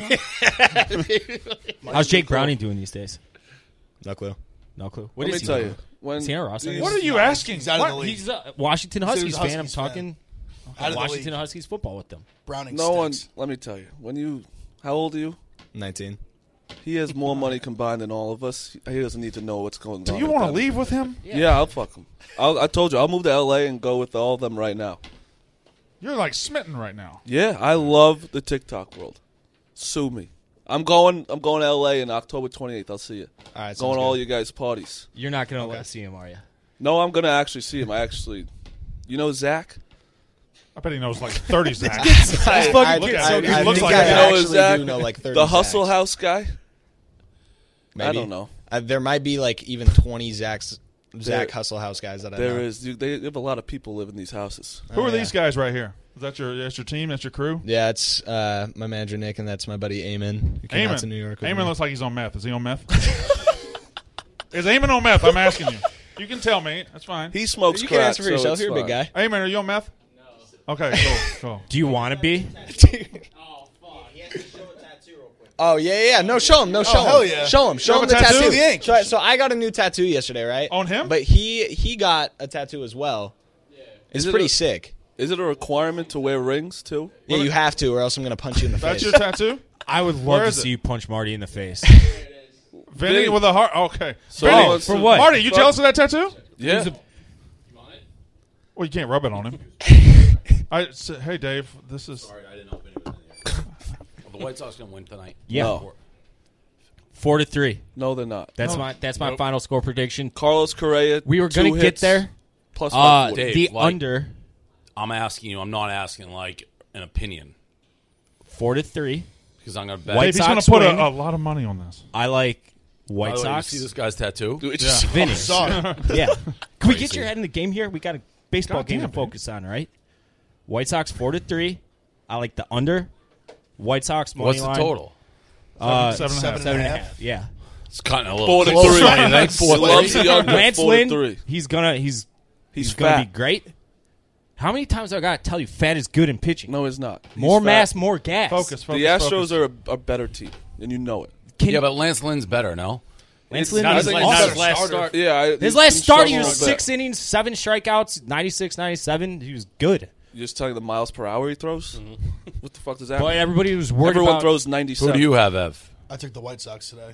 [SPEAKER 1] year?
[SPEAKER 8] How's Jake Browning doing these days?
[SPEAKER 7] No clue.
[SPEAKER 8] No clue. What
[SPEAKER 4] Let
[SPEAKER 8] is
[SPEAKER 4] me
[SPEAKER 8] he?
[SPEAKER 4] tell you. When
[SPEAKER 8] Is he on a roster?
[SPEAKER 4] these-
[SPEAKER 1] What are you
[SPEAKER 6] No,
[SPEAKER 1] asking?
[SPEAKER 6] he's out of
[SPEAKER 1] What?
[SPEAKER 6] the league.
[SPEAKER 8] He's a Washington
[SPEAKER 6] He's a
[SPEAKER 8] Huskies fan. I'm
[SPEAKER 6] Huskies fan.
[SPEAKER 8] talking
[SPEAKER 6] Out of the
[SPEAKER 8] Washington
[SPEAKER 6] league.
[SPEAKER 8] Huskies football with them.
[SPEAKER 6] Browning
[SPEAKER 4] no one.
[SPEAKER 6] stinks.
[SPEAKER 4] Let me tell you. When you, how old are you?
[SPEAKER 7] nineteen.
[SPEAKER 4] He has more money combined than all of us. He doesn't need to know what's going
[SPEAKER 1] Do
[SPEAKER 4] on.
[SPEAKER 1] you
[SPEAKER 4] with
[SPEAKER 1] want to
[SPEAKER 4] them.
[SPEAKER 1] leave with him?
[SPEAKER 4] Yeah, I'll fuck him. I'll, I told you, I'll move to L A and go with all of them right now.
[SPEAKER 1] You're like smitten right now.
[SPEAKER 4] Yeah, I love the TikTok world. Sue me. I'm going. I'm going to L A in October twenty-eighth. I'll see you.
[SPEAKER 7] All right.
[SPEAKER 4] Going to all
[SPEAKER 7] you.
[SPEAKER 4] you guys' parties.
[SPEAKER 8] You're not gonna let see him, are you?
[SPEAKER 4] No, I'm gonna actually see him. I actually, you know Zach.
[SPEAKER 1] I bet he knows like thirty Zach.
[SPEAKER 7] I, I,
[SPEAKER 1] Look
[SPEAKER 7] I,
[SPEAKER 1] at
[SPEAKER 7] I,
[SPEAKER 1] him. He
[SPEAKER 7] I
[SPEAKER 1] looks
[SPEAKER 7] think
[SPEAKER 1] like
[SPEAKER 7] I
[SPEAKER 1] that.
[SPEAKER 4] You know
[SPEAKER 7] actually
[SPEAKER 4] Zach?
[SPEAKER 7] do know like thirty.
[SPEAKER 4] The Hustle
[SPEAKER 7] Zacks.
[SPEAKER 4] House guy.
[SPEAKER 7] Maybe.
[SPEAKER 4] I don't know.
[SPEAKER 7] Uh, there might be like even twenty Zach's, Zach
[SPEAKER 4] There-
[SPEAKER 7] Hustle House guys that I
[SPEAKER 4] There
[SPEAKER 7] know.
[SPEAKER 4] is. You- They have a lot of people live in these houses.
[SPEAKER 1] Who
[SPEAKER 7] Oh,
[SPEAKER 1] are
[SPEAKER 7] yeah.
[SPEAKER 1] these guys right here? Is that your that's your team? That's your crew?
[SPEAKER 7] Yeah, it's uh, my manager Nick, and that's my buddy Eamon. Who came out to New York. with
[SPEAKER 1] Eamon
[SPEAKER 7] me.
[SPEAKER 1] looks like he's on meth. Is he on meth? Is Eamon on meth? I'm asking you. You can tell me. That's fine.
[SPEAKER 4] He smokes
[SPEAKER 7] You
[SPEAKER 4] crack.
[SPEAKER 7] can answer for
[SPEAKER 4] so
[SPEAKER 7] yourself.
[SPEAKER 4] it's
[SPEAKER 7] You're a big
[SPEAKER 4] fine.
[SPEAKER 7] guy.
[SPEAKER 1] Eamon, are you on meth? No. Okay, cool, cool.
[SPEAKER 8] Do you want to be?
[SPEAKER 7] Oh yeah, yeah. No, show him. No, show him.
[SPEAKER 6] hell yeah.
[SPEAKER 7] Show him. Show
[SPEAKER 1] You
[SPEAKER 7] him
[SPEAKER 1] have
[SPEAKER 7] the
[SPEAKER 1] a tattoo?
[SPEAKER 7] tattoo.
[SPEAKER 6] The ink.
[SPEAKER 7] So, so I got a new tattoo yesterday, right?
[SPEAKER 1] On him?
[SPEAKER 7] But he he got a tattoo as well. It's
[SPEAKER 4] Is it
[SPEAKER 7] pretty
[SPEAKER 4] a-
[SPEAKER 7] sick.
[SPEAKER 4] Is it a requirement to wear rings too?
[SPEAKER 7] Yeah, you have to, or else I'm gonna punch you in the
[SPEAKER 1] That's
[SPEAKER 7] face.
[SPEAKER 1] your tattoo?
[SPEAKER 8] I would love
[SPEAKER 1] Where
[SPEAKER 8] to
[SPEAKER 1] is it?
[SPEAKER 8] see you punch Marty in the face.
[SPEAKER 1] Vinny
[SPEAKER 4] Vinny.
[SPEAKER 1] with a heart. Okay.
[SPEAKER 4] So
[SPEAKER 1] Vinny,
[SPEAKER 4] he wants
[SPEAKER 8] for
[SPEAKER 4] to-
[SPEAKER 8] what?
[SPEAKER 1] Marty, you
[SPEAKER 4] Fuck.
[SPEAKER 1] jealous of that tattoo?
[SPEAKER 4] Yeah.
[SPEAKER 1] Well, you can't rub it on him. I said, hey, Dave, this is.
[SPEAKER 9] Sorry, I didn't know if anybody was in here. The White Sox going to win tonight.
[SPEAKER 8] Yeah.
[SPEAKER 4] No.
[SPEAKER 8] Four to three.
[SPEAKER 4] No, they're not.
[SPEAKER 8] That's
[SPEAKER 1] No.
[SPEAKER 8] my that's my final score prediction.
[SPEAKER 4] Carlos Correa.
[SPEAKER 8] We were
[SPEAKER 4] two
[SPEAKER 8] gonna get
[SPEAKER 4] hits,
[SPEAKER 8] there.
[SPEAKER 4] Plus
[SPEAKER 8] Uh,
[SPEAKER 4] five forty.
[SPEAKER 9] Dave,
[SPEAKER 8] the
[SPEAKER 9] like-
[SPEAKER 8] under
[SPEAKER 9] I'm asking you. I'm not asking like an opinion
[SPEAKER 8] four to three.
[SPEAKER 9] because I'm going to bet.
[SPEAKER 8] White
[SPEAKER 1] Dave, he's going to
[SPEAKER 8] Sox
[SPEAKER 1] put
[SPEAKER 8] win.
[SPEAKER 1] a, a lot of money on this.
[SPEAKER 8] I like
[SPEAKER 9] By
[SPEAKER 8] White
[SPEAKER 9] the way, you
[SPEAKER 8] Sox.
[SPEAKER 9] see this guy's tattoo?
[SPEAKER 4] Dude, it just-
[SPEAKER 8] Vinny.
[SPEAKER 6] Sorry.
[SPEAKER 8] Yeah. Can we get
[SPEAKER 9] Crazy.
[SPEAKER 8] your head in the game here? We got a baseball
[SPEAKER 1] God
[SPEAKER 8] game
[SPEAKER 1] damn,
[SPEAKER 8] to focus on, all right? White Sox four to three. I like the under. White Sox money
[SPEAKER 9] What's the
[SPEAKER 8] line.
[SPEAKER 9] total?
[SPEAKER 8] Uh,
[SPEAKER 1] Seven and a half.
[SPEAKER 6] seven
[SPEAKER 8] seven and a half. Yeah.
[SPEAKER 9] It's cutting a little
[SPEAKER 4] Four to
[SPEAKER 9] close.
[SPEAKER 4] three.
[SPEAKER 9] I think. Four
[SPEAKER 4] He loves
[SPEAKER 9] three.
[SPEAKER 4] the under.
[SPEAKER 8] Lance
[SPEAKER 4] Four to
[SPEAKER 8] Lynn,
[SPEAKER 4] three.
[SPEAKER 8] he's gonna he's
[SPEAKER 4] He's,
[SPEAKER 8] he's gonna
[SPEAKER 4] fat.
[SPEAKER 8] be great. How many times I gotta tell you, fat is good in pitching?
[SPEAKER 4] No, he's not. He's
[SPEAKER 8] more
[SPEAKER 4] fat.
[SPEAKER 8] mass, more gas.
[SPEAKER 1] Focus, focus.
[SPEAKER 4] The Astros
[SPEAKER 1] focus.
[SPEAKER 4] are a, a better team, and you know it.
[SPEAKER 8] Can,
[SPEAKER 9] Yeah, but Lance Lynn's better, no?
[SPEAKER 8] Lance
[SPEAKER 4] it's
[SPEAKER 8] Lynn
[SPEAKER 4] not
[SPEAKER 8] is
[SPEAKER 4] his
[SPEAKER 8] awesome.
[SPEAKER 4] last-
[SPEAKER 5] Not his last
[SPEAKER 6] starter.
[SPEAKER 5] start.
[SPEAKER 4] Yeah, I,
[SPEAKER 8] His
[SPEAKER 4] he's
[SPEAKER 8] last
[SPEAKER 4] been
[SPEAKER 8] start, he
[SPEAKER 4] shoveling
[SPEAKER 8] was
[SPEAKER 4] back.
[SPEAKER 8] six innings, seven strikeouts, ninety-six, ninety-seven. He was good.
[SPEAKER 4] You're just telling the miles per hour he throws. What the fuck does that
[SPEAKER 8] But
[SPEAKER 4] mean?
[SPEAKER 8] everybody was worried
[SPEAKER 4] Everyone
[SPEAKER 8] about.
[SPEAKER 4] throws
[SPEAKER 9] Who
[SPEAKER 4] ninety-seven.
[SPEAKER 9] do you have, Ev?
[SPEAKER 6] I took the White Sox today.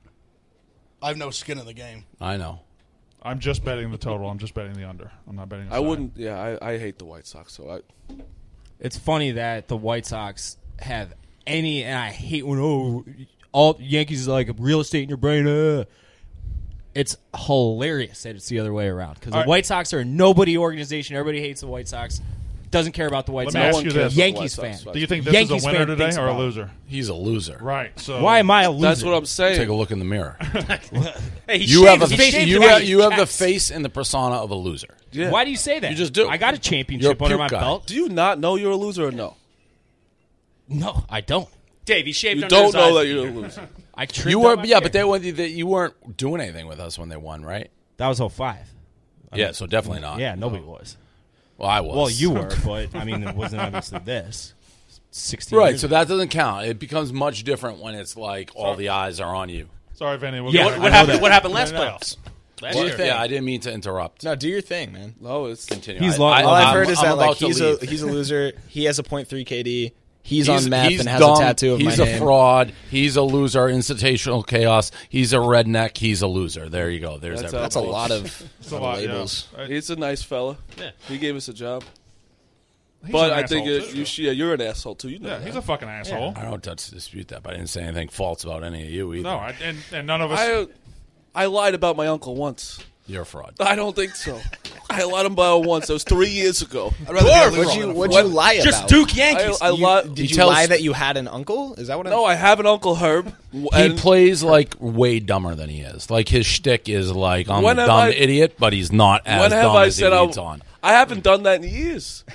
[SPEAKER 6] I have no skin in the game.
[SPEAKER 9] I know.
[SPEAKER 1] I'm just betting the total. I'm just betting the under. I'm not betting the
[SPEAKER 4] I
[SPEAKER 1] side.
[SPEAKER 4] wouldn't. Yeah, I, I hate the White Sox. So I.
[SPEAKER 8] It's funny that the White Sox have any, and I hate when oh, all Yankees is like real estate in your brain. Uh. It's hilarious that it's the other way around because the
[SPEAKER 1] All right.
[SPEAKER 8] White Sox are a nobody organization. Everybody hates the White Sox. Doesn't care about the White
[SPEAKER 1] Let me
[SPEAKER 8] Sox.
[SPEAKER 1] ask
[SPEAKER 4] one
[SPEAKER 1] you
[SPEAKER 4] cares
[SPEAKER 1] this.
[SPEAKER 4] about the
[SPEAKER 8] Yankees
[SPEAKER 4] White Sox.
[SPEAKER 8] fan.
[SPEAKER 1] Do you think this
[SPEAKER 8] Yankees
[SPEAKER 1] is a winner
[SPEAKER 8] fan
[SPEAKER 1] today
[SPEAKER 8] thinks
[SPEAKER 1] or a
[SPEAKER 8] about it.
[SPEAKER 1] loser?
[SPEAKER 9] He's a loser.
[SPEAKER 1] Right. So
[SPEAKER 8] Why am I a loser?
[SPEAKER 4] That's what I'm saying.
[SPEAKER 9] Take a look in the mirror.
[SPEAKER 5] Hey, he
[SPEAKER 9] You
[SPEAKER 5] shaved
[SPEAKER 9] have a
[SPEAKER 5] his- he shaved
[SPEAKER 9] you
[SPEAKER 5] his
[SPEAKER 9] have, you have the
[SPEAKER 5] chest.
[SPEAKER 9] face and the persona of a loser.
[SPEAKER 4] Yeah.
[SPEAKER 8] Why do you say that?
[SPEAKER 9] You just do.
[SPEAKER 8] I got a
[SPEAKER 9] You're
[SPEAKER 8] championship
[SPEAKER 9] a
[SPEAKER 8] under
[SPEAKER 9] puke
[SPEAKER 8] my
[SPEAKER 9] guy.
[SPEAKER 8] belt.
[SPEAKER 4] Do you not know you're a loser or no?
[SPEAKER 8] No, I don't.
[SPEAKER 5] Dave, he shaved
[SPEAKER 4] You
[SPEAKER 5] under
[SPEAKER 4] don't
[SPEAKER 5] his
[SPEAKER 4] know
[SPEAKER 5] eyes.
[SPEAKER 4] that you're a loser.
[SPEAKER 8] I tripped
[SPEAKER 9] You
[SPEAKER 8] up
[SPEAKER 9] were,
[SPEAKER 8] my
[SPEAKER 9] yeah,
[SPEAKER 8] hair.
[SPEAKER 9] but they were, they, you weren't doing anything with us when they won, right?
[SPEAKER 8] that was oh five.
[SPEAKER 9] Yeah, so definitely not.
[SPEAKER 8] Yeah, nobody was.
[SPEAKER 9] Well, I was.
[SPEAKER 8] Well, you were, but I mean, it wasn't obviously this. Sixteen.
[SPEAKER 9] Right,
[SPEAKER 8] years
[SPEAKER 9] so
[SPEAKER 8] ago.
[SPEAKER 9] that doesn't count. It becomes much different when it's like all the eyes are on you.
[SPEAKER 1] Sorry, Vinny. We'll
[SPEAKER 8] Yeah,
[SPEAKER 1] go
[SPEAKER 5] What,
[SPEAKER 1] back.
[SPEAKER 5] what
[SPEAKER 8] I know
[SPEAKER 5] happened?
[SPEAKER 8] that.
[SPEAKER 5] What happened last
[SPEAKER 8] No, no, no.
[SPEAKER 5] playoffs?
[SPEAKER 7] Do
[SPEAKER 5] Last
[SPEAKER 7] your
[SPEAKER 5] year.
[SPEAKER 7] thing.
[SPEAKER 9] Yeah, I didn't mean to interrupt.
[SPEAKER 7] No, do your thing, man.
[SPEAKER 4] No, it's
[SPEAKER 9] Continue.
[SPEAKER 8] He's
[SPEAKER 9] I-
[SPEAKER 8] lo-
[SPEAKER 9] I,
[SPEAKER 7] All I've
[SPEAKER 9] I'm-
[SPEAKER 7] heard is
[SPEAKER 9] I'm
[SPEAKER 7] that like
[SPEAKER 9] about to
[SPEAKER 7] he's a
[SPEAKER 9] leave.
[SPEAKER 7] he's a loser. He has a point three K D. He's,
[SPEAKER 9] He's
[SPEAKER 7] on meth
[SPEAKER 9] he's
[SPEAKER 7] and has
[SPEAKER 9] dumb.
[SPEAKER 7] a tattoo of
[SPEAKER 9] He's
[SPEAKER 7] my
[SPEAKER 9] a
[SPEAKER 7] name.
[SPEAKER 9] fraud. He's a loser. Institutional chaos. He's a redneck. He's a loser. There you go. There's
[SPEAKER 4] That's
[SPEAKER 9] everything.
[SPEAKER 7] That's a lot of,
[SPEAKER 1] It's a
[SPEAKER 7] of
[SPEAKER 1] lot,
[SPEAKER 7] labels.
[SPEAKER 1] yeah.
[SPEAKER 4] he's a nice fella.
[SPEAKER 5] Yeah.
[SPEAKER 4] He gave us a job.
[SPEAKER 1] He's
[SPEAKER 4] But
[SPEAKER 1] an
[SPEAKER 4] I think
[SPEAKER 1] asshole,
[SPEAKER 4] it,
[SPEAKER 1] too.
[SPEAKER 4] you should, yeah, you're an asshole too. You know
[SPEAKER 1] Yeah,
[SPEAKER 4] that.
[SPEAKER 1] he's a fucking asshole.
[SPEAKER 9] I don't touch dispute that, but I didn't say anything false about any of you either.
[SPEAKER 1] No, I, and, and none of us.
[SPEAKER 4] I I lied about my uncle once.
[SPEAKER 9] You're a fraud.
[SPEAKER 4] I don't think so. I lied about it once. That was three years ago.
[SPEAKER 6] I'd rather be a loser
[SPEAKER 7] What'd you
[SPEAKER 6] than a
[SPEAKER 7] What'd
[SPEAKER 6] fraud.
[SPEAKER 7] you lie about?
[SPEAKER 5] Just Duke
[SPEAKER 4] I,
[SPEAKER 5] Yankees.
[SPEAKER 4] I
[SPEAKER 7] You-
[SPEAKER 4] lied.
[SPEAKER 7] Did you
[SPEAKER 9] tells-
[SPEAKER 7] lie that you had an uncle? Is that what? I'm...
[SPEAKER 4] No, I have an Uncle Herb.
[SPEAKER 9] He
[SPEAKER 4] And
[SPEAKER 9] plays like way dumber than he is. Like his shtick is like I'm
[SPEAKER 4] When
[SPEAKER 9] a
[SPEAKER 4] have
[SPEAKER 9] dumb
[SPEAKER 4] I-
[SPEAKER 9] idiot, but he's not as
[SPEAKER 4] when have
[SPEAKER 9] dumb
[SPEAKER 4] I
[SPEAKER 9] as he
[SPEAKER 4] said I,
[SPEAKER 9] leads on.
[SPEAKER 4] I haven't done that in years.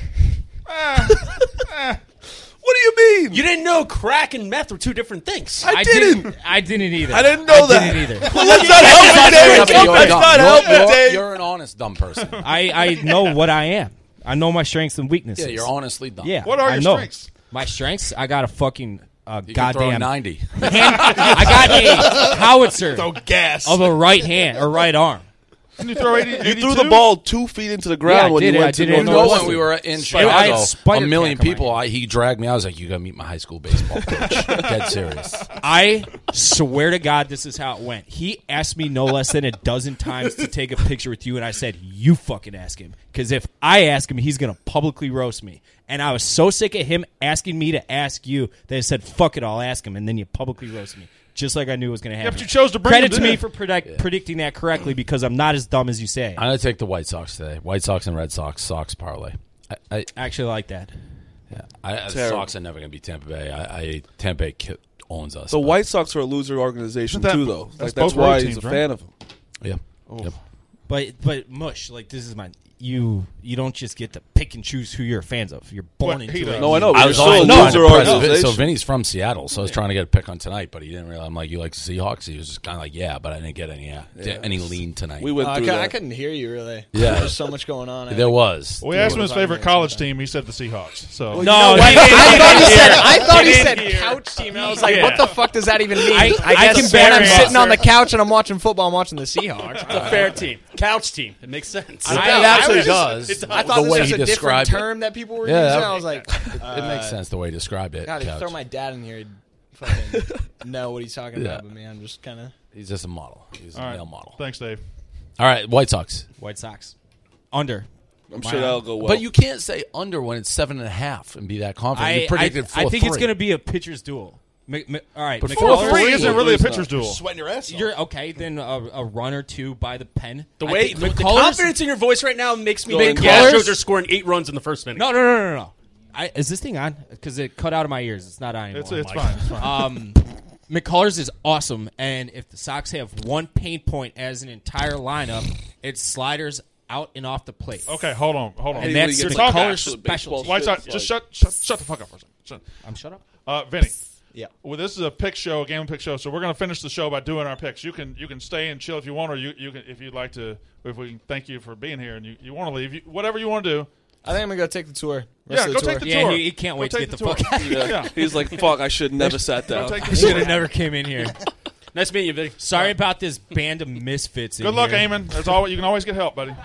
[SPEAKER 1] Ah, ah.
[SPEAKER 4] What do you mean?
[SPEAKER 5] You didn't know crack and meth were two different things.
[SPEAKER 4] I, didn't.
[SPEAKER 8] Didn't, I didn't either.
[SPEAKER 4] I didn't know
[SPEAKER 8] I
[SPEAKER 4] that.
[SPEAKER 8] Didn't either.
[SPEAKER 4] Well, that's not helping, Dave.
[SPEAKER 9] You're
[SPEAKER 4] That's
[SPEAKER 9] dumb.
[SPEAKER 4] not
[SPEAKER 9] You're-
[SPEAKER 4] helping,
[SPEAKER 9] you're,
[SPEAKER 4] Dave.
[SPEAKER 9] you're an honest dumb person.
[SPEAKER 8] I, I know what I am. I know my strengths and weaknesses.
[SPEAKER 9] Yeah, you're honestly dumb.
[SPEAKER 8] Yeah.
[SPEAKER 1] What are
[SPEAKER 8] I
[SPEAKER 1] your
[SPEAKER 8] know.
[SPEAKER 1] strengths?
[SPEAKER 8] My strengths? I got a fucking uh,
[SPEAKER 9] You can throw a
[SPEAKER 8] goddamn.
[SPEAKER 9] ninety.
[SPEAKER 8] hand- I got a howitzer
[SPEAKER 6] Throw gas.
[SPEAKER 8] of a right hand or right arm.
[SPEAKER 1] Can you throw eighty?
[SPEAKER 4] You threw the ball two feet into the ground
[SPEAKER 8] Yeah, I
[SPEAKER 4] when
[SPEAKER 8] did
[SPEAKER 4] you
[SPEAKER 8] it.
[SPEAKER 4] went
[SPEAKER 8] I
[SPEAKER 4] to
[SPEAKER 8] did it in
[SPEAKER 9] You
[SPEAKER 4] North
[SPEAKER 9] know,
[SPEAKER 8] Northwestern.
[SPEAKER 9] when we were in
[SPEAKER 8] I
[SPEAKER 9] Chicago,
[SPEAKER 8] had
[SPEAKER 9] a
[SPEAKER 8] spider
[SPEAKER 9] million
[SPEAKER 8] crack on my
[SPEAKER 9] people,
[SPEAKER 8] hand.
[SPEAKER 9] I, he dragged me. I was like, "You got to meet my high school baseball coach." Dead serious.
[SPEAKER 8] I swear to God, this is how it went. He asked me no less than a dozen times to take a picture with you, and I said, "You fucking ask him." Because if I ask him, he's going to publicly roast me. And I was so sick of him asking me to ask you that I said, "Fuck it, I'll ask him." And then you publicly roast me. Just like I knew it was going to happen.
[SPEAKER 1] but you chose to bring
[SPEAKER 8] Credit
[SPEAKER 1] him,
[SPEAKER 8] to me
[SPEAKER 1] didn't
[SPEAKER 8] for
[SPEAKER 1] you?
[SPEAKER 8] predict, predicting that correctly because I'm not as dumb as you say.
[SPEAKER 9] I'm gonna take the White Sox today. White Sox and Red Sox. Sox parlay. I, I,
[SPEAKER 8] I actually like that.
[SPEAKER 9] yeah, I, the
[SPEAKER 4] Terrible.
[SPEAKER 9] Sox are never gonna be Tampa Bay. I, I Tampa Bay ki- owns us.
[SPEAKER 4] The
[SPEAKER 9] but-
[SPEAKER 4] White Sox are a loser organization
[SPEAKER 1] Isn't that-
[SPEAKER 4] too, though.
[SPEAKER 1] that's
[SPEAKER 4] Like that's
[SPEAKER 1] both road
[SPEAKER 4] why
[SPEAKER 1] teams,
[SPEAKER 4] he's a
[SPEAKER 1] right?
[SPEAKER 4] fan of them.
[SPEAKER 9] Yeah. Yep.
[SPEAKER 8] But but mush, like this is my you you don't just get to pick and choose who you're fans of. You're born
[SPEAKER 1] What, he
[SPEAKER 8] into
[SPEAKER 1] does.
[SPEAKER 8] it.
[SPEAKER 4] No, I know. But
[SPEAKER 9] I
[SPEAKER 4] you're
[SPEAKER 9] was
[SPEAKER 4] still
[SPEAKER 9] also
[SPEAKER 4] a
[SPEAKER 9] trying
[SPEAKER 4] loser
[SPEAKER 9] to press Vin-
[SPEAKER 4] organization.
[SPEAKER 9] So Vinny's from Seattle, so I was trying to get a pick on tonight, but he didn't really. I'm like, "You like the Seahawks?" He was just kind of like, "Yeah," but I didn't get any uh, any lean tonight.
[SPEAKER 4] We went
[SPEAKER 7] Uh, I,
[SPEAKER 4] through
[SPEAKER 7] cou-
[SPEAKER 4] that.
[SPEAKER 7] I couldn't hear you really.
[SPEAKER 9] Yeah.
[SPEAKER 7] There's so much going on. I
[SPEAKER 9] there was.
[SPEAKER 1] We asked him his
[SPEAKER 7] Well,
[SPEAKER 1] favorite
[SPEAKER 7] yeah,
[SPEAKER 1] college
[SPEAKER 7] sometime.
[SPEAKER 1] team. He said the Seahawks. So
[SPEAKER 8] No,
[SPEAKER 7] I,
[SPEAKER 8] he didn't
[SPEAKER 7] I thought he
[SPEAKER 8] hear.
[SPEAKER 7] said. I thought he
[SPEAKER 8] didn't
[SPEAKER 7] said
[SPEAKER 8] hear.
[SPEAKER 7] couch team. And I was like,
[SPEAKER 8] Yeah.
[SPEAKER 7] "What the fuck does that even mean?"
[SPEAKER 8] I-
[SPEAKER 7] I,
[SPEAKER 8] I
[SPEAKER 7] guess
[SPEAKER 8] can
[SPEAKER 7] when I'm
[SPEAKER 8] bear
[SPEAKER 7] sitting
[SPEAKER 8] it.
[SPEAKER 7] on the couch and I'm watching football, I'm watching the Seahawks.
[SPEAKER 5] It's a fair team. Couch team. It makes sense.
[SPEAKER 9] It
[SPEAKER 8] I-
[SPEAKER 9] actually
[SPEAKER 8] was just-
[SPEAKER 9] does.
[SPEAKER 5] it does.
[SPEAKER 7] I thought
[SPEAKER 9] the
[SPEAKER 7] this
[SPEAKER 9] way
[SPEAKER 7] was
[SPEAKER 9] he
[SPEAKER 7] a different
[SPEAKER 9] described it.
[SPEAKER 7] term that people were
[SPEAKER 9] Yeah,
[SPEAKER 7] using.
[SPEAKER 9] that-
[SPEAKER 7] I was like,
[SPEAKER 9] It makes sense the way he described it.
[SPEAKER 7] God, if you
[SPEAKER 9] Couch.
[SPEAKER 7] throw my dad in here, he'd fucking know what he's talking
[SPEAKER 9] Yeah.
[SPEAKER 7] about. But man, I'm just kind of.
[SPEAKER 9] He's just a model. He's a
[SPEAKER 1] all right.
[SPEAKER 9] male model.
[SPEAKER 1] Thanks, Dave.
[SPEAKER 9] All right, White Sox.
[SPEAKER 8] White Sox under.
[SPEAKER 4] I'm sure that'll go well.
[SPEAKER 9] But you can't say under when it's seven and a half and be that confident.
[SPEAKER 8] I
[SPEAKER 9] you predicted
[SPEAKER 8] I,
[SPEAKER 9] four
[SPEAKER 8] I think it's
[SPEAKER 9] three.
[SPEAKER 8] going to be a pitcher's duel. Mc, Mc, all right,
[SPEAKER 9] But
[SPEAKER 8] McCullers-
[SPEAKER 9] four
[SPEAKER 1] Four three isn't really a
[SPEAKER 4] It's not.
[SPEAKER 1] pitcher's duel.
[SPEAKER 6] Sweating your ass off.
[SPEAKER 8] You're okay. Then a, a run or two by the pen.
[SPEAKER 5] The
[SPEAKER 8] I
[SPEAKER 5] way
[SPEAKER 8] think
[SPEAKER 5] the, the
[SPEAKER 8] McCullers-
[SPEAKER 5] confidence in your voice right now makes me
[SPEAKER 4] Go
[SPEAKER 5] think the
[SPEAKER 4] ahead.
[SPEAKER 5] Astros are scoring eight runs in the first inning.
[SPEAKER 8] No, no, no, no, no. I, is this thing on? Because it cut out of my ears. It's not on anymore.
[SPEAKER 1] It's it's fine. It's fine.
[SPEAKER 8] Um, McCullers is awesome, and if the Sox have one pain point as an entire lineup, it's sliders out and off the plate.
[SPEAKER 1] Okay, hold on, hold on.
[SPEAKER 8] And
[SPEAKER 4] Anybody
[SPEAKER 8] that's
[SPEAKER 4] gets
[SPEAKER 8] the
[SPEAKER 4] like
[SPEAKER 8] color
[SPEAKER 4] actual
[SPEAKER 8] special.
[SPEAKER 4] baseball
[SPEAKER 1] White
[SPEAKER 4] shit,
[SPEAKER 1] Sox,
[SPEAKER 4] it's
[SPEAKER 1] just
[SPEAKER 4] like-
[SPEAKER 1] shut, shut, shut the fuck up for a second. Shut.
[SPEAKER 8] I'm shut up.
[SPEAKER 1] Uh, Vinny.
[SPEAKER 7] Yeah.
[SPEAKER 1] Well, this is a pick show, a game pick show. So we're going to finish the show by doing our picks. You can you can stay and chill if you want, or you, you can if you'd like to. If we can thank you for being here and you, you want to leave, you, whatever you want to do.
[SPEAKER 7] I think I'm gonna go take the tour.
[SPEAKER 1] Yeah,
[SPEAKER 7] Rest of
[SPEAKER 1] go
[SPEAKER 7] the
[SPEAKER 1] take
[SPEAKER 7] tour.
[SPEAKER 1] the
[SPEAKER 8] Yeah,
[SPEAKER 1] tour.
[SPEAKER 8] he, he can't
[SPEAKER 1] Go
[SPEAKER 8] wait to
[SPEAKER 1] take
[SPEAKER 8] get the,
[SPEAKER 1] the
[SPEAKER 8] fuck
[SPEAKER 1] tour.
[SPEAKER 8] out.
[SPEAKER 4] Yeah.
[SPEAKER 1] Yeah.
[SPEAKER 4] He's like, fuck, I should never sat
[SPEAKER 1] Go
[SPEAKER 4] down.
[SPEAKER 1] take the
[SPEAKER 8] He should
[SPEAKER 1] tour.
[SPEAKER 8] have never came in here.
[SPEAKER 5] Nice meeting you, Vinny.
[SPEAKER 8] Sorry about this band of misfits. in
[SPEAKER 1] Good luck,
[SPEAKER 8] here.
[SPEAKER 1] Eamon. That's all. You can always get help, buddy.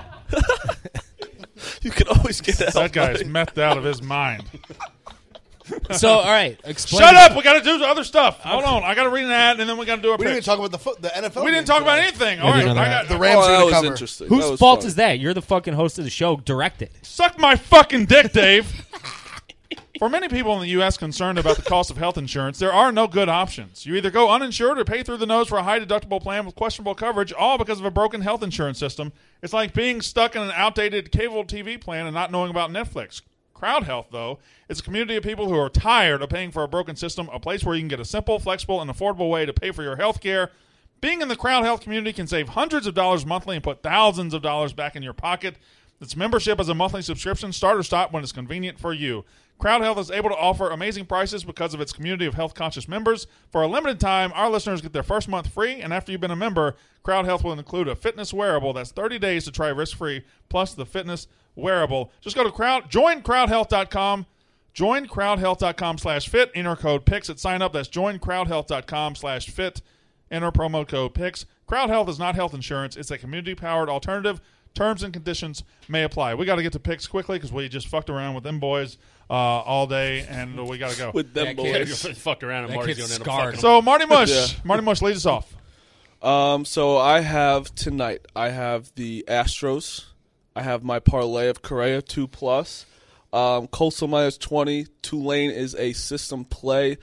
[SPEAKER 4] You can always get that.
[SPEAKER 1] That guy's methed out of his mind.
[SPEAKER 8] So, all right, explain.
[SPEAKER 1] Shut up! We got to do other stuff. Hold on. I got to read an ad and then we got to do our
[SPEAKER 6] We didn't even
[SPEAKER 1] picks.
[SPEAKER 6] talk about the foot, the N F L.
[SPEAKER 1] We didn't
[SPEAKER 6] games
[SPEAKER 1] talk about
[SPEAKER 6] today.
[SPEAKER 1] anything. All right, I got
[SPEAKER 6] The Rams
[SPEAKER 4] Oh,
[SPEAKER 6] are
[SPEAKER 4] that
[SPEAKER 6] gonna
[SPEAKER 4] was
[SPEAKER 6] cover.
[SPEAKER 4] interesting.
[SPEAKER 8] Whose
[SPEAKER 4] That was
[SPEAKER 8] fault
[SPEAKER 4] fun.
[SPEAKER 8] is that? You're the fucking host of the show. Direct it.
[SPEAKER 1] Suck my fucking dick, Dave. For many people in the U S concerned about the cost of health insurance, there are no good options. You either go uninsured or pay through the nose for a high-deductible plan with questionable coverage, all because of a broken health insurance system. It's like being stuck in an outdated cable T V plan and not knowing about Netflix. Crowd Health, though, is a community of people who are tired of paying for a broken system, a place where you can get a simple, flexible, and affordable way to pay for your health care. Being in the Crowd Health community can save hundreds of dollars monthly and put thousands of dollars back in your pocket. Its membership is a monthly subscription, start or stop when it's convenient for you. Crowd Health is able to offer amazing prices because of its community of health-conscious members. For a limited time, our listeners get their first month free, and after you've been a member, Crowd Health will include a fitness wearable that's thirty days to try risk-free, plus the fitness wearable. Just go to crowd join crowd health dot com. join crowd health dot com slash fit. Enter code PICKS at sign up. That's join crowd health dot com slash fit. Enter promo code PICKS. Crowd Health is not health insurance. It's a community-powered alternative. Terms and conditions may apply. We got to get to picks quickly because we just fucked around with them boys uh, all day, and we got to go.
[SPEAKER 4] With them
[SPEAKER 8] That
[SPEAKER 4] boys.
[SPEAKER 8] kid-
[SPEAKER 5] fucked around and
[SPEAKER 8] That
[SPEAKER 5] Marty's
[SPEAKER 8] kid's
[SPEAKER 5] going to
[SPEAKER 8] scarred.
[SPEAKER 5] fucking
[SPEAKER 1] So Marty Mush,
[SPEAKER 4] Yeah.
[SPEAKER 1] Marty Mush, lead us off.
[SPEAKER 4] Um, so I have tonight. I have the Astros. I have my parlay of Correa two plus. Um, Coastal minus twenty. Tulane is a system play.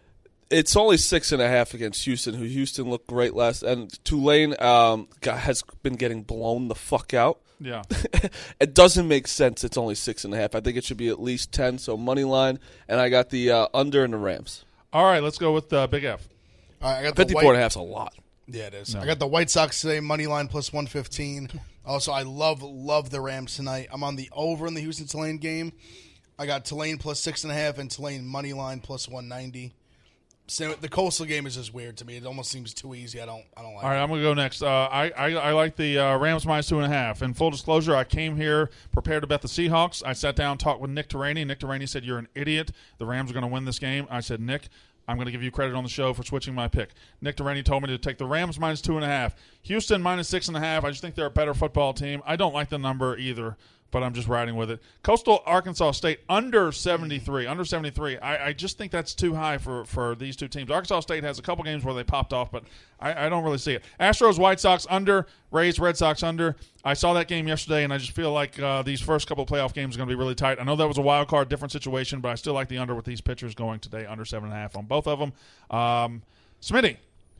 [SPEAKER 4] It's only six and a half against Houston, who Houston looked great last. And Tulane um, got, has been getting blown the fuck out.
[SPEAKER 1] Yeah.
[SPEAKER 4] It doesn't make sense. It's only six and a half. I think it should be at least ten. So money line, and I got the uh, under in the Rams.
[SPEAKER 1] All right, let's go with uh, Big F.
[SPEAKER 6] All right, I got the
[SPEAKER 4] Fifty-four
[SPEAKER 6] White-
[SPEAKER 4] and a half's a lot.
[SPEAKER 6] Yeah, it is. I got the White Sox today, money line plus one fifteen. Also, I love love the Rams tonight. I'm on the over in the Houston Tulane game. I got Tulane plus six and a half and Tulane money line plus one ninety. So the Coastal game is just weird to me. It almost seems too easy. I don't. I don't like.
[SPEAKER 1] All right,
[SPEAKER 6] it.
[SPEAKER 1] I'm going to go next. Uh, I, I I like the uh, Rams minus two and a half. In full disclosure, I came here prepared to bet the Seahawks. I sat down, talked with Nick Terraney. Nick Terraney said, "You're an idiot. The Rams are going to win this game." I said, "Nick, I'm going to give you credit on the show for switching my pick." Nick Terraney told me to take the Rams minus two and a half. Houston minus six and a half. I just think they're a better football team. I don't like the number either, but I'm just riding with it. Coastal Arkansas State under seventy-three. Under seventy-three. I, I just think that's too high for, for these two teams. Arkansas State has a couple games where they popped off, but I, I don't really see it. Astros, White Sox under. Rays, Red Sox under. I saw that game yesterday, and I just feel like uh, these first couple of playoff games are going to be really tight. I know that was a wild card, different situation, but I still like the under with these pitchers going today, under seven and a half on both of them. Um, Smitty.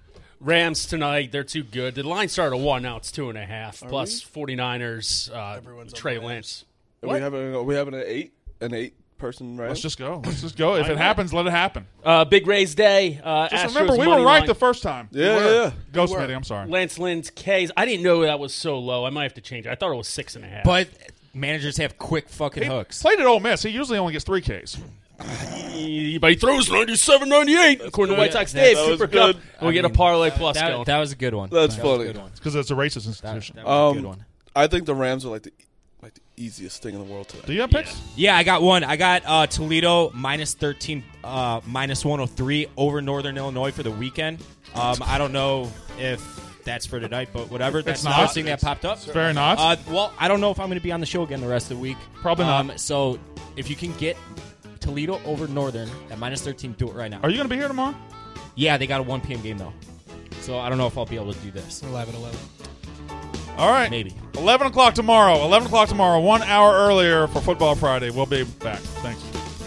[SPEAKER 5] Rams tonight, they're too good. The line started at one, now it's two and a half. Plus 49ers, uh,
[SPEAKER 6] Everyone's on
[SPEAKER 5] Trey
[SPEAKER 6] the Rams.
[SPEAKER 5] Lance.
[SPEAKER 4] Are we having are we having an eight an eight person Rams?
[SPEAKER 1] Let's just go. Let's just go. If it happens, let it happen.
[SPEAKER 5] Uh, Big Rays Day. Uh,
[SPEAKER 1] Just
[SPEAKER 5] Astros
[SPEAKER 1] remember, we
[SPEAKER 5] money
[SPEAKER 1] were right
[SPEAKER 5] line.
[SPEAKER 1] the first time.
[SPEAKER 4] yeah, yeah, yeah.
[SPEAKER 1] Go, Smitty. I'm sorry.
[SPEAKER 5] Lance Lynn's K's. I didn't know that was so low. I might have to change it. I thought it was six and a half.
[SPEAKER 8] But managers have quick fucking
[SPEAKER 1] He
[SPEAKER 8] hooks.
[SPEAKER 1] played at Ole Miss. He usually only gets three Ks.
[SPEAKER 5] He- but he throws ninety-seven, ninety-eight. According to White Sox Dave,
[SPEAKER 4] That was
[SPEAKER 5] Super
[SPEAKER 4] good.
[SPEAKER 5] Cup. And we get a parlay plus
[SPEAKER 8] That,
[SPEAKER 5] going.
[SPEAKER 8] that was a good one.
[SPEAKER 4] That's
[SPEAKER 8] that was
[SPEAKER 4] funny.
[SPEAKER 8] a good one.
[SPEAKER 1] It's because it's a racist
[SPEAKER 8] That,
[SPEAKER 1] institution.
[SPEAKER 8] that was a good
[SPEAKER 4] Um,
[SPEAKER 8] one.
[SPEAKER 4] I think the Rams are like the like the easiest thing in the world today.
[SPEAKER 1] Do you have picks?
[SPEAKER 8] Yeah, I got one. I got uh, Toledo minus thirteen, uh, minus one hundred three over Northern Illinois for the weekend. Um, I don't know if that's for tonight, but whatever. That's the
[SPEAKER 1] not.
[SPEAKER 8] first thing that popped up.
[SPEAKER 1] Very not.
[SPEAKER 8] Uh, well, I don't know if I'm going to be on the show again the rest of the week.
[SPEAKER 1] Probably not.
[SPEAKER 8] Um, so if you can get Toledo over Northern at minus thirteen, do it right now.
[SPEAKER 1] Are you going to be here tomorrow?
[SPEAKER 8] Yeah, they got a one p.m. game, though. So I don't know if I'll be able to do this.
[SPEAKER 2] eleven eleven.
[SPEAKER 1] All right.
[SPEAKER 8] Maybe.
[SPEAKER 1] eleven o'clock tomorrow. eleven o'clock tomorrow. One hour earlier for Football Friday. We'll be back. Thanks.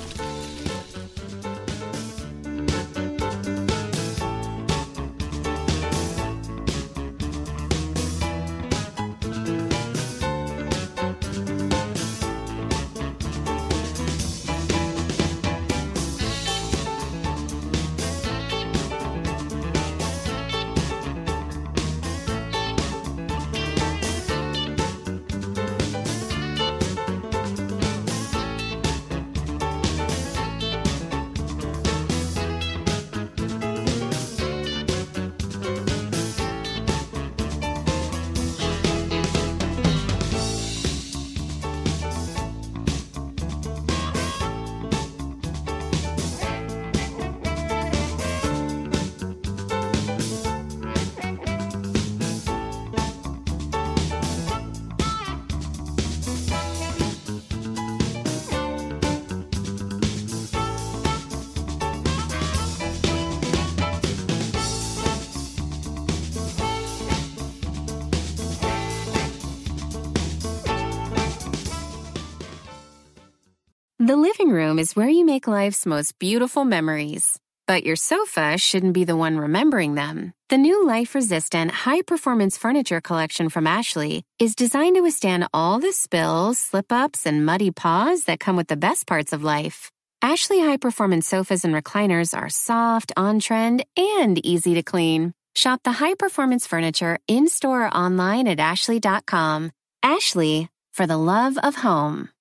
[SPEAKER 10] The living room is where you make life's most beautiful memories. But your sofa shouldn't be the one remembering them. The new life-resistant, high-performance furniture collection from Ashley is designed to withstand all the spills, slip-ups, and muddy paws that come with the best parts of life. Ashley high-performance sofas and recliners are soft, on-trend, and easy to clean. Shop the high-performance furniture in-store or online at ashley dot com. Ashley, for the love of home.